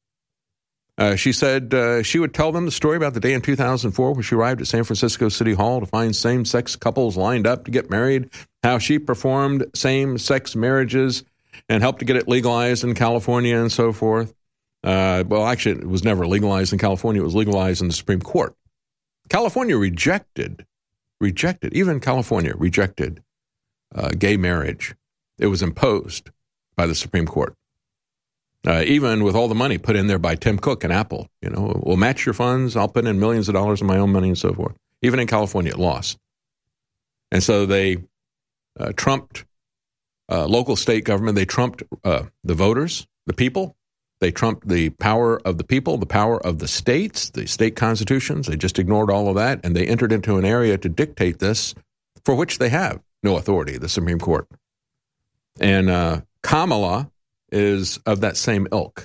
Uh, she said uh, she would tell them the story about the day in two thousand four when she arrived at San Francisco City Hall to find same-sex couples lined up to get married, how she performed same-sex marriages and helped to get it legalized in California and so forth. Uh, well, actually, it was never legalized in California. It was legalized in the Supreme Court. California rejected, rejected, even California rejected uh, gay marriage. It was imposed by the Supreme Court. Uh, even with all the money put in there by Tim Cook and Apple, you know, we'll match your funds. I'll put in millions of dollars of my own money and so forth. Even in California, it lost. And so they uh, trumped uh, local state government. They trumped uh, the voters, the people. They trumped the power of the people, the power of the states, the state constitutions. They just ignored all of that, and they entered into an area to dictate this for which they have no authority, the Supreme Court. And uh, Kamala is of that same ilk.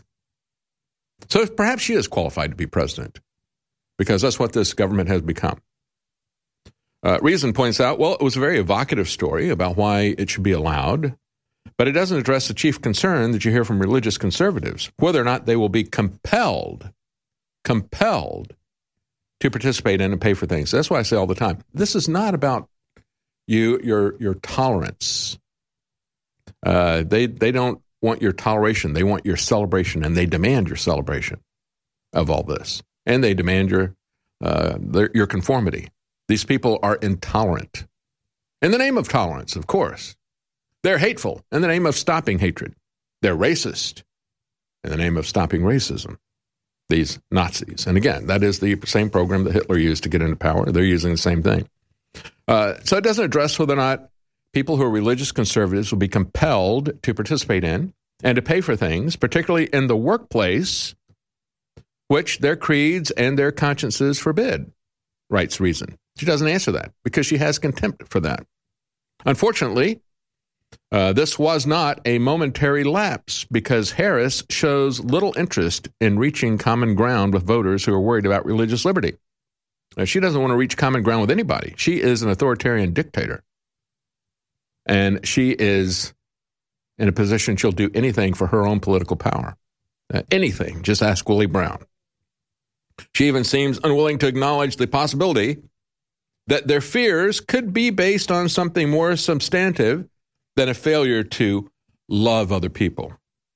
So perhaps she is qualified to be president, because that's what this government has become. Uh, Reason points out, well, it was a very evocative story about why it should be allowed, but it doesn't address the chief concern that you hear from religious conservatives, whether or not they will be compelled, compelled to participate in and pay for things. That's why I say all the time, this is not about you, your your tolerance. Uh, they they don't want your toleration. They want your celebration, and they demand your celebration of all this. And they demand your uh, their, your conformity. These people are intolerant. In the name of tolerance, of course. They're hateful in the name of stopping hatred. They're racist in the name of stopping racism, these Nazis. And again, that is the same program that Hitler used to get into power. They're using the same thing. Uh, so it doesn't address whether or not people who are religious conservatives will be compelled to participate in and to pay for things, particularly in the workplace, which their creeds and their consciences forbid, writes Reason. She doesn't answer that because she has contempt for that. Unfortunately, uh, this was not a momentary lapse because Harris shows little interest in reaching common ground with voters who are worried about religious liberty. Now, she doesn't want to reach common ground with anybody. She is an authoritarian dictator. And she is in a position she'll do anything for her own political power. Uh, anything. Just ask Willie Brown. She even seems unwilling to acknowledge the possibility that their fears could be based on something more substantive than a failure to love other people.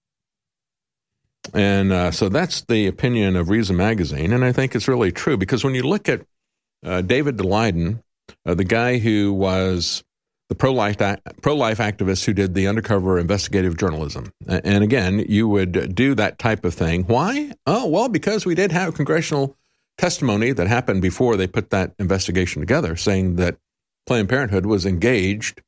And uh, so that's the opinion of Reason Magazine, and I think it's really true, because when you look at uh, David Daleiden, uh, the guy who was the pro-life, pro-life activist who did the undercover investigative journalism, and again, you would do that type of thing. Why? Oh, well, because we did have congressional testimony that happened before they put that investigation together, saying that Planned Parenthood was engaged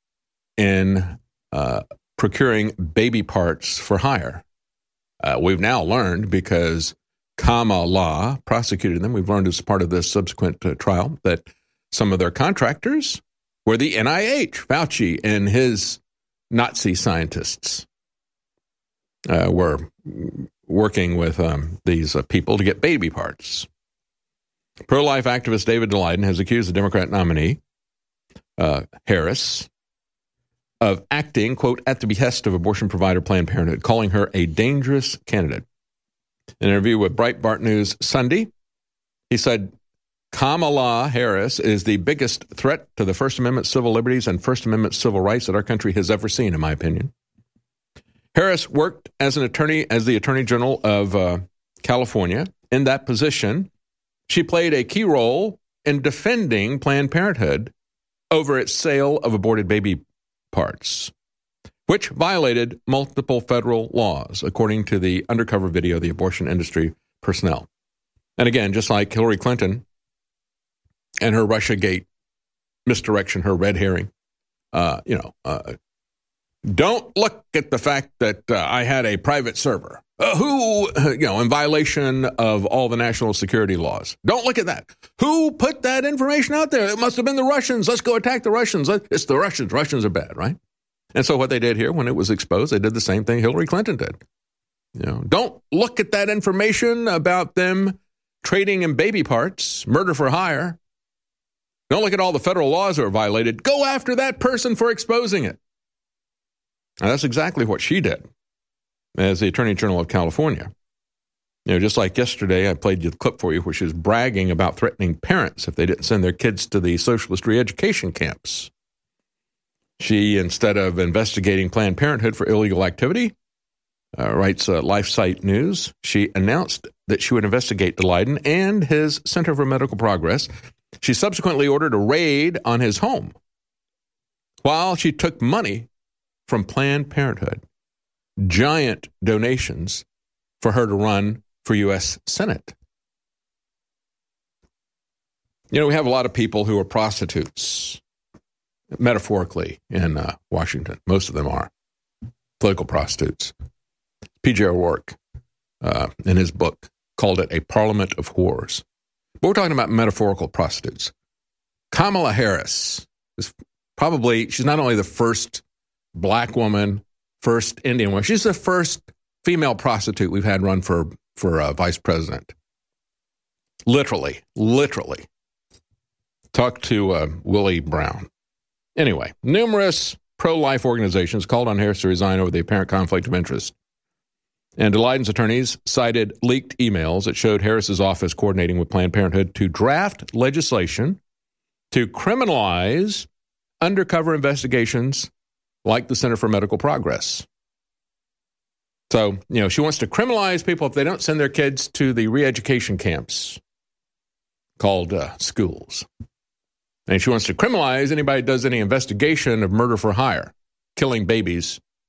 in uh, procuring baby parts for hire. Uh, we've now learned, because Kamala prosecuted them, we've learned as part of this subsequent uh, trial, that some of their contractors were the N I H, Fauci and his Nazi scientists uh, were working with um, these uh, people to get baby parts. Pro-life activist David Daleiden has accused the Democrat nominee, uh, Harris, of acting, quote, at the behest of abortion provider Planned Parenthood, calling her a dangerous candidate. In an interview with Breitbart News Sunday, he said, Kamala Harris is the biggest threat to the First Amendment civil liberties and First Amendment civil rights that our country has ever seen, in my opinion. Harris worked as an attorney, as the Attorney General of uh, California. In that position, she played a key role in defending Planned Parenthood over its sale of aborted baby parts, which violated multiple federal laws, according to the undercover video of the abortion industry personnel. And again, just like Hillary Clinton and her Russiagate misdirection, her red herring, uh, you know, uh, don't look at the fact that uh, I had a private server uh, who, uh, you know, in violation of all the national security laws. Don't look at that. Who put that information out there? It must have been the Russians. Let's go attack the Russians. It's the Russians. Russians are bad, right? And so what they did here, when it was exposed, they did the same thing Hillary Clinton did. You know, don't look at that information about them trading in baby parts, murder for hire. Don't look at all the federal laws that are violated. Go after that person for exposing it. And that's exactly what she did as the Attorney General of California. You know, just like yesterday, I played you the clip for you, where she was bragging about threatening parents if they didn't send their kids to the socialist re-education camps. She, instead of investigating Planned Parenthood for illegal activity, uh, writes uh, LifeSite News, she announced that she would investigate Daleiden and his Center for Medical Progress. She subsequently ordered a raid on his home while she took money from Planned Parenthood, giant donations for her to run for U S Senate. You know, we have a lot of people who are prostitutes, metaphorically, in uh, Washington. Most of them are political prostitutes. P J O'Rourke, uh, in his book, called it a parliament of whores. But we're talking about metaphorical prostitutes. Kamala Harris is probably, she's not only the first black woman, first Indian woman, she's the first female prostitute we've had run for, for uh, vice president. Literally, literally. Talk to uh, Willie Brown. Anyway, numerous pro-life organizations called on Harris to resign over the apparent conflict of interest. And Daleiden's attorneys cited leaked emails that showed Harris's office coordinating with Planned Parenthood to draft legislation to criminalize undercover investigations like the Center for Medical Progress. So, you know, she wants to criminalize people if they don't send their kids to the re-education camps called uh, schools. And she wants to criminalize anybody who does any investigation of murder for hire, killing babies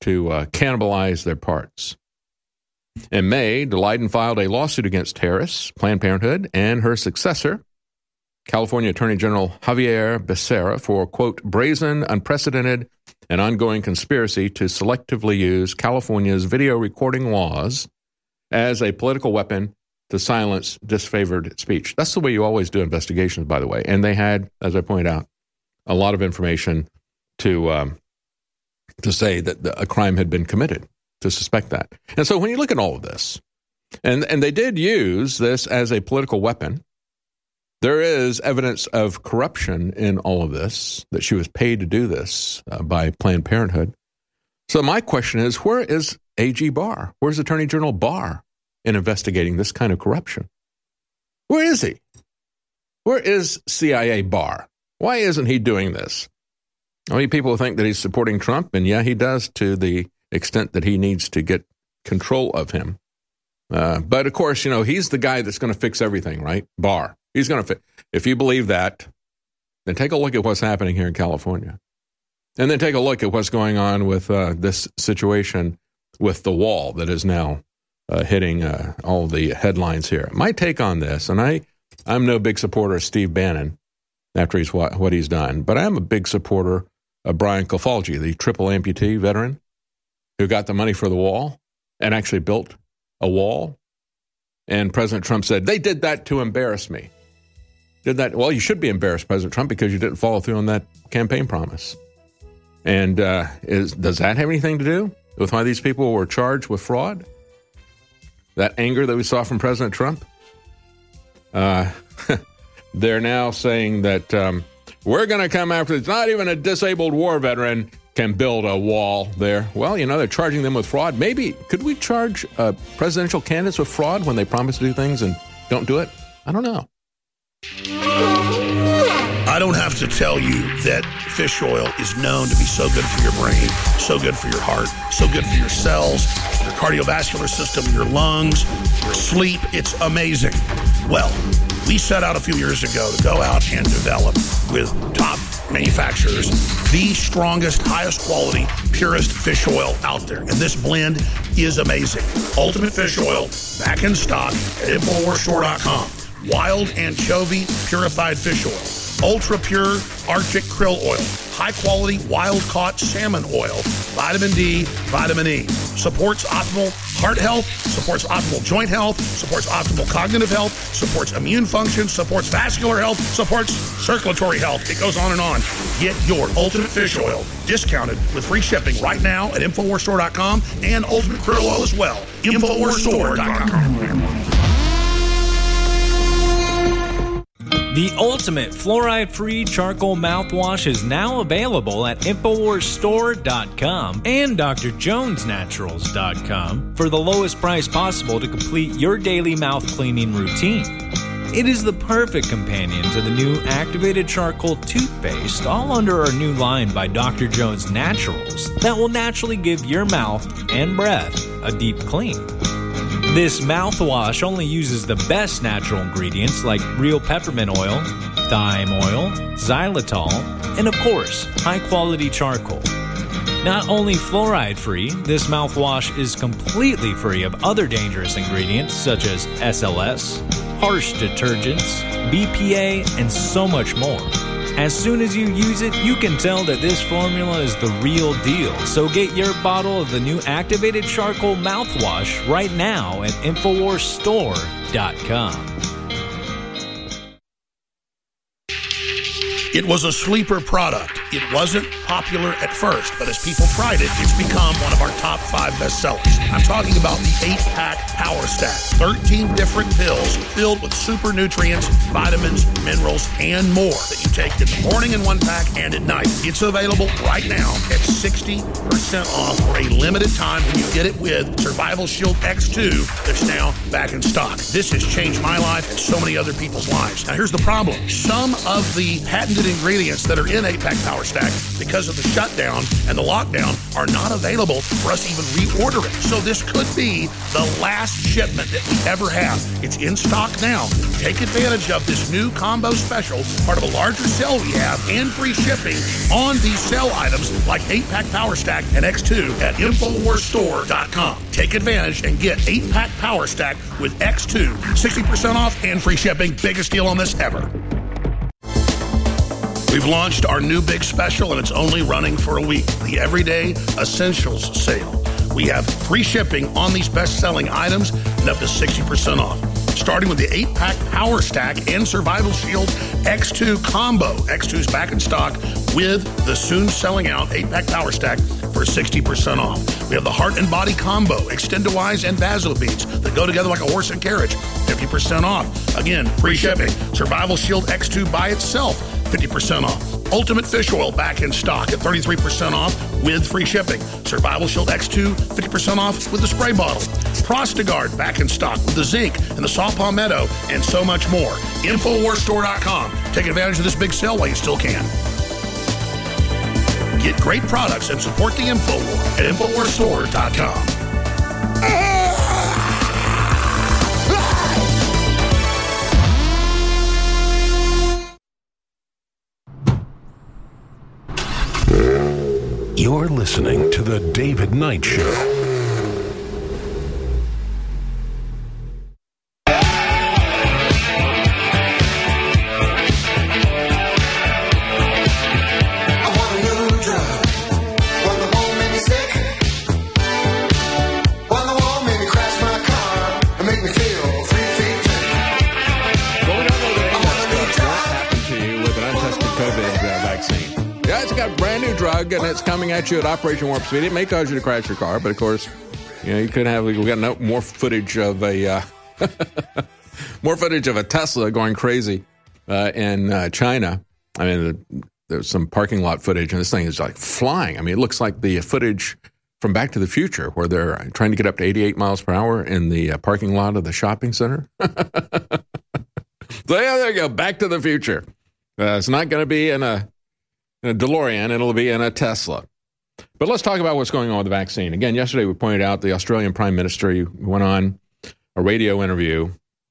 to uh, cannibalize their parts. In May, Leiden filed a lawsuit against Harris, Planned Parenthood, and her successor, California Attorney General Javier Becerra, for, quote, brazen, unprecedented, and ongoing conspiracy to selectively use California's video recording laws as a political weapon to silence disfavored speech. That's the way you always do investigations, by the way. And they had, as I pointed out, a lot of information to um, to say that the, a crime had been committed, to suspect that. And so when you look at all of this, and, and they did use this as a political weapon, there is evidence of corruption in all of this, that she was paid to do this uh, by Planned Parenthood. So my question is, where is A G Barr? Where's Attorney General Barr in investigating this kind of corruption? Where is he? Where is C I A Barr? Why isn't he doing this? I mean, people think that he's supporting Trump, and yeah, he does to the extent that he needs to get control of him. Uh, but of course, you know, he's the guy that's going to fix everything, right? Barr. He's going to fix. If you believe that, then take a look at what's happening here in California. And then take a look at what's going on with uh, this situation with the wall that is now uh, hitting uh, all the headlines here. My take on this, and I, I'm no big supporter of Steve Bannon after he's what, what he's done, but I am a big supporter of Brian Kafalji, the triple amputee veteran who got the money for the wall and actually built a wall. And President Trump said, they did that to embarrass me. Did that? Well, you should be embarrassed, President Trump, because you didn't follow through on that campaign promise. And uh, is, does that have anything to do with why these people were charged with fraud? That anger that we saw from President Trump? Uh, they're now saying that um, we're going to come after, it's not even a disabled war veteran can build a wall there. Well, you know, they're charging them with fraud. Maybe, could we charge uh, presidential candidates with fraud when they promise to do things and don't do it? I don't know.
I don't have to tell you that fish oil is known to be so good for your brain, so good for your heart, so good for your cells, your cardiovascular system, your lungs, your sleep. It's amazing. Well, we set out a few years ago to go out and develop with top manufacturers the strongest, highest quality, purest fish oil out there. And this blend is amazing. Ultimate Fish Oil, back in stock at Infowars Store dot com. Wild anchovy purified fish oil, ultra pure Arctic krill oil, high quality wild caught salmon oil, vitamin D, vitamin E, supports optimal heart health, supports optimal joint health, supports optimal cognitive health, supports immune function, supports vascular health, supports circulatory health. It goes on and on. Get your Ultimate Fish Oil discounted with free shipping right now at Infowars Store dot com and Ultimate Krill Oil as well. Infowars Store dot com.
The ultimate fluoride-free charcoal mouthwash is now available at Infowars Store dot com and D R Jones Naturals dot com for the lowest price possible to complete your daily mouth cleaning routine. It is the perfect companion to the new activated charcoal toothpaste, all under our new line by D R Jones Naturals that will naturally give your mouth and breath a deep clean. This mouthwash only uses the best natural ingredients like real peppermint oil, thyme oil, xylitol, and of course, high-quality charcoal. Not only fluoride-free, this mouthwash is completely free of other dangerous ingredients such as S L S, harsh detergents, B P A, and so much more. As soon as you use it, you can tell that this formula is the real deal. So get your bottle of the new activated charcoal mouthwash right now at Infowars Store dot com.
It was a sleeper product. It wasn't popular at first, but as people tried it, it's become one of our top five bestsellers. I'm talking about the eight-pack Power Stack. thirteen different pills filled with super nutrients, vitamins, minerals, and more that you take in the morning in one pack and at night. It's available right now at sixty percent off for a limited time when you get it with Survival Shield X two that's now back in stock. This has changed my life and so many other people's lives. Now, here's the problem. Some of the patented ingredients that are in eight-pack Power Stack, because of the shutdown and the lockdown, are not available for us to even reorder it. So this could be the last shipment that we ever have. It's in stock now. Take advantage of this new combo special, part of a larger sale we have, and free shipping on these sale items like eight-pack eight-pack Power Stack and X two at Infowars Store dot com. Take advantage and get eight-pack Power Stack with X two, sixty percent off and free shipping. Biggest deal on this ever. We've launched our new big special, and it's only running for a week, the Everyday Essentials Sale. We have free shipping on these best-selling items and up to sixty percent off. Starting with the eight-pack Power Stack and Survival Shield X two combo. X two's back in stock with the soon-selling-out eight-pack Power Stack for sixty percent off. We have the Heart and Body combo, Extend-A-Wise and Vasobeats that go together like a horse and carriage, fifty percent off. Again, free shipping. Survival Shield X two by itself, fifty percent off. Ultimate Fish Oil back in stock at thirty-three percent off with free shipping. Survival Shield X two, fifty percent off with the spray bottle. Prostagard back in stock with the zinc and the saw palmetto and so much more. Infowars Store dot com. Take advantage of this big sale while you still can. Get great products and support the InfoWar at Infowars Store dot com.
You're listening to The David Knight Show.
And it's coming at you at Operation Warp Speed. It may cause you to crash your car, but of course, you know, you could have, we got no, more footage of a, uh, more footage of a Tesla going crazy uh, in uh, China. I mean, there's some parking lot footage, and this thing is like flying. I mean, it looks like the footage from Back to the Future, where they're trying to get up to eighty-eight miles per hour in the uh, parking lot of the shopping center. So yeah, there you go, Back to the Future. Uh, it's not going to be in a in a DeLorean, it'll be in a Tesla. But let's talk about what's going on with the vaccine. Again, yesterday we pointed out the Australian Prime Minister, he went on a radio interview,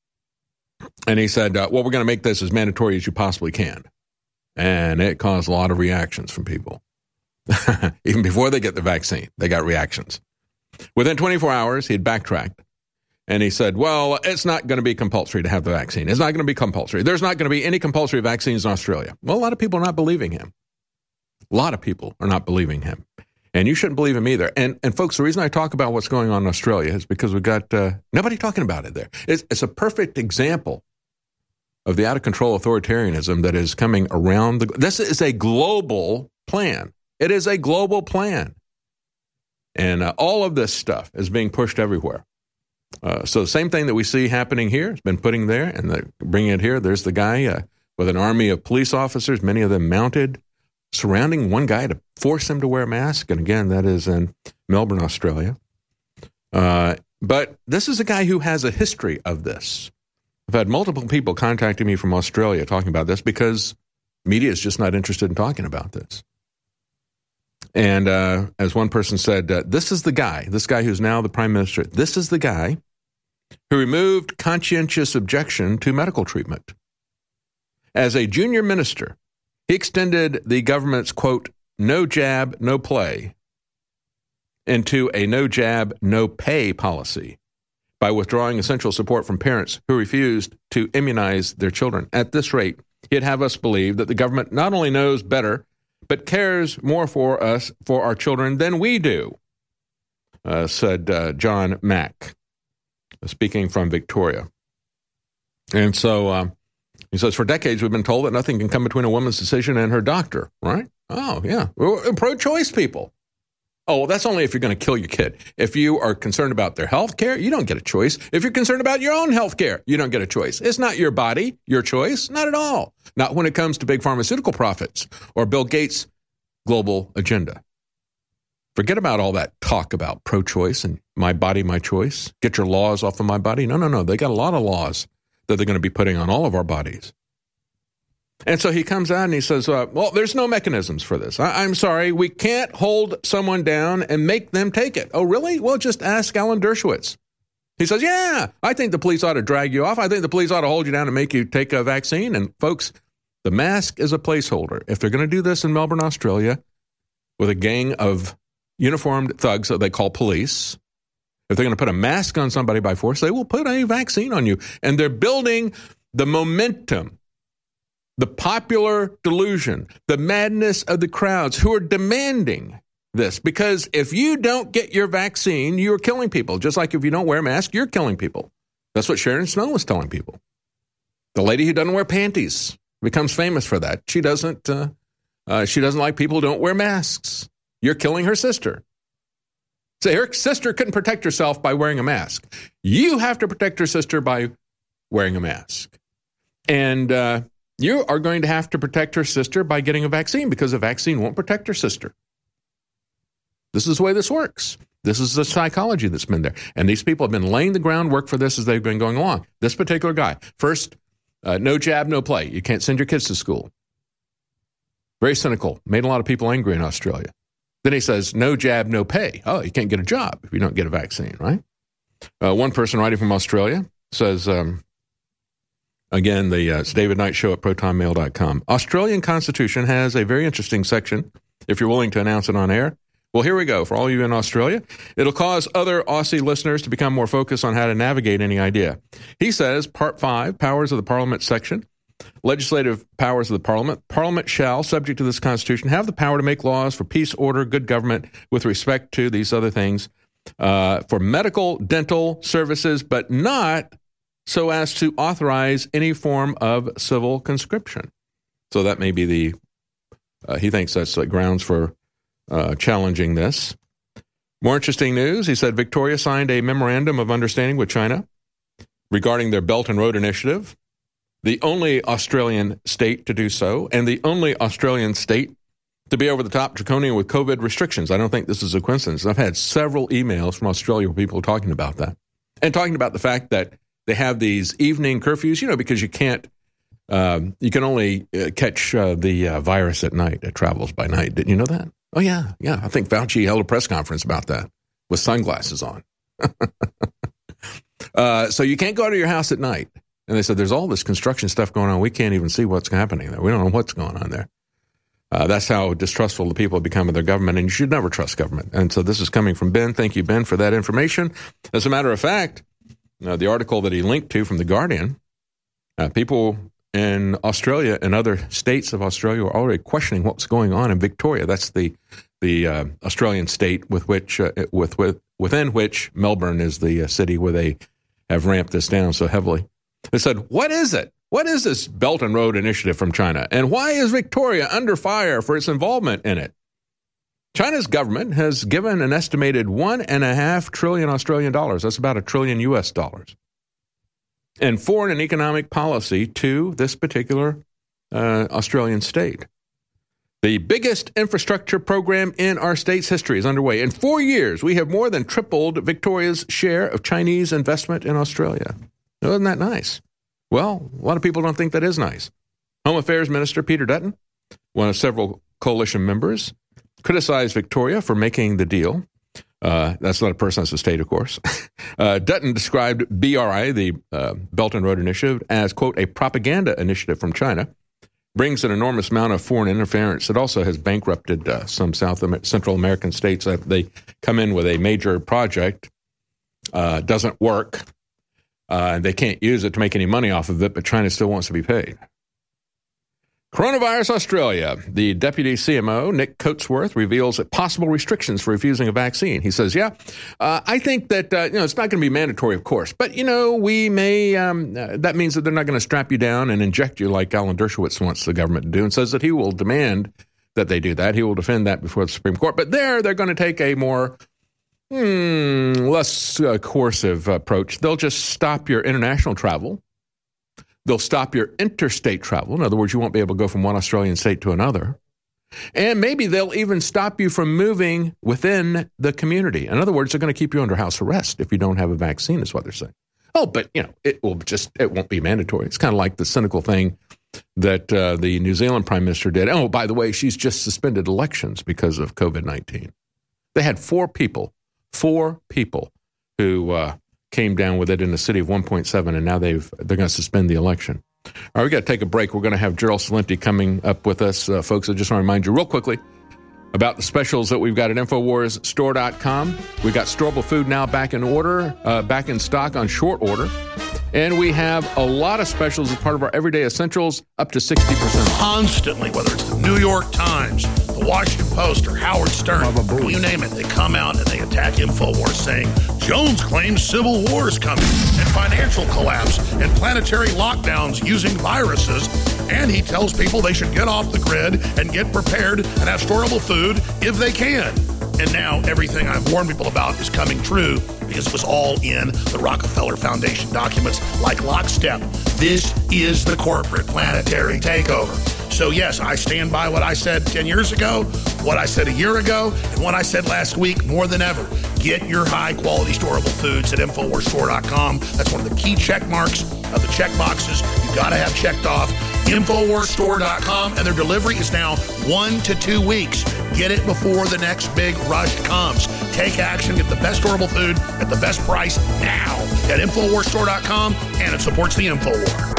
and he said, uh, well, we're going to make this as mandatory as you possibly can. And it caused a lot of reactions from people. Even before they get the vaccine, they got reactions. Within twenty-four hours, he had backtracked. And he said, well, it's not going to be compulsory to have the vaccine. It's not going to be compulsory. There's not going to be any compulsory vaccines in Australia. Well, a lot of people are not believing him. A lot of people are not believing him. And you shouldn't believe him either. And, and folks, the reason I talk about what's going on in Australia is because we've got uh, nobody talking about it there. It's, it's a perfect example of the out-of-control authoritarianism that is coming around. The, this is a global plan. It is a global plan. And uh, all of this stuff is being pushed everywhere. Uh, so the same thing that we see happening here has been putting there, and the, bringing it here. There's the guy uh, with an army of police officers, many of them mounted, surrounding one guy to force him to wear a mask. And again, that is in Melbourne, Australia. Uh, but this is a guy who has a history of this. I've had multiple people contacting me from Australia talking about this because media is just not interested in talking about this. And uh, as one person said, uh, this is the guy, this guy who's now the prime minister, this is the guy who removed conscientious objection to medical treatment. As a junior minister, he extended the government's, quote, no jab, no play into a no jab, no pay policy by withdrawing essential support from parents who refused to immunize their children. At this rate, he'd have us believe that the government not only knows better, but cares more for us, for our children, than we do, uh, said uh, John Mack, speaking from Victoria. And so uh, he says, for decades we've been told that nothing can come between a woman's decision and her doctor, right? Oh, yeah. We're pro-choice people. Oh, well, that's only if you're going to kill your kid. If you are concerned about their health care, you don't get a choice. If you're concerned about your own health care, you don't get a choice. It's not your body, your choice, not at all. Not when it comes to big pharmaceutical profits or Bill Gates' global agenda. Forget about all that talk about pro-choice and my body, my choice. Get your laws off of my body. No, no, no. They got a lot of laws that they're going to be putting on all of our bodies. And so he comes out and he says, uh, well, there's no mechanisms for this. I- I'm sorry, we can't hold someone down and make them take it. Oh, really? Well, just ask Alan Dershowitz. He says, yeah, I think the police ought to drag you off. I think the police ought to hold you down and make you take a vaccine. And folks, the mask is a placeholder. If they're going to do this in Melbourne, Australia, with a gang of uniformed thugs that they call police. If they're going to put a mask on somebody by force, they will put a vaccine on you. And they're building the momentum, the popular delusion, the madness of the crowds who are demanding this. Because if you don't get your vaccine, you're killing people. Just like if you don't wear a mask, you're killing people. That's what Sharon Snow was telling people. The lady who doesn't wear panties becomes famous for that. She doesn't, uh, uh, she doesn't like people who don't wear masks. You're killing her sister. So her sister couldn't protect herself by wearing a mask. You have to protect her sister by wearing a mask. And uh, you are going to have to protect her sister by getting a vaccine, because a vaccine won't protect her sister. This is the way this works. This is the psychology that's been there. And these people have been laying the groundwork for this as they've been going along. This particular guy, first, uh, no jab, no play. You can't send your kids to school. Very cynical. Made a lot of people angry in Australia. Then he says, no jab, no pay. Oh, you can't get a job if you don't get a vaccine, right? Uh, one person writing from Australia says, um, again, the uh, it's David Knight Show at proton mail dot com. Australian Constitution has a very interesting section, if you're willing to announce it on air. Well, here we go. For all of you in Australia, it'll cause other Aussie listeners to become more focused on how to navigate any idea. He says, Part five, Powers of the Parliament section, legislative powers of the Parliament. Parliament shall, subject to this Constitution, have the power to make laws for peace, order, good government with respect to these other things, uh, for medical, dental services, but not so as to authorize any form of civil conscription. So that may be the, uh, he thinks that's uh, grounds for uh, challenging this. More interesting news, he said Victoria signed a memorandum of understanding with China regarding their Belt and Road Initiative, the only Australian state to do so, and the only Australian state to be over the top draconian with COVID restrictions. I don't think this is a coincidence. I've had several emails from Australia where people are talking about that, and talking about the fact that they have these evening curfews, you know, because you can't, um, you can only uh, catch uh, the uh, virus at night. It travels by night. Didn't you know that? Oh, yeah, yeah. I think Fauci held a press conference about that with sunglasses on. uh, so you can't go to your house at night. And they said, there's all this construction stuff going on. We can't even see what's happening there. We don't know what's going on there. Uh, that's how distrustful the people have become of their government, and you should never trust government. And so this is coming from Ben. Thank you, Ben, for that information. As a matter of fact, uh, the article that he linked to from The Guardian, uh, people in Australia and other states of Australia were already questioning what's going on in Victoria. That's the the uh, Australian state with which uh, with, with within which Melbourne is the uh, city where they have ramped this down so heavily. They said, what is it? What is this Belt and Road Initiative from China? And why is Victoria under fire for its involvement in it? China's government has given an estimated one and a half trillion Australian dollars. That's about a trillion U S dollars. And foreign and economic policy to this particular uh, Australian state. The biggest infrastructure program in our state's history is underway. In four years, we have more than tripled Victoria's share of Chinese investment in Australia. Isn't that nice? Well, a lot of people don't think that is nice. Home Affairs Minister Peter Dutton, one of several coalition members, criticized Victoria for making the deal. Uh, that's not a person, that's a state, of course. uh, Dutton described B R I, the uh, Belt and Road Initiative, as, quote, a propaganda initiative from China. Brings an enormous amount of foreign interference. It also has bankrupted uh, some South Amer- Central American states. Uh, they come in with a major project, uh, doesn't work. Uh, they can't use it to make any money off of it, but China still wants to be paid. Coronavirus Australia. The deputy C M O, Nick Coatsworth, reveals possible restrictions for refusing a vaccine. He says, yeah, uh, I think that, uh, you know, it's not going to be mandatory, of course, but, you know, we may, um, uh, that means that they're not going to strap you down and inject you like Alan Dershowitz wants the government to do, and says that he will demand that they do that. He will defend that before the Supreme Court. But there, they're going to take a more Hmm, less uh, coercive approach. They'll just stop your international travel. They'll stop your interstate travel. In other words, you won't be able to go from one Australian state to another. And maybe they'll even stop you from moving within the community. In other words, they're going to keep you under house arrest if you don't have a vaccine, is what they're saying. Oh, but, you know, it will just, it won't be mandatory. It's kind of like the cynical thing that uh, the New Zealand Prime Minister did. Oh, by the way, she's just suspended elections because of COVID nineteen. They had four people. Four people who uh, came down with it in a city of one point seven, and now they've they're going to suspend the election. All right, we got to take a break. We're going to have Gerald Celente coming up with us, uh, folks. I just want to remind you real quickly, about the specials that we've got at Infowars Store dot com. We've got storable food now back in order, uh, back in stock on short order. And we have a lot of specials as part of our Everyday Essentials, up to sixty percent off.
Constantly, whether it's the New York Times, the Washington Post, or Howard Stern, you name it, they come out and they attack InfoWars saying, Jones claims civil war is coming, and financial collapse, and planetary lockdowns using viruses, and he tells people they should get off the grid and get prepared and have storable food if they can. And now everything I've warned people about is coming true because it was all in the Rockefeller Foundation documents like lockstep. This is the corporate planetary takeover. So yes, I stand by what I said ten years ago, what I said a year ago, and what I said last week more than ever. Get your high-quality storable foods at Infowars Store dot com. That's one of the key check marks of the check boxes you've got to have checked off. Infowars Store dot com, and their delivery is now one to two weeks. Get it before the next big rush comes. Take action, get the best storable food at the best price now at Infowars Store dot com, and it supports the InfoWar.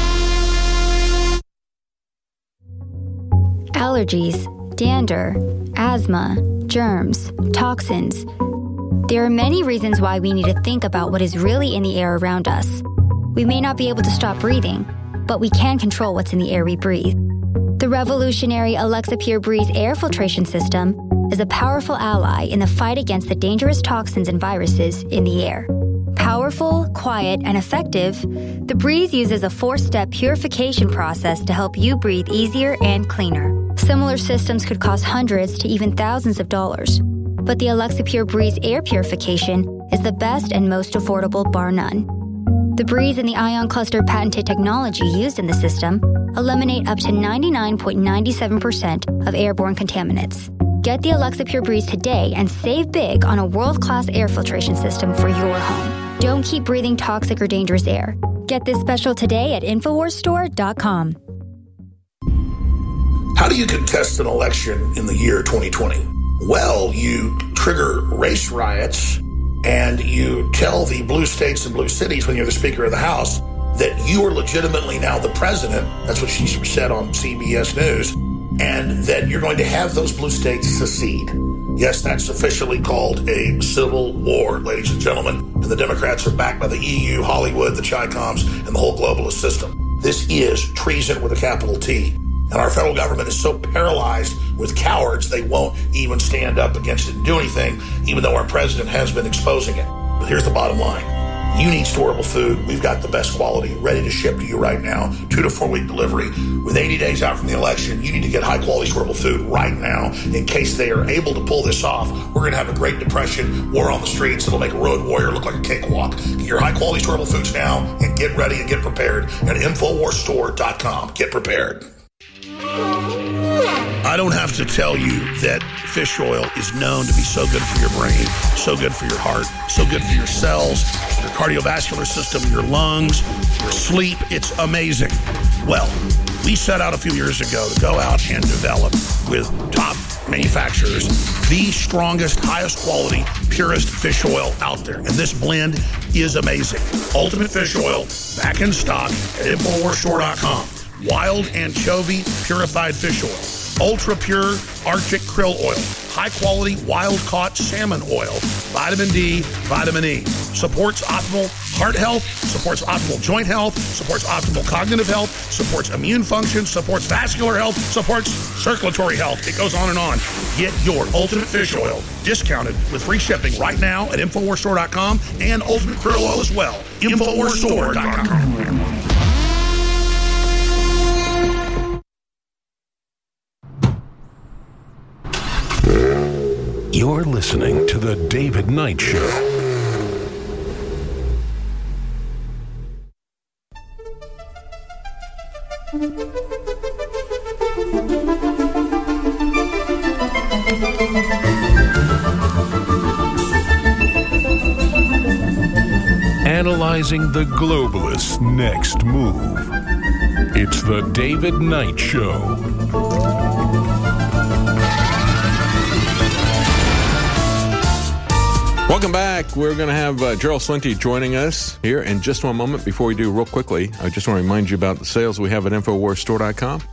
Allergies, dander, asthma, germs, toxins. There are many reasons why we need to think about what is really in the air around us. We may not be able to stop breathing, but we can control what's in the air we breathe. The revolutionary Alexa Pure Breeze air filtration system is a powerful ally in the fight against the dangerous toxins and viruses in the air. Powerful, quiet, and effective, the Breeze uses a four-step purification process to help you breathe easier and cleaner. Similar systems could cost hundreds to even thousands of dollars, but the Alexa Pure Breeze air purification is the best and most affordable, bar none. The Breeze and the Ion Cluster patented technology used in the system eliminate up to ninety-nine point nine seven percent of airborne contaminants. Get the Alexa Pure Breeze today and save big on a world-class air filtration system for your home. Don't keep breathing toxic or dangerous air. Get this special today at Infowars Store dot com.
How do you contest an election in the year twenty twenty? Well, you trigger race riots and you tell the blue states and blue cities when you're the Speaker of the House that you are legitimately now the president. That's what she said on C B S News. And that you're going to have those blue states secede. Yes, that's officially called a civil war, ladies and gentlemen. And the Democrats are backed by the E U, Hollywood, the Chi-Coms, and the whole globalist system. This is treason with a capital T. And our federal government is so paralyzed with cowards, they won't even stand up against it and do anything, even though our president has been exposing it. But here's the bottom line. You need storable food. We've got the best quality ready to ship to you right now. Two to four week delivery. With eighty days out from the election, you need to get high quality storable food right now in case they are able to pull this off. We're going to have a Great Depression, war on the streets. It'll make a road warrior look like a cakewalk. Get your high quality storable foods now and get ready and get prepared at Infowars Store dot com. Get prepared. I don't have to tell you that fish oil is known to be so good for your brain, so good for your heart, so good for your cells, your cardiovascular system, your lungs, your sleep. It's amazing. Well, we set out a few years ago to go out and develop with top manufacturers the strongest, highest quality, purest fish oil out there. And this blend is amazing. Ultimate Fish Oil, back in stock at Infowars Store dot com. Wild anchovy purified fish oil, ultra pure Arctic krill oil, high quality wild caught salmon oil, vitamin D, vitamin E, supports optimal heart health, supports optimal joint health, supports optimal cognitive health, supports immune function, supports vascular health, supports circulatory health. It goes on and on. Get your Ultimate Fish Oil discounted with free shipping right now at Infowars Store dot com and Ultimate Krill Oil as well. Infowars Store dot com.
You're listening to The David Knight Show. Analyzing the globalists' next move. It's The David Knight Show.
Welcome back. We're going to have uh, Gerald Celente joining us here in just one moment. Before we do, real quickly, I just want to remind you about the sales we have at Infowars Store dot com.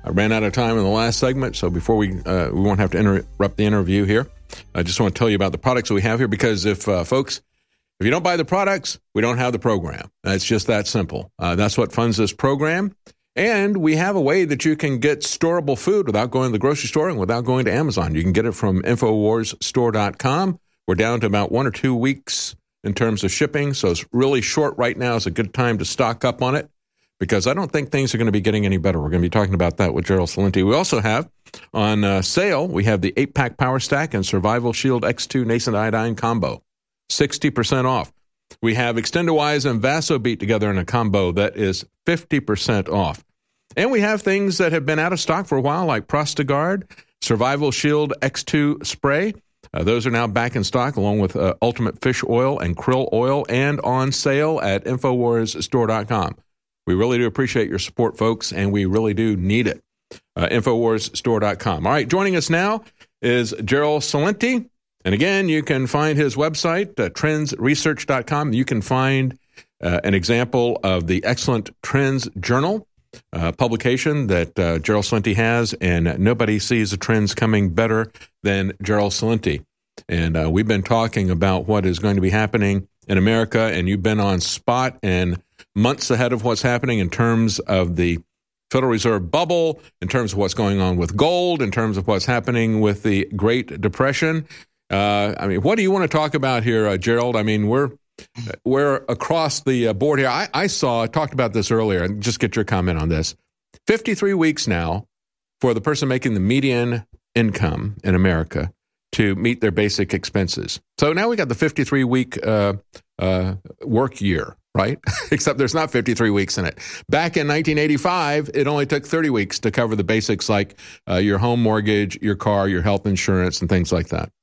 I ran out of time in the last segment, so before we uh, we won't have to interrupt the interview here, I just want to tell you about the products that we have here, because if uh, folks, if you don't buy the products, we don't have the program. It's just that simple. Uh, that's what funds this program. And we have a way that you can get storable food without going to the grocery store and without going to Amazon. You can get it from infowars store dot com. We're down to about one or two weeks in terms of shipping, so it's really short right now. It's a good time to stock up on it, because I don't think things are going to be getting any better. We're going to be talking about that with Gerald Celente. We also have on uh, sale, we have the eight-pack Power Stack and Survival Shield X two Nascent Iodine Combo, sixty percent off. We have Extendawise and VasoBeat together in a combo that is fifty percent off. And we have things that have been out of stock for a while, like Prostagard, Survival Shield X two Spray. Uh, those are now back in stock, along with uh, Ultimate Fish Oil and Krill Oil, and on sale at infowars store dot com. We really do appreciate your support, folks, and we really do need it. Uh, infowars store dot com. All right, joining us now is Gerald Celente. And again, you can find his website, uh, trends research dot com. You can find uh, an example of the excellent Trends Journal uh, publication that uh, Gerald Celente has, and nobody sees the trends coming better than Gerald Celente. And uh, we've been talking about what is going to be happening in America, and you've been on spot and months ahead of what's happening in terms of the Federal Reserve bubble, in terms of what's going on with gold, in terms of what's happening with the Great Depression. Uh, I mean, what do you want to talk about here, uh, Gerald? I mean, we're we're across the uh, board here. I, I saw, I talked about this earlier, and just get your comment on this. fifty-three weeks now for the person making the median income in America to meet their basic expenses. So now we got the fifty-three week uh, uh, work year, right? Except there's not fifty-three weeks in it. Back in nineteen eighty-five, it only took thirty weeks to cover the basics like uh, your home mortgage, your car, your health insurance, and things like that.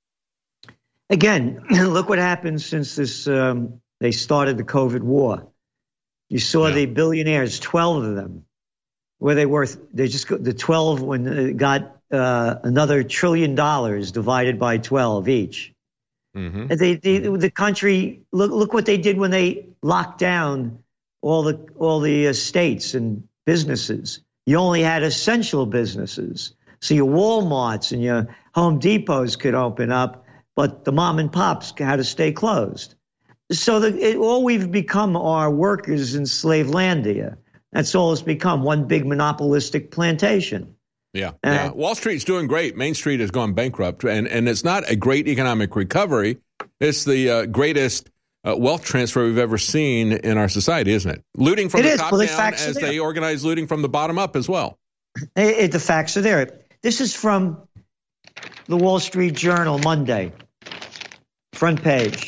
Again, look what happened since this. Um, they started the COVID war. You saw yeah. the billionaires, twelve of them, where they worth. They just got the twelve when it got uh, another trillion dollars divided by twelve each. Mm-hmm. They, they, the country. Look, look what they did when they locked down all the all the uh, states and businesses. You only had essential businesses, so your Walmarts and your Home Depots could open up. But the mom and pops had to stay closed. So the, it, all we've become are workers in Slavelandia. That's all it's become, one big monopolistic plantation.
Yeah, uh, yeah. Wall Street's doing great. Main Street has gone bankrupt, and, and it's not a great economic recovery. It's the uh, greatest uh, wealth transfer we've ever seen in our society, isn't it? Looting from
it
the
is.
top
well, the
down as they organize looting from the bottom up as well.
It, it, the facts are there. This is from the Wall Street Journal Monday. Front page.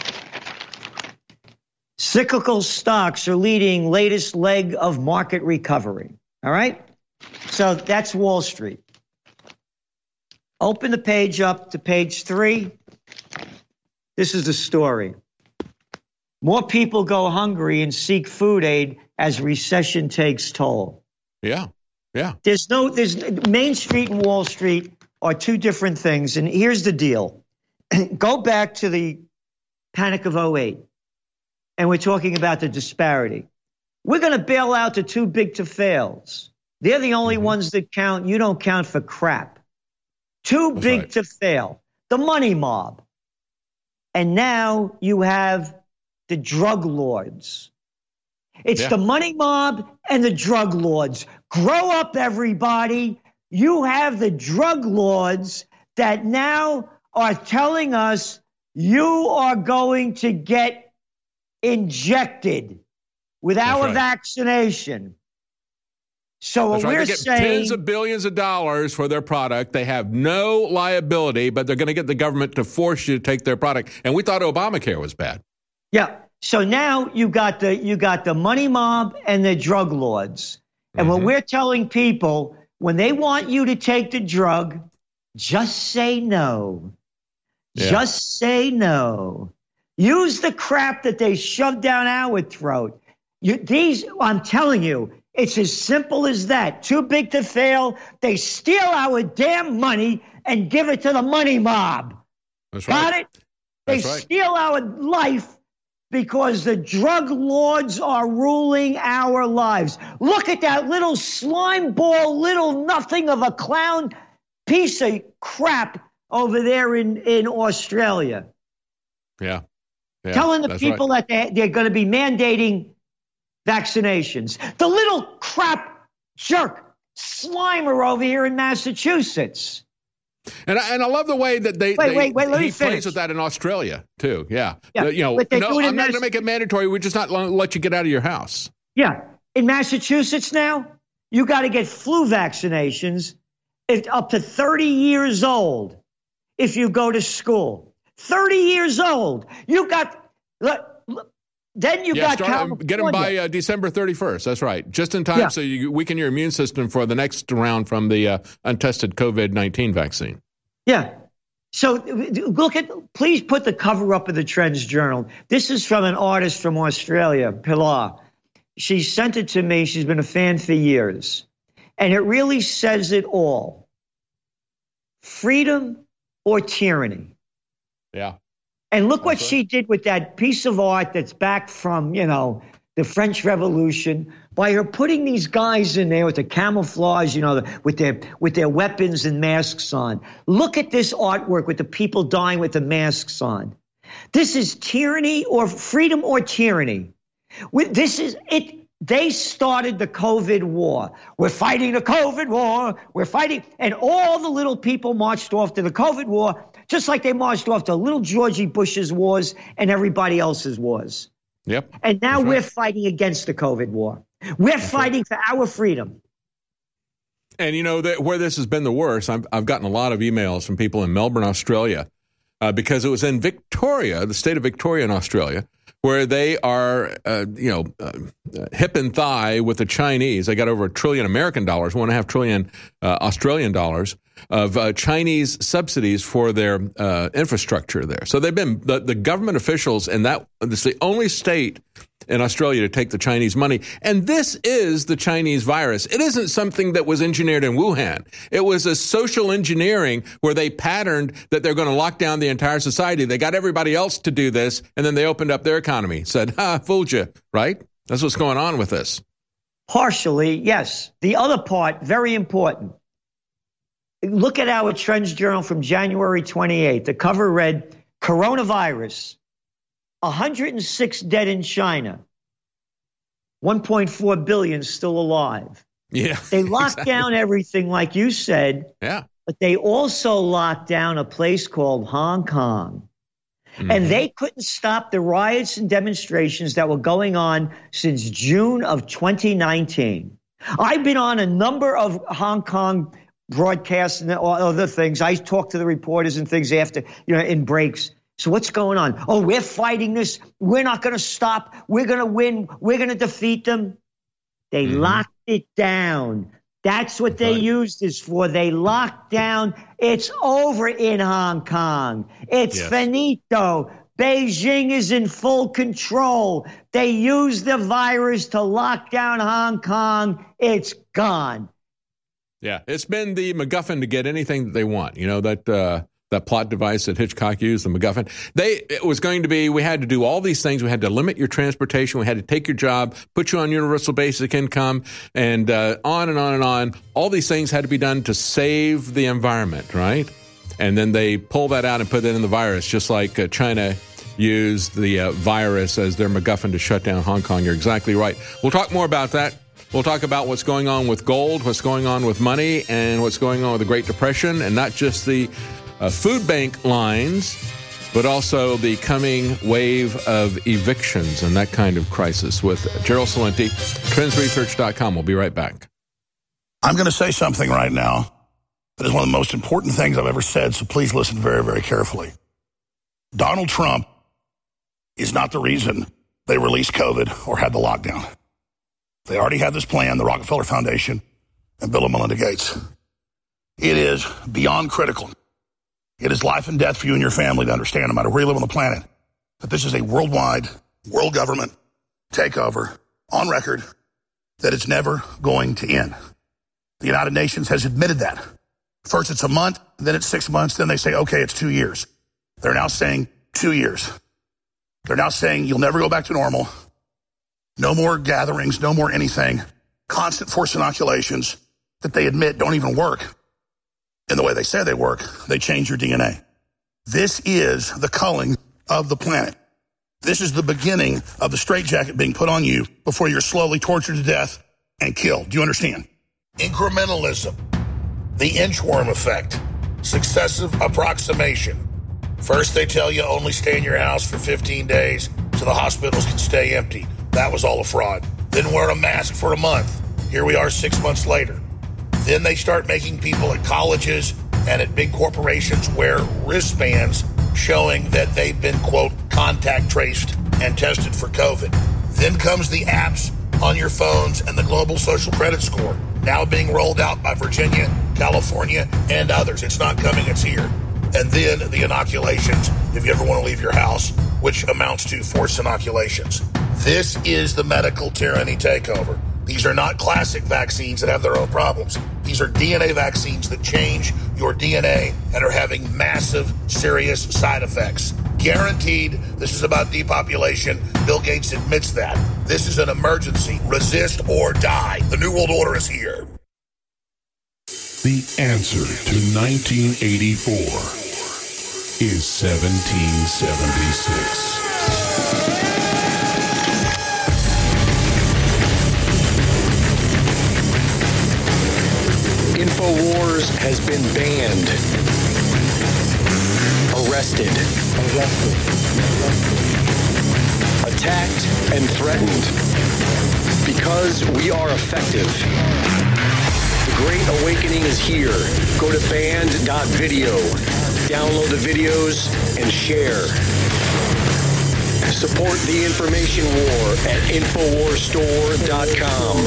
Cyclical stocks are leading latest leg of market recovery. All right? So that's Wall Street. Open the page up to page three. This is the story. More people go hungry and seek food aid as recession takes toll.
Yeah, yeah.
There's no, there's Main Street and Wall Street are two different things. And here's the deal. Go back to the Panic of oh eight, and we're talking about the disparity. We're going to bail out the too big to fails. They're the only mm-hmm. ones that count. You don't count for crap. Too That's big right. to fail. The money mob. And now you have the drug lords. It's yeah. the money mob and the drug lords. Grow up, everybody. You have the drug lords that now are telling us you are going to get injected with That's our right. vaccination. So
That's
what
right.
we're
they get
saying,
tens of billions of dollars for their product. They have no liability, but they're going to get the government to force you to take their product. And we thought Obamacare was bad.
Yeah. So now you got the you got the money mob and the drug lords. And mm-hmm. what we're telling people, when they want you to take the drug, just say no. Yeah. Just say no. Use the crap that they shove down our throat. You, these, I'm telling you, it's as simple as that. Too big to fail. They steal our damn money and give it to the money mob.
That's
Got
right.
it? They
That's right.
steal our life because the drug lords are ruling our lives. Look at that little slime ball, little nothing of a clown piece of crap over there in, in Australia.
Yeah. yeah
Telling the people right. that they, they're going to be mandating vaccinations. The little crap jerk Slimer over here in Massachusetts.
And I, and I love the way that they,
wait,
they
wait, wait, let
he
me finish.
plays with that in Australia, too. Yeah.
yeah.
The, you know,
no,
I'm not
Mass-
going to make it mandatory. We're just not going to let you get out of your house.
Yeah. In Massachusetts now, you got to get flu vaccinations if, up to thirty years old if you go to school. thirty years old. You got... Look, Then you
yeah,
got
start,
California.
Get them by uh, December thirty-first. That's right. Just in time
yeah.
so you weaken your immune system for the next round from the uh, untested COVID nineteen vaccine.
Yeah. So look at, please put the cover up of the Trends Journal. This is from an artist from Australia, Pilar. She sent it to me. She's been a fan for years. And it really says it all. Freedom or tyranny.
Yeah.
And look what she did with that piece of art that's back from, you know, the French Revolution by her putting these guys in there with the camouflage, you know, with their with their weapons and masks on. Look at this artwork with the people dying with the masks on. This is tyranny or freedom or tyranny. This is it. They started the COVID war. We're fighting the COVID war. We're fighting. And all the little people marched off to the COVID war, just like they marched off to little Georgie Bush's wars and everybody else's wars.
Yep.
And now
That's
we're
right.
fighting against the COVID war. We're That's fighting right. for our freedom.
And, you know, the, where this has been the worst, I've, I've gotten a lot of emails from people in Melbourne, Australia, uh, because it was in Victoria, the state of Victoria in Australia, where they are, uh, you know, uh, hip and thigh with the Chinese. They got over a trillion American dollars, one and a half trillion uh, Australian dollars of uh, Chinese subsidies for their uh, infrastructure there. So they've been, the, the government officials, and that it's the only state in Australia to take the Chinese money. And this is the Chinese virus. It isn't something that was engineered in Wuhan. It was a social engineering where they patterned that they're going to lock down the entire society. They got everybody else to do this, and then they opened up their economy. Said, ha, fooled you, right? That's what's going on with this.
Partially, yes. The other part, very important. Look at our Trends Journal from January twenty-eighth. The cover read, coronavirus, one hundred six dead in China, one point four billion still alive.
Yeah.
They locked
exactly.
down everything, like you said.
Yeah.
But they also locked down a place called Hong Kong. Mm-hmm. And they couldn't stop the riots and demonstrations that were going on since June of twenty nineteen. I've been on a number of Hong Kong broadcasts and other things. I talk to the reporters and things after, you know, in breaks. So what's going on? Oh, we're fighting this. We're not going to stop. We're going to win. We're going to defeat them. They mm-hmm. locked it down. That's what they right. used this for. They locked down. It's over in Hong Kong. It's yes. finito. Beijing is in full control. They used the virus to lock down Hong Kong. It's gone.
Yeah, it's been the MacGuffin to get anything that they want. You know, that uh, that plot device that Hitchcock used, the MacGuffin. They, it was going to be, we had to do all these things. We had to limit your transportation. We had to take your job, put you on universal basic income, and uh, on and on and on. All these things had to be done to save the environment, right? And then they pull that out and put that in the virus, just like uh, China used the uh, virus as their MacGuffin to shut down Hong Kong. You're exactly right. We'll talk more about that. We'll talk about what's going on with gold, what's going on with money, and what's going on with the Great Depression, and not just the uh, food bank lines, but also the coming wave of evictions and that kind of crisis with Gerald Celente, trends research dot com. We'll be right back.
I'm going to say something right now that is one of the most important things I've ever said, so please listen very, very carefully. Donald Trump is not the reason they released COVID or had the lockdown. They already had this plan, the Rockefeller Foundation and Bill and Melinda Gates. It is beyond critical. It is life and death for you and your family to understand, no matter where you live on the planet, that this is a worldwide, world government takeover on record that it's never going to end. The United Nations has admitted that. First it's a month, then it's six months, then they say, okay, it's two years. They're now saying two years. They're now saying you'll never go back to normal. No more gatherings, no more anything. Constant forced inoculations that they admit don't even work in the way they say they work. They change your D N A. This is the culling of the planet. This is the beginning of the straitjacket being put on you before you're slowly tortured to death and killed. Do you understand? Incrementalism, the inchworm effect, successive approximation. First, they tell you only stay in your house for fifteen days so the hospitals can stay empty. That was all a fraud. Then wear a mask for a month. Here we are six months later. Then they start making people at colleges and at big corporations wear wristbands showing that they've been, quote, contact traced and tested for COVID. Then comes the apps on your phones and the global social credit score, now being rolled out by Virginia, California, and others. It's not coming, it's here. And then the inoculations, if you ever want to leave your house, which amounts to forced inoculations. This is the medical tyranny takeover. These are not classic vaccines that have their own problems. These are D N A vaccines that change your D N A and are having massive, serious side effects. Guaranteed, this is about depopulation. Bill Gates admits that. This is an emergency. Resist or die. The New World Order is here.
The answer to nineteen eighty-four is seventeen seventy-six.
InfoWars has been banned, arrested, arrested, attacked, and threatened because we are effective. The Great Awakening is here. Go to banned dot video, download the videos, and share. Support the information war at infowars store dot com.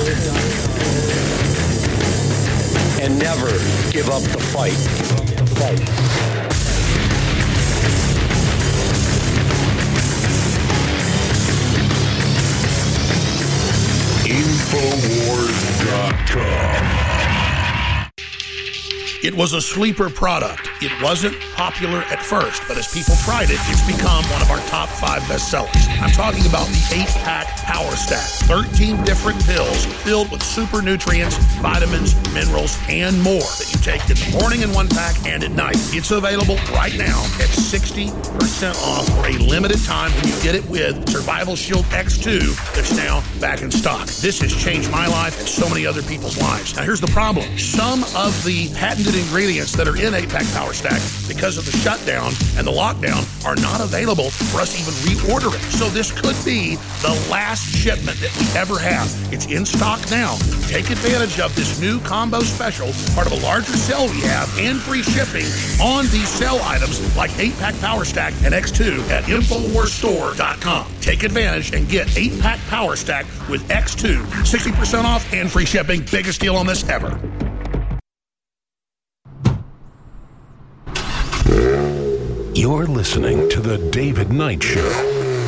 And never give up the fight. The fight.
infowars dot com.
It was a sleeper product. It wasn't popular at first, but as people tried it, it's become one of our top five bestsellers. I'm talking about the eight-pack Power Stack. thirteen different pills filled with super nutrients, vitamins, minerals, and more that you take in the morning in one pack and at night. It's available right now at sixty percent off for a limited time when you get it with Survival Shield X two that's now back in stock. This has changed my life and so many other people's lives. Now here's the problem. Some of the patented ingredients that are in eight-pack Power Stack, because of the shutdown and the lockdown, are not available for us to even reorder it. So this could be the last shipment that we ever have. It's in stock now. Take advantage of this new combo special, part of a larger sale we have, and free shipping on these sale items like eight-pack Power Stack and X two at infowars store dot com. Take advantage and get eight-pack Power Stack with X two, sixty percent off and free shipping. Biggest deal on this ever.
You're listening to The David Knight Show.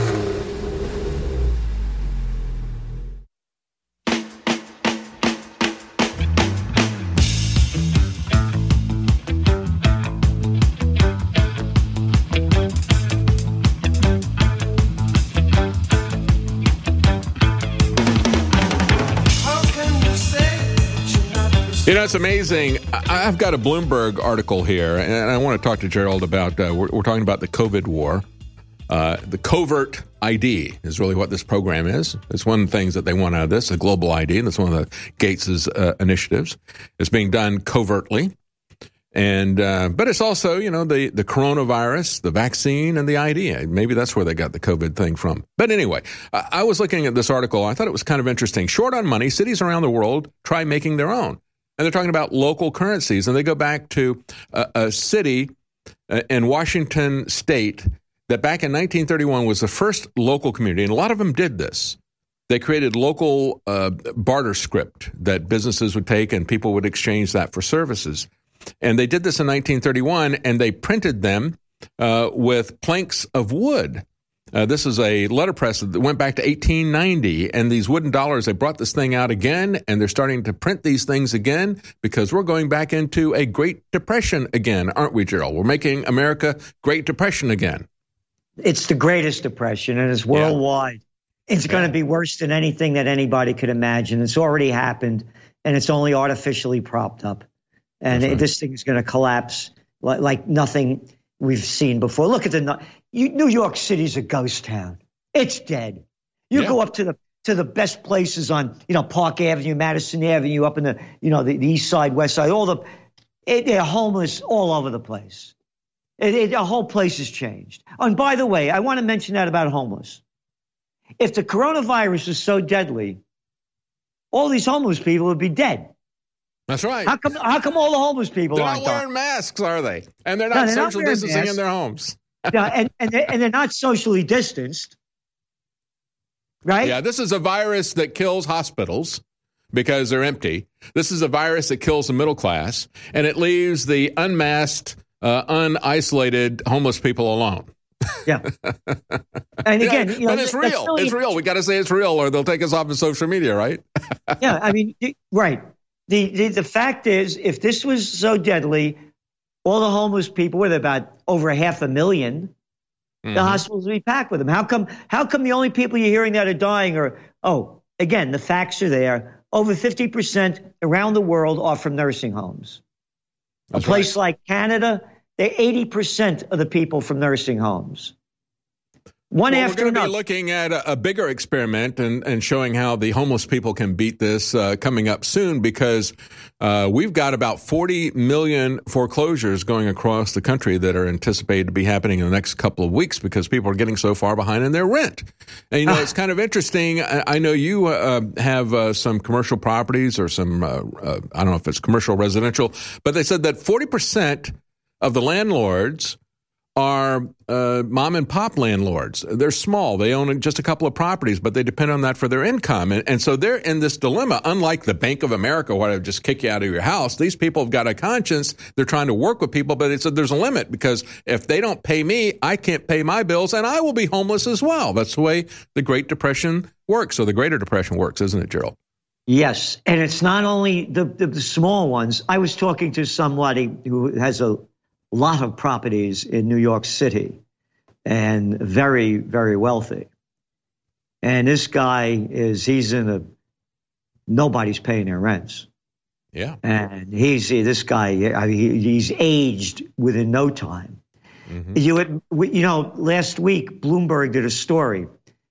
You know, it's amazing. I've got a Bloomberg article here, and I want to talk to Gerald about, uh, we're, we're talking about the COVID war. Uh, the covert I D is really what this program is. It's one of the things that they want out of this, a global I D, and that's one of the Gates' uh, initiatives. It's being done covertly. And uh, but it's also, you know, the, the coronavirus, the vaccine, and the I D. Maybe that's where they got the COVID thing from. But anyway, I, I was looking at this article. I thought it was kind of interesting. Short on money, cities around the world try making their own. And they're talking about local currencies. And they go back to a, a city in Washington State that back in nineteen thirty-one was the first local community. And a lot of them did this. They created local uh, barter script that businesses would take and people would exchange that for services. And they did this in nineteen thirty-one, and they printed them uh, with planks of wood. Uh, this is a letterpress that went back to eighteen ninety, and these wooden dollars, they brought this thing out again, and they're starting to print these things again because we're going back into a Great Depression again, aren't we, Gerald? We're making America Great Depression again.
It's the greatest depression, and it's worldwide. Yeah. It's going to yeah. be worse than anything that anybody could imagine. It's already happened, and it's only artificially propped up. And it, this thing is going to collapse like, like nothing we've seen before. Look at the you, New York City's a ghost town. It's dead. You yeah. go up to the to the best places on, you know, Park Avenue, Madison Avenue, up in the, you know, the, the East Side, West Side, all the, it, they're homeless all over the place. It, it, the whole place has changed. And by the way, I want to mention that about homeless. If the coronavirus is so deadly, all these homeless people would be dead.
That's right.
How come? How come all the homeless people
they're
aren't
not wearing
dying?
masks, are they? And they're not
no, they're
social
not
distancing
masks.
in their homes.
yeah, and and they're, and they're not socially distanced, right?
Yeah, this is a virus that kills hospitals because they're empty. This is a virus that kills the middle class, and it leaves the unmasked, uh, unisolated homeless people alone.
Yeah. And again,
yeah,
you know,
but it's real. Really, it's real. We got to say it's real, or they'll take us off of social media, right?
yeah, I mean, right. The, the the fact is, if this was so deadly, all the homeless people, with about over half a million, mm-hmm. the hospitals would be packed with them. How come? How come the only people you're hearing that are dying are? Oh, again, the facts are there. Over fifty percent around the world are from nursing homes. That's a place right. like Canada, they're eighty percent of the people from nursing homes. One
well,
after
we're going to
another.
be looking at a, a bigger experiment and, and showing how the homeless people can beat this uh, coming up soon, because uh, we've got about forty million foreclosures going across the country that are anticipated to be happening in the next couple of weeks because people are getting so far behind in their rent. And, you know, it's kind of interesting. I, I know you uh, have uh, some commercial properties or some, uh, uh, I don't know if it's commercial or residential, but they said that forty percent of the landlords are uh, mom and pop landlords. They're small. They own just a couple of properties, but they depend on that for their income. And, and so they're in this dilemma. Unlike the Bank of America, where they just kick you out of your house, these people have got a conscience. They're trying to work with people, but it's a, there's a limit, because if they don't pay me, I can't pay my bills, and I will be homeless as well. That's the way the Great Depression works, or the Greater Depression works, isn't it, Gerald?
Yes, and it's not only the, the, the small ones. I was talking to somebody who has a lot of properties in New York City and very, very wealthy. And this guy is, he's in a, nobody's paying their rents.
Yeah.
And he's, this guy, I mean, he's aged within no time. Mm-hmm. You, had, you know, last week, Bloomberg did a story.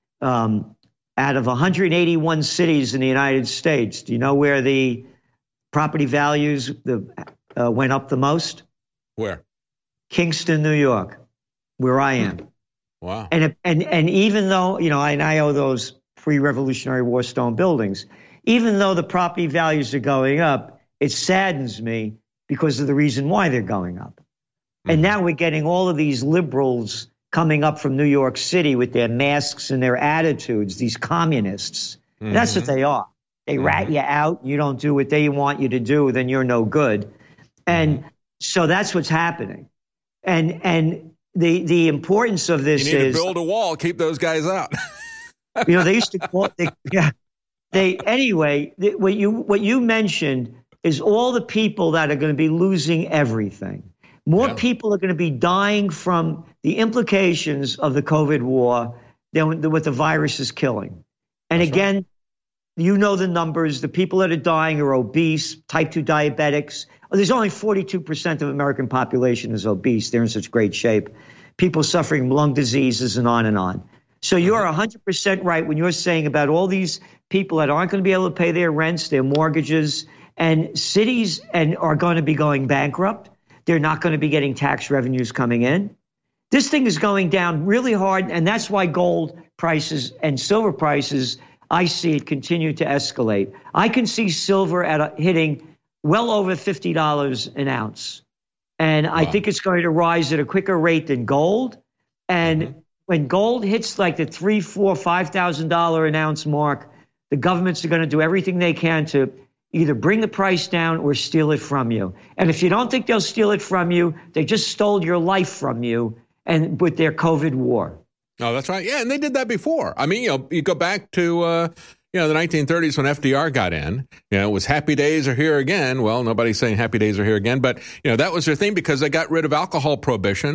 Um, out of one hundred eighty-one cities in the United States, do you know where the property values the, uh, went up the most?
Where?
Kingston, New York, where I am.
Wow.
And and and even though, you know, I, I owe those pre-Revolutionary War stone buildings, even though the property values are going up, it saddens me because of the reason why they're going up. Mm-hmm. And now we're getting all of these liberals coming up from New York City with their masks and their attitudes, these communists. Mm-hmm. And that's what they are. They mm-hmm. rat you out. You don't do what they want you to do, then you're no good. And mm-hmm. so that's what's happening. And and the the importance of this is...
You need to build a wall, keep those guys out.
you know, they used to call they, yeah. They anyway, they, what you what you mentioned is all the people that are going to be losing everything. More yeah. people are going to be dying from the implications of the COVID war than what the virus is killing. And That's again, right. you know the numbers. The people that are dying are obese, type two diabetics. There's only forty-two percent of the American population is obese. They're in such great shape. People suffering lung diseases and on and on. So you're one hundred percent right when you're saying about all these people that aren't going to be able to pay their rents, their mortgages, and cities and are going to be going bankrupt. They're not going to be getting tax revenues coming in. This thing is going down really hard, and that's why gold prices and silver prices, I see it continue to escalate. I can see silver at a, hitting well over fifty dollars an ounce. And wow. I think it's going to rise at a quicker rate than gold. And mm-hmm. when gold hits like the three, four, five thousand dollars an ounce mark, the governments are going to do everything they can to either bring the price down or steal it from you. And if you don't think they'll steal it from you, they just stole your life from you and with their COVID war.
Oh, that's right. Yeah, and they did that before. I mean, you know, you go back to uh, you know, the nineteen thirties when F D R got in, you know, it was happy days are here again. Well, nobody's saying happy days are here again, but, you know, that was their thing because they got rid of alcohol prohibition.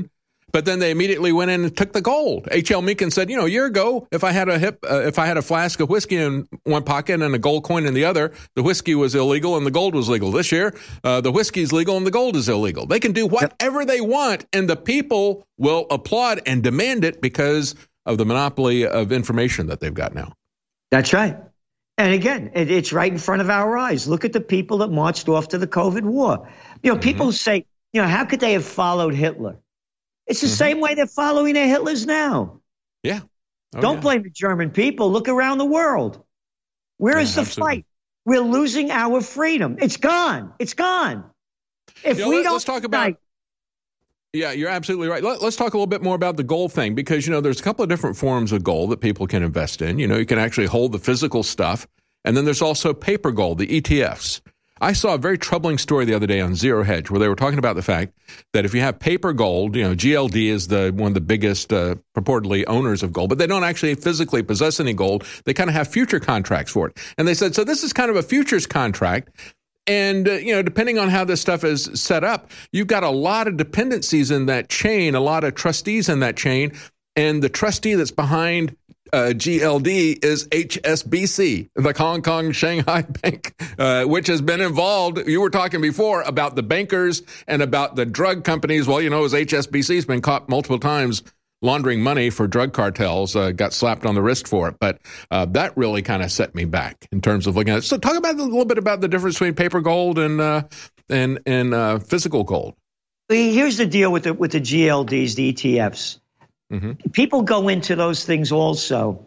But then they immediately went in and took the gold. H L. Mencken said, you know, a year ago, if I had a hip, uh, if I had a flask of whiskey in one pocket and a gold coin in the other, the whiskey was illegal and the gold was legal. This year, uh, the whiskey is legal and the gold is illegal. They can do whatever they want, and the people will applaud and demand it because of the monopoly of information that they've got now.
That's right. And again, it, it's right in front of our eyes. Look at the people that marched off to the COVID war. You know, mm-hmm. people say, you know, how could they have followed Hitler? It's the mm-hmm. same way they're following their Hitlers now.
Yeah. Oh,
Don't
yeah.
blame the German people. Look around the world. Where
yeah,
is the
absolutely.
fight? We're losing our freedom. It's gone. It's gone. If
you know,
we
let,
don't
let's talk about. Yeah, you're absolutely right. Let, let's talk a little bit more about the gold thing, because, you know, there's a couple of different forms of gold that people can invest in. You know, you can actually hold the physical stuff, and then there's also paper gold, the E T Fs. I saw a very troubling story the other day on Zero Hedge where they were talking about the fact that if you have paper gold, you know, G L D is the one of the biggest uh, purportedly owners of gold, but they don't actually physically possess any gold. They kind of have future contracts for it. And they said, so this is kind of a futures contract. And, uh, you know, depending on how this stuff is set up, you've got a lot of dependencies in that chain, a lot of trustees in that chain. And the trustee that's behind Uh, G L D is H S B C, the Hong Kong Shanghai Bank, uh, which has been involved. You were talking before about the bankers and about the drug companies. Well, you know, as H S B C has been caught multiple times laundering money for drug cartels, uh, got slapped on the wrist for it. But uh, that really kind of set me back in terms of looking at it. So talk about a little bit about the difference between paper gold and uh, and and uh, physical gold.
Here's the deal with the with the G L Ds, the E T Fs. Mm-hmm. People go into those things also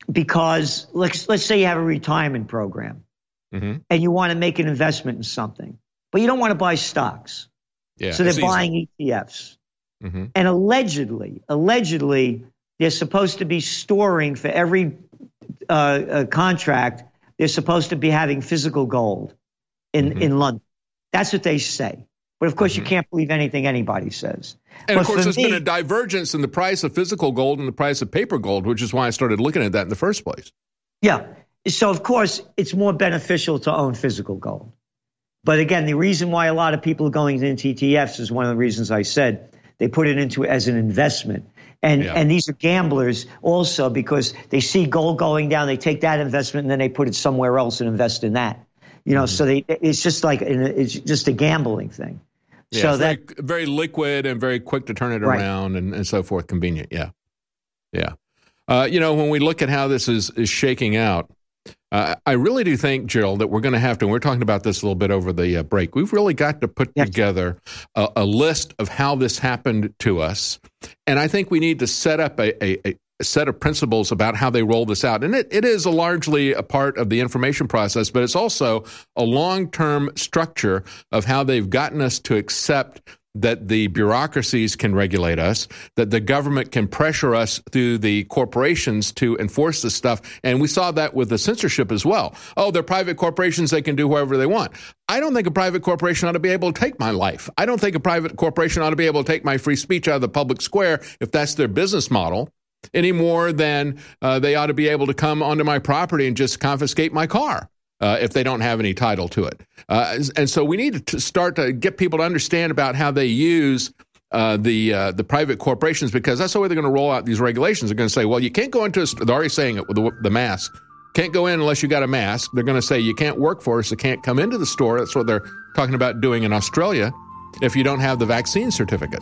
because let's let's say you have a retirement program mm-hmm. and you want to make an investment in something, but you don't want to buy stocks.
Yeah,
so they're
easy.
buying E T Fs.
Mm-hmm.
And allegedly, allegedly, they're supposed to be storing for every uh, uh, contract, they're supposed to be having physical gold in, mm-hmm. in London. That's what they say. But, of course, mm-hmm. you can't believe anything anybody says.
And,
but
of course, there's
me,
been a divergence in the price of physical gold and the price of paper gold, which is why I started looking at that in the first place.
Yeah. So, of course, it's more beneficial to own physical gold. But, again, the reason why a lot of people are going into E T Fs is one of the reasons I said they put it into as an investment. And yeah. and these are gamblers also because they see gold going down, they take that investment, and then they put it somewhere else and invest in that. You know, mm-hmm. so they it's just like it's just a gambling thing.
Yeah,
so
it's
that
very, very liquid and very quick to turn it
right.
around and, and so forth. Convenient. Yeah. Yeah. Uh, you know, when we look at how this is, is shaking out, uh, I really do think, Gerald, that we're going to have to, and we're talking about this a little bit over the uh, break, we've really got to put yes. together a, a list of how this happened to us. And I think we need to set up a, a, a set of principles about how they roll this out. And it, it is a largely a part of the information process, but it's also a long-term structure of how they've gotten us to accept that the bureaucracies can regulate us, that the government can pressure us through the corporations to enforce this stuff. And we saw that with the censorship as well. Oh, they're private corporations, they can do whatever they want. I don't think a private corporation ought to be able to take my life. I don't think a private corporation ought to be able to take my free speech out of the public square if that's their business model, any more than uh, they ought to be able to come onto my property and just confiscate my car. Uh, if they don't have any title to it. Uh, and so we need to start to get people to understand about how they use uh, the uh, the private corporations, because that's the way they're going to roll out these regulations. They're going to say, well, you can't go into a st- they're already saying it with the, the mask. Can't go in unless you got a mask. They're going to say you can't work for us. You can't come into the store. That's what they're talking about doing in Australia if you don't have the vaccine certificate.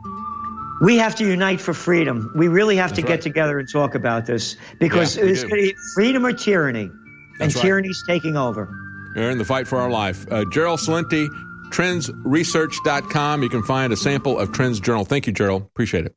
We have to unite for freedom. We really have
That's
to
right.
get together and talk about this because
Yeah,
it's going to be freedom or tyranny.
That's
and
right.
tyranny's taking over.
We're in the fight for our life. Uh, Gerald Celente, trends research dot com. You can find a sample of Trends Journal. Thank you, Gerald. Appreciate it.